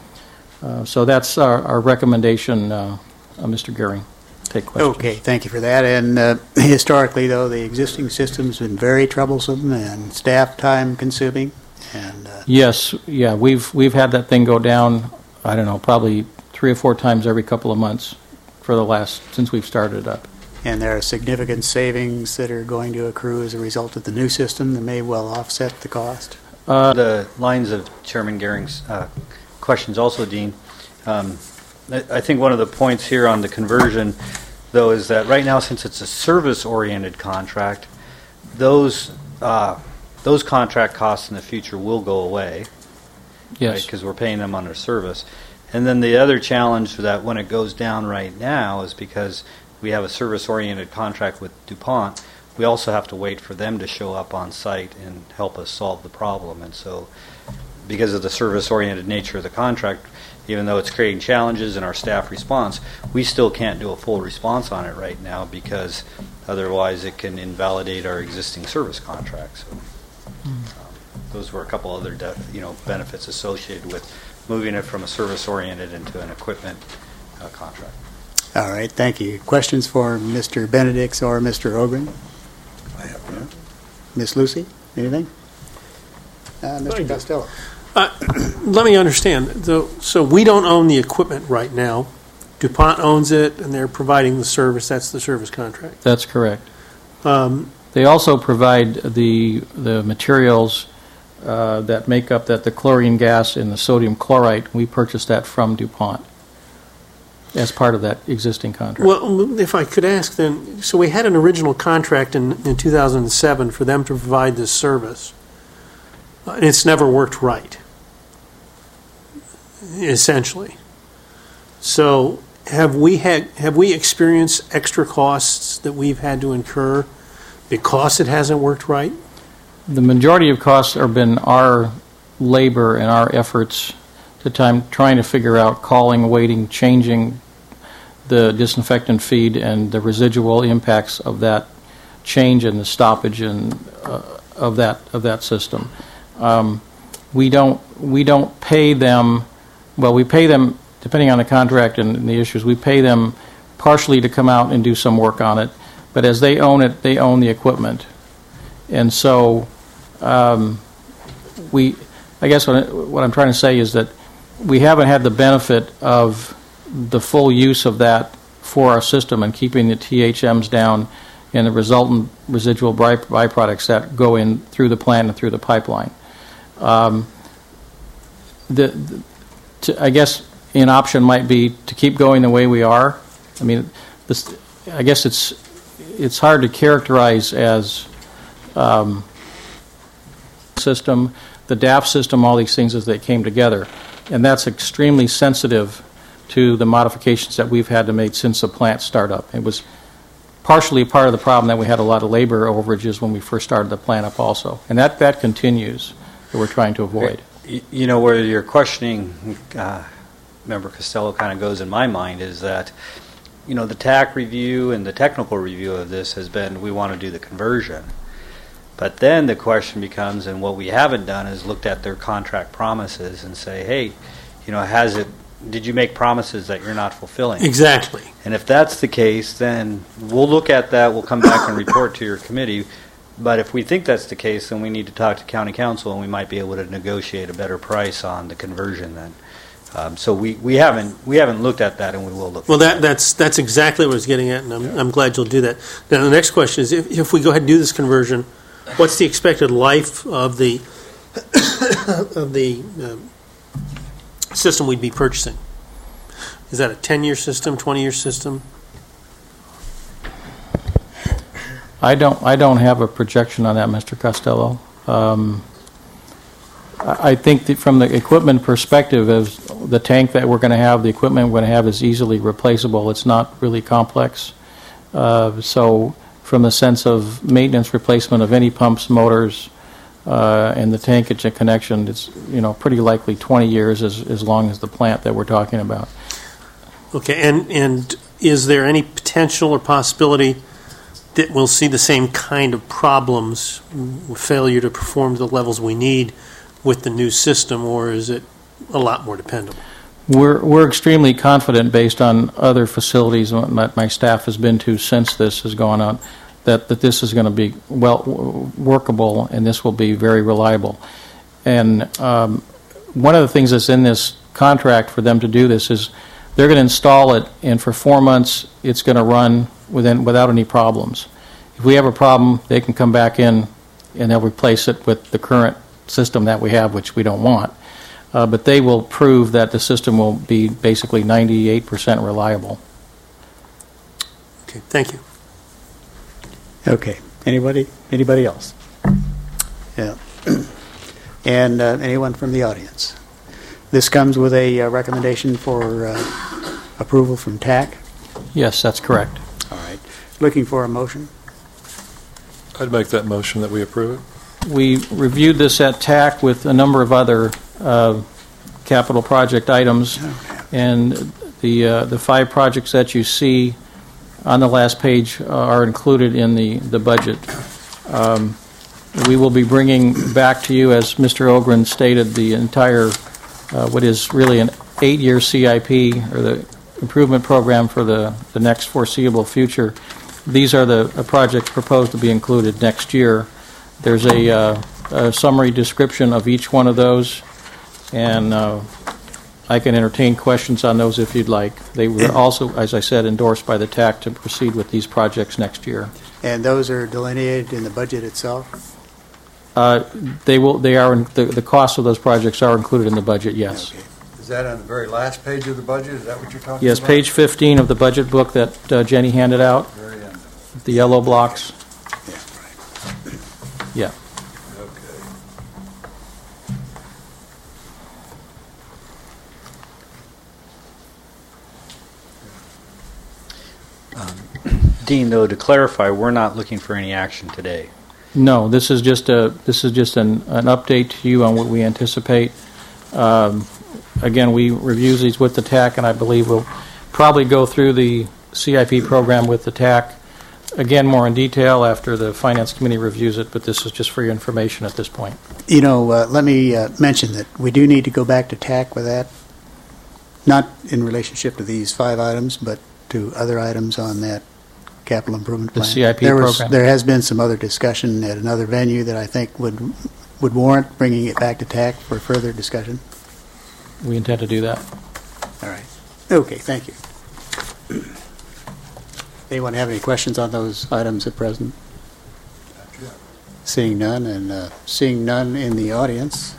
Uh, so that's our, our recommendation, uh, uh, Mister Gehring. Take questions. Okay, thank you for that. And uh, historically, though, the existing system's been very troublesome and staff time consuming. And uh, yes, yeah, we've we've had that thing go down. I don't know, probably three or four times every couple of months for the last since we've started it up. And there are significant savings that are going to accrue as a result of the new system that may well offset the cost. Uh, the lines of Chairman Gehring's uh, questions, also, Dean. Um, I think one of the points here on the conversion, though, is that right now, since it's a service-oriented contract, those uh, those contract costs in the future will go away. Yes. Because right, we're paying them under service. And then the other challenge that when it goes down right now is because we have a service-oriented contract with DuPont, we also have to wait for them to show up on site and help us solve the problem. And so because of the service-oriented nature of the contract, even though it's creating challenges in our staff response, we still can't do a full response on it right now because otherwise it can invalidate our existing service contracts. So, um, those were a couple other de- you know benefits associated with moving it from a service-oriented into an equipment uh, contract. All right, thank you. Questions for Mister Benedicts or Mister Ogren? I have none. Miss Lucy, anything? Uh, Mister Costello. Uh, let me understand. So, so we don't own the equipment right now. DuPont owns it, and they're providing the service. That's the service contract. That's correct. Um, They also provide the the materials uh, that make up that the chlorine gas and the sodium chloride. We purchased that from DuPont as part of that existing contract. Well, if I could ask then, so we had an original contract in, in two thousand seven for them to provide this service, uh, and it's never worked right, essentially. So have we had have we experienced extra costs that we've had to incur because it hasn't worked right? The majority of costs have been our labor and our efforts to time trying to figure out calling, waiting, changing the disinfectant feed and the residual impacts of that change and the stoppage and uh, of that of that system. Um, we don't we don't pay them. Well, we pay them depending on the contract and the issues. We pay them partially to come out and do some work on it, but as they own it, they own the equipment, and so um, we. I guess what, what I'm trying to say is that we haven't had the benefit of the full use of that for our system and keeping the T H Ms down and the resultant residual by, byproducts that go in through the plant and through the pipeline. Um, the, the to, I guess an option might be to keep going the way we are. I mean, this, I guess it's it's hard to characterize as um, system. The D A F system, all these things as they came together. And that's extremely sensitive to the modifications that we've had to make since the plant startup. It was partially part of the problem that we had a lot of labor overages when we first started the plant up also. And that, that continues that we're trying to avoid. You know, where your questioning, uh, Member Costello, kind of goes in my mind is that, you know, the T A C review and the technical review of this has been we want to do the conversion. But then the question becomes, and what we haven't done is looked at their contract promises and say, hey, you know, has it, did you make promises that you're not fulfilling? Exactly. And if that's the case, then we'll look at that, we'll come back and report to your committee. But if we think that's the case, then we need to talk to county council and we might be able to negotiate a better price on the conversion then. Um, so we, we haven't we haven't looked at that, and we will look. Well, at that, that's that's exactly what I was getting at, and I'm, I'm glad you'll do that. Now, the next question is, if, if we go ahead and do this conversion, what's the expected life of the of the um, system we'd be purchasing? Is that a ten-year system, twenty-year system? I don't I don't have a projection on that, Mister Costello. Um, I I think that from the equipment perspective, as the tank that we're going to have, the equipment we're going to have is easily replaceable. It's not really complex. Uh, so from the sense of maintenance replacement of any pumps, motors, uh, and the tankage and connection, it's you know pretty likely twenty years as as long as the plant that we're talking about. Okay, and and is there any potential or possibility that we'll see the same kind of problems, failure to perform the levels we need with the new system, or is it a lot more dependable? We're we're extremely confident, based on other facilities that my staff has been to since this has gone on, that, that this is going to be well workable and this will be very reliable. And um, one of the things that's in this contract for them to do this is they're going to install it, and for four months it's going to run within without any problems. If we have a problem, they can come back in and they'll replace it with the current system that we have, which we don't want. Uh, but they will prove that the system will be basically ninety-eight percent reliable. Okay, thank you. Okay. Anybody? Anybody else? Yeah. And uh, anyone from the audience? This comes with a uh, recommendation for uh, approval from T A C? Yes, that's correct. All right. Looking for a motion? I'd make that motion that we approve it. We reviewed this at T A C with a number of other uh, capital project items, and the uh, the five projects that you see on the last page are included in the, the budget. Um, we will be bringing back to you, as Mister Ogren stated, the entire, uh, what is really an eight-year C I P, or the improvement program for the, the next foreseeable future. These are the uh, projects proposed to be included next year. There's a, uh, a summary description of each one of those, and uh, I can entertain questions on those if you'd like. They were also, as I said, endorsed by the T A C to proceed with these projects next year. And those are delineated in the budget itself? Uh, they will. They are. In, the, the costs of those projects are included in the budget. Yes. Okay. Is that on the very last page of the budget? Is that what you're talking yes, about? Yes, page fifteen of the budget book that uh, Jenny handed out. Very end. The yellow blocks. Yeah. Right. Yeah. Dean, though, to clarify, we're not looking for any action today. No, this is just a this is just an, an update to you on what we anticipate. Um, again, we review these with the T A C, and I believe we'll probably go through the C I P program with the T A C again more in detail after the Finance Committee reviews it. But this is just for your information at this point. You know, uh, let me uh, mention that we do need to go back to T A C with that, not in relationship to these five items, but to other items on that capital improvement plan. The C I P there was, program. There has been some other discussion at another venue that I think would would warrant bringing it back to T A C for further discussion. We intend to do that. All right. Okay, thank you. Anyone have any questions on those items at present? Seeing none, and uh, seeing none in the audience.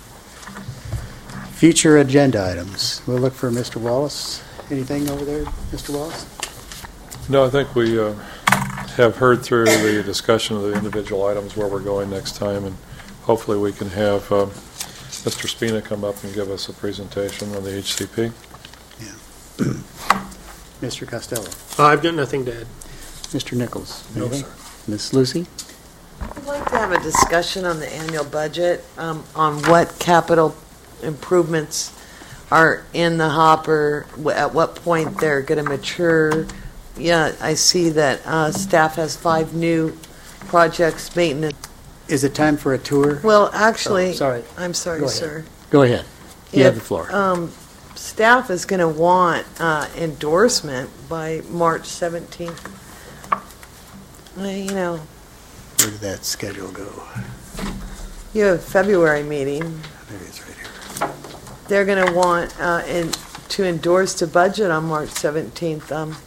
Future agenda items. We'll look for Mister Wallace. Anything over there, Mister Wallace? No, I think we uh, have heard through the discussion of the individual items where we're going next time, and hopefully we can have uh, Mister Spina come up and give us a presentation on the H C P. Yeah. Mister Costello. I've got nothing to add. Mister Nichols. No, anything? sir. Miss Lucy? I'd like to have a discussion on the annual budget, um, on what capital improvements are in the hopper, wh- at what point they're going to mature. Yeah, I see that uh, staff has five new projects, maintenance. Is it time for a tour? Well, actually, Oh, sorry. I'm sorry, Go ahead. sir. Go ahead. You If, have the floor. Um, staff is going to want uh, endorsement by March seventeenth. Uh, you know, Where did that schedule go? you have a February meeting. Maybe it's right here. They're going to want uh, in, to endorse the budget on March seventeenth. Um,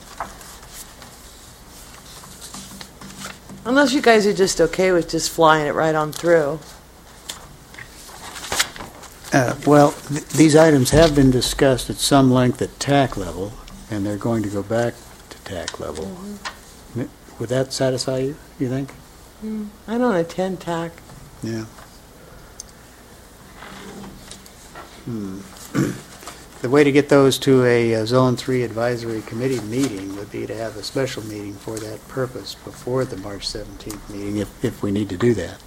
unless you guys are just okay with just flying it right on through. Uh, Well, th- these items have been discussed at some length at T A C level, and they're going to go back to T A C level. N- Would that satisfy you, you think? Mm, I don't attend T A C. Yeah. Hmm. The way to get those to a uh, Zone three Advisory Committee meeting would be to have a special meeting for that purpose before the March seventeenth meeting, if, if we need to do that.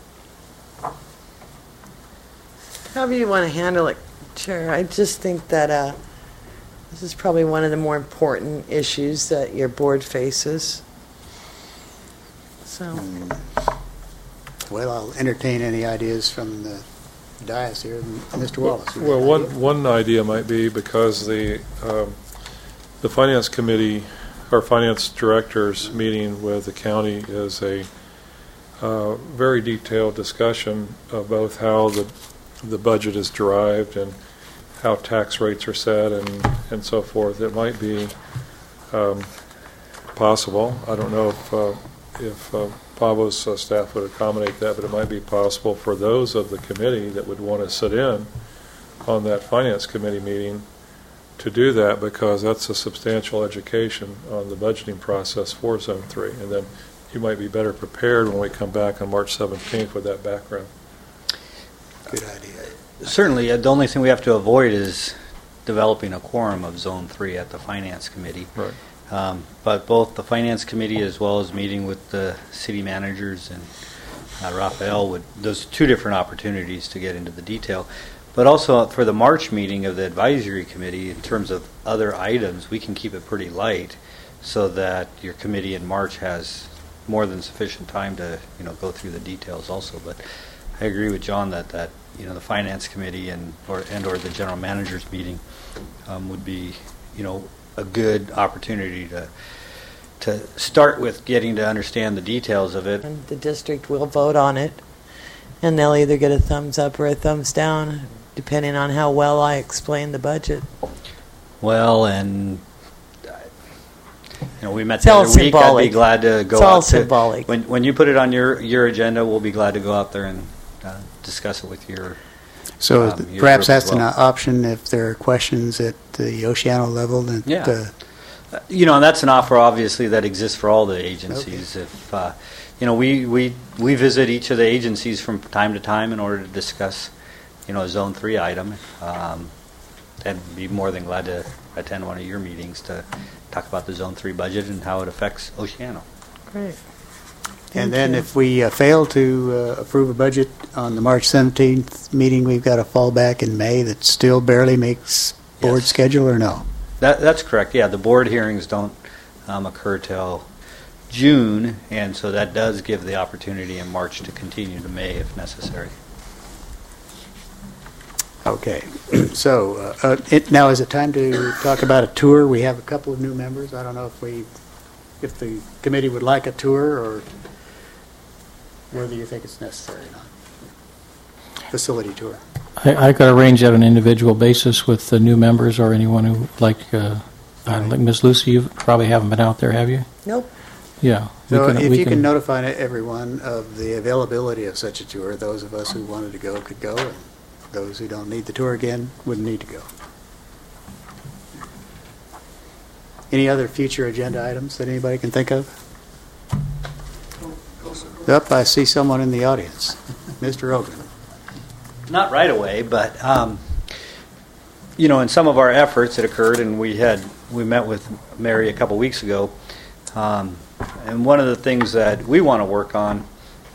However you want to handle it, Chair. I just think that uh, this is probably one of the more important issues that your board faces. So, Well, I'll entertain any ideas from the dais here. Mister Wallace. you Well, have an one idea? one idea might be because the um, the finance committee or finance directors meeting with the county is a uh, very detailed discussion of both how the the budget is derived and how tax rates are set and and so forth. It might be um, possible. I don't know if uh, if uh, Pablo's uh, staff would accommodate that, but it might be possible for those of the committee that would want to sit in on that finance committee meeting to do that, because that's a substantial education on the budgeting process for Zone three. And then you might be better prepared when we come back on March seventeenth with that background. Good idea. Certainly, uh, the only thing we have to avoid is developing a quorum of Zone three at the Finance Committee. Right. Um, but both the Finance Committee as well as meeting with the city managers and uh, Raphael, would those two different opportunities to get into the detail. But also for the March meeting of the advisory committee, in terms of other items, we can keep it pretty light so that your committee in March has more than sufficient time to, you know, go through the details also. But I agree with John that, that you know, the finance committee and or and or the general manager's meeting um, would be, you know, a good opportunity to to start with getting to understand the details of it. And the district will vote on it, and they'll either get a thumbs up or a thumbs down, depending on how well I explain the budget. Well, and you know, we met It's the all other week. I'd symbolic. be glad to go It's all out to, symbolic. when when you put it on your your agenda. We'll be glad to go out there and uh, discuss it with your. So um, your perhaps group as that's an well. option if there are questions at the Oceano level. That, Yeah. uh, Uh, You know, and that's an offer, obviously, that exists for all the agencies. If uh, you know, we, we we visit each of the agencies from time to time in order to discuss, you know, a Zone Three item, um, and be more than glad to attend one of your meetings to talk about the Zone Three budget and how it affects Oceano. Great. and then if we uh, fail to uh, approve a budget on the March seventeenth meeting, we've got a fallback in May that still barely makes board Yes. schedule, or no? That, that's correct. Yeah, the board hearings don't um, occur till June, and so that does give the opportunity in March to continue to May if necessary. Okay. So uh, uh, it, now is it time to talk about a tour? We have a couple of new members. I don't know if we, if the committee would like a tour, or whether you think it's necessary or not. Facility tour. I, I could arrange at an individual basis with the new members or anyone who, like, uh, uh, like Miz Lucy, you probably haven't been out there, have you? Nope. Yeah. we So can- if we you can notify everyone of the availability of such a tour, those of us who wanted to go could go, and those who don't need the tour again wouldn't need to go. Any other future agenda items that anybody can think of? Up, I see someone in the audience. Mister Ogren. Not right away, but um, you know, in some of our efforts that occurred, and we had we met with Mary a couple weeks ago, um, and one of the things that we want to work on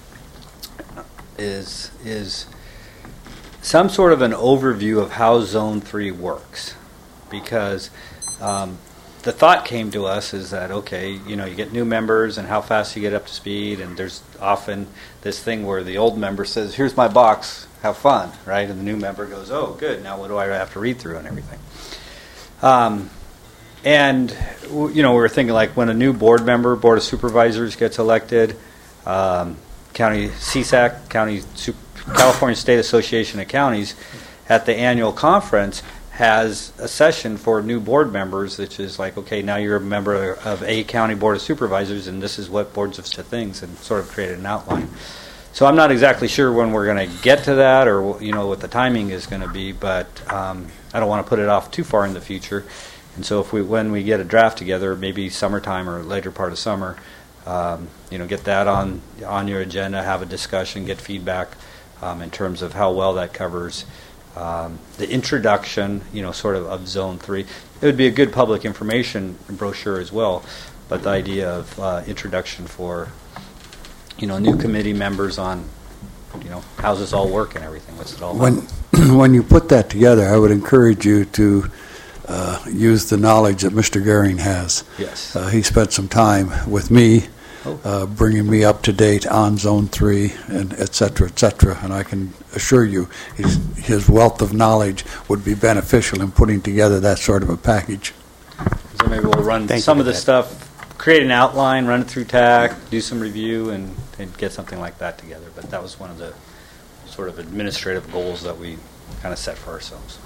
is is some sort of an overview of how Zone Three works, because um, the thought came to us is that, okay, you know, you get new members and how fast you get up to speed, and there's often this thing where the old member says, "Here's my box, have fun," right? And the new member goes, "Oh, good, now what do I have to read through and everything?" Um, and, w- you know, we were thinking like when a new board member, Board of Supervisors gets elected, um, county C S A C, County Sup- California State Association of Counties, at the annual conference has a session for new board members, which is like, okay, now you're a member of a county board of supervisors, and this is what boards of things, and sort of created an outline. So I'm not exactly sure when we're going to get to that, or you know what the timing is going to be, but um, I don't want to put it off too far in the future. And so if we, when we get a draft together, maybe summertime or later part of summer, um, you know, get that on on your agenda, have a discussion, get feedback um, in terms of how well that covers. Um, the introduction, you know, sort of of Zone Three. It would be a good public information brochure as well, but the idea of uh, introduction for, you know, new committee members on, you know, how's this all work and everything. What's it all about? When, when you put that together, I would encourage you to uh, use the knowledge that Mister Gehring has. Yes. Uh, he spent some time with me, Oh. uh, bringing me up to date on Zone Three, and et cetera, et cetera. And I can assure you, his, his wealth of knowledge would be beneficial in putting together that sort of a package. So maybe we'll run Thank some you of the for stuff, create an outline, run it through T A C, do some review, and, and get something like that together. But that was one of the sort of administrative goals that we kind of set for ourselves.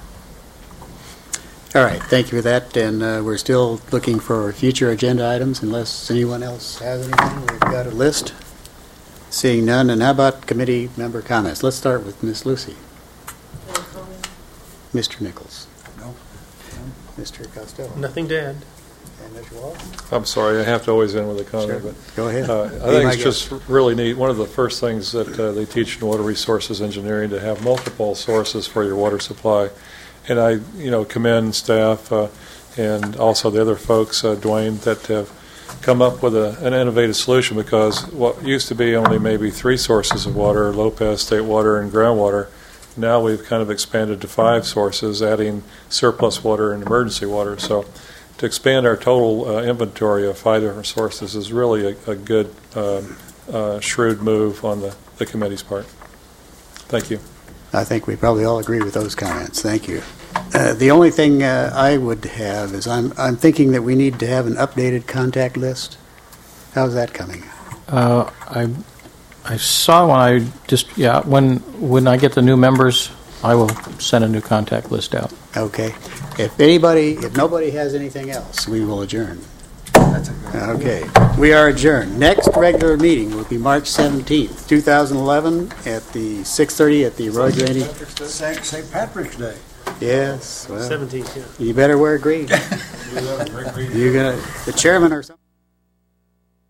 All right, thank you for that, and uh, we're still looking for future agenda items unless anyone else has anything. We've got a list. Seeing none, and how about committee member comments? Let's start with Miss Lucy. Mister Nichols. No. Mister Costello. Nothing to add. And Mister Wall. I'm sorry, I have to always end with a comment. Sure. But, Go ahead. Uh, I Be think my it's guest. just really neat. One of the first things that uh, they teach in water resources engineering to have multiple sources for your water supply. And I, you know, commend staff uh, and also the other folks, uh, Dwayne, that have come up with a, an innovative solution, because what used to be only maybe three sources of water, Lopez, state water, and groundwater, Now we've kind of expanded to five sources, adding surplus water and emergency water. So to expand our total uh, inventory of five different sources is really a, a good, uh, uh, shrewd move on the, the committee's part. Thank you. I think we probably all agree with those comments. Thank you. Uh, the only thing uh, I would have is I'm, I'm thinking that we need to have an updated contact list. How's that coming? Uh, I I saw when I just yeah when when I get the new members, I will send a new contact list out. Okay. If anybody, if nobody has anything else, we will adjourn. Okay. We are adjourned. Next regular meeting will be March seventeenth, two thousand eleven, at the six thirty at the Roy Graney. Saint Patrick's Day. Yes. Well, seventeenth, yeah. you better wear green. You're gonna the chairman or something.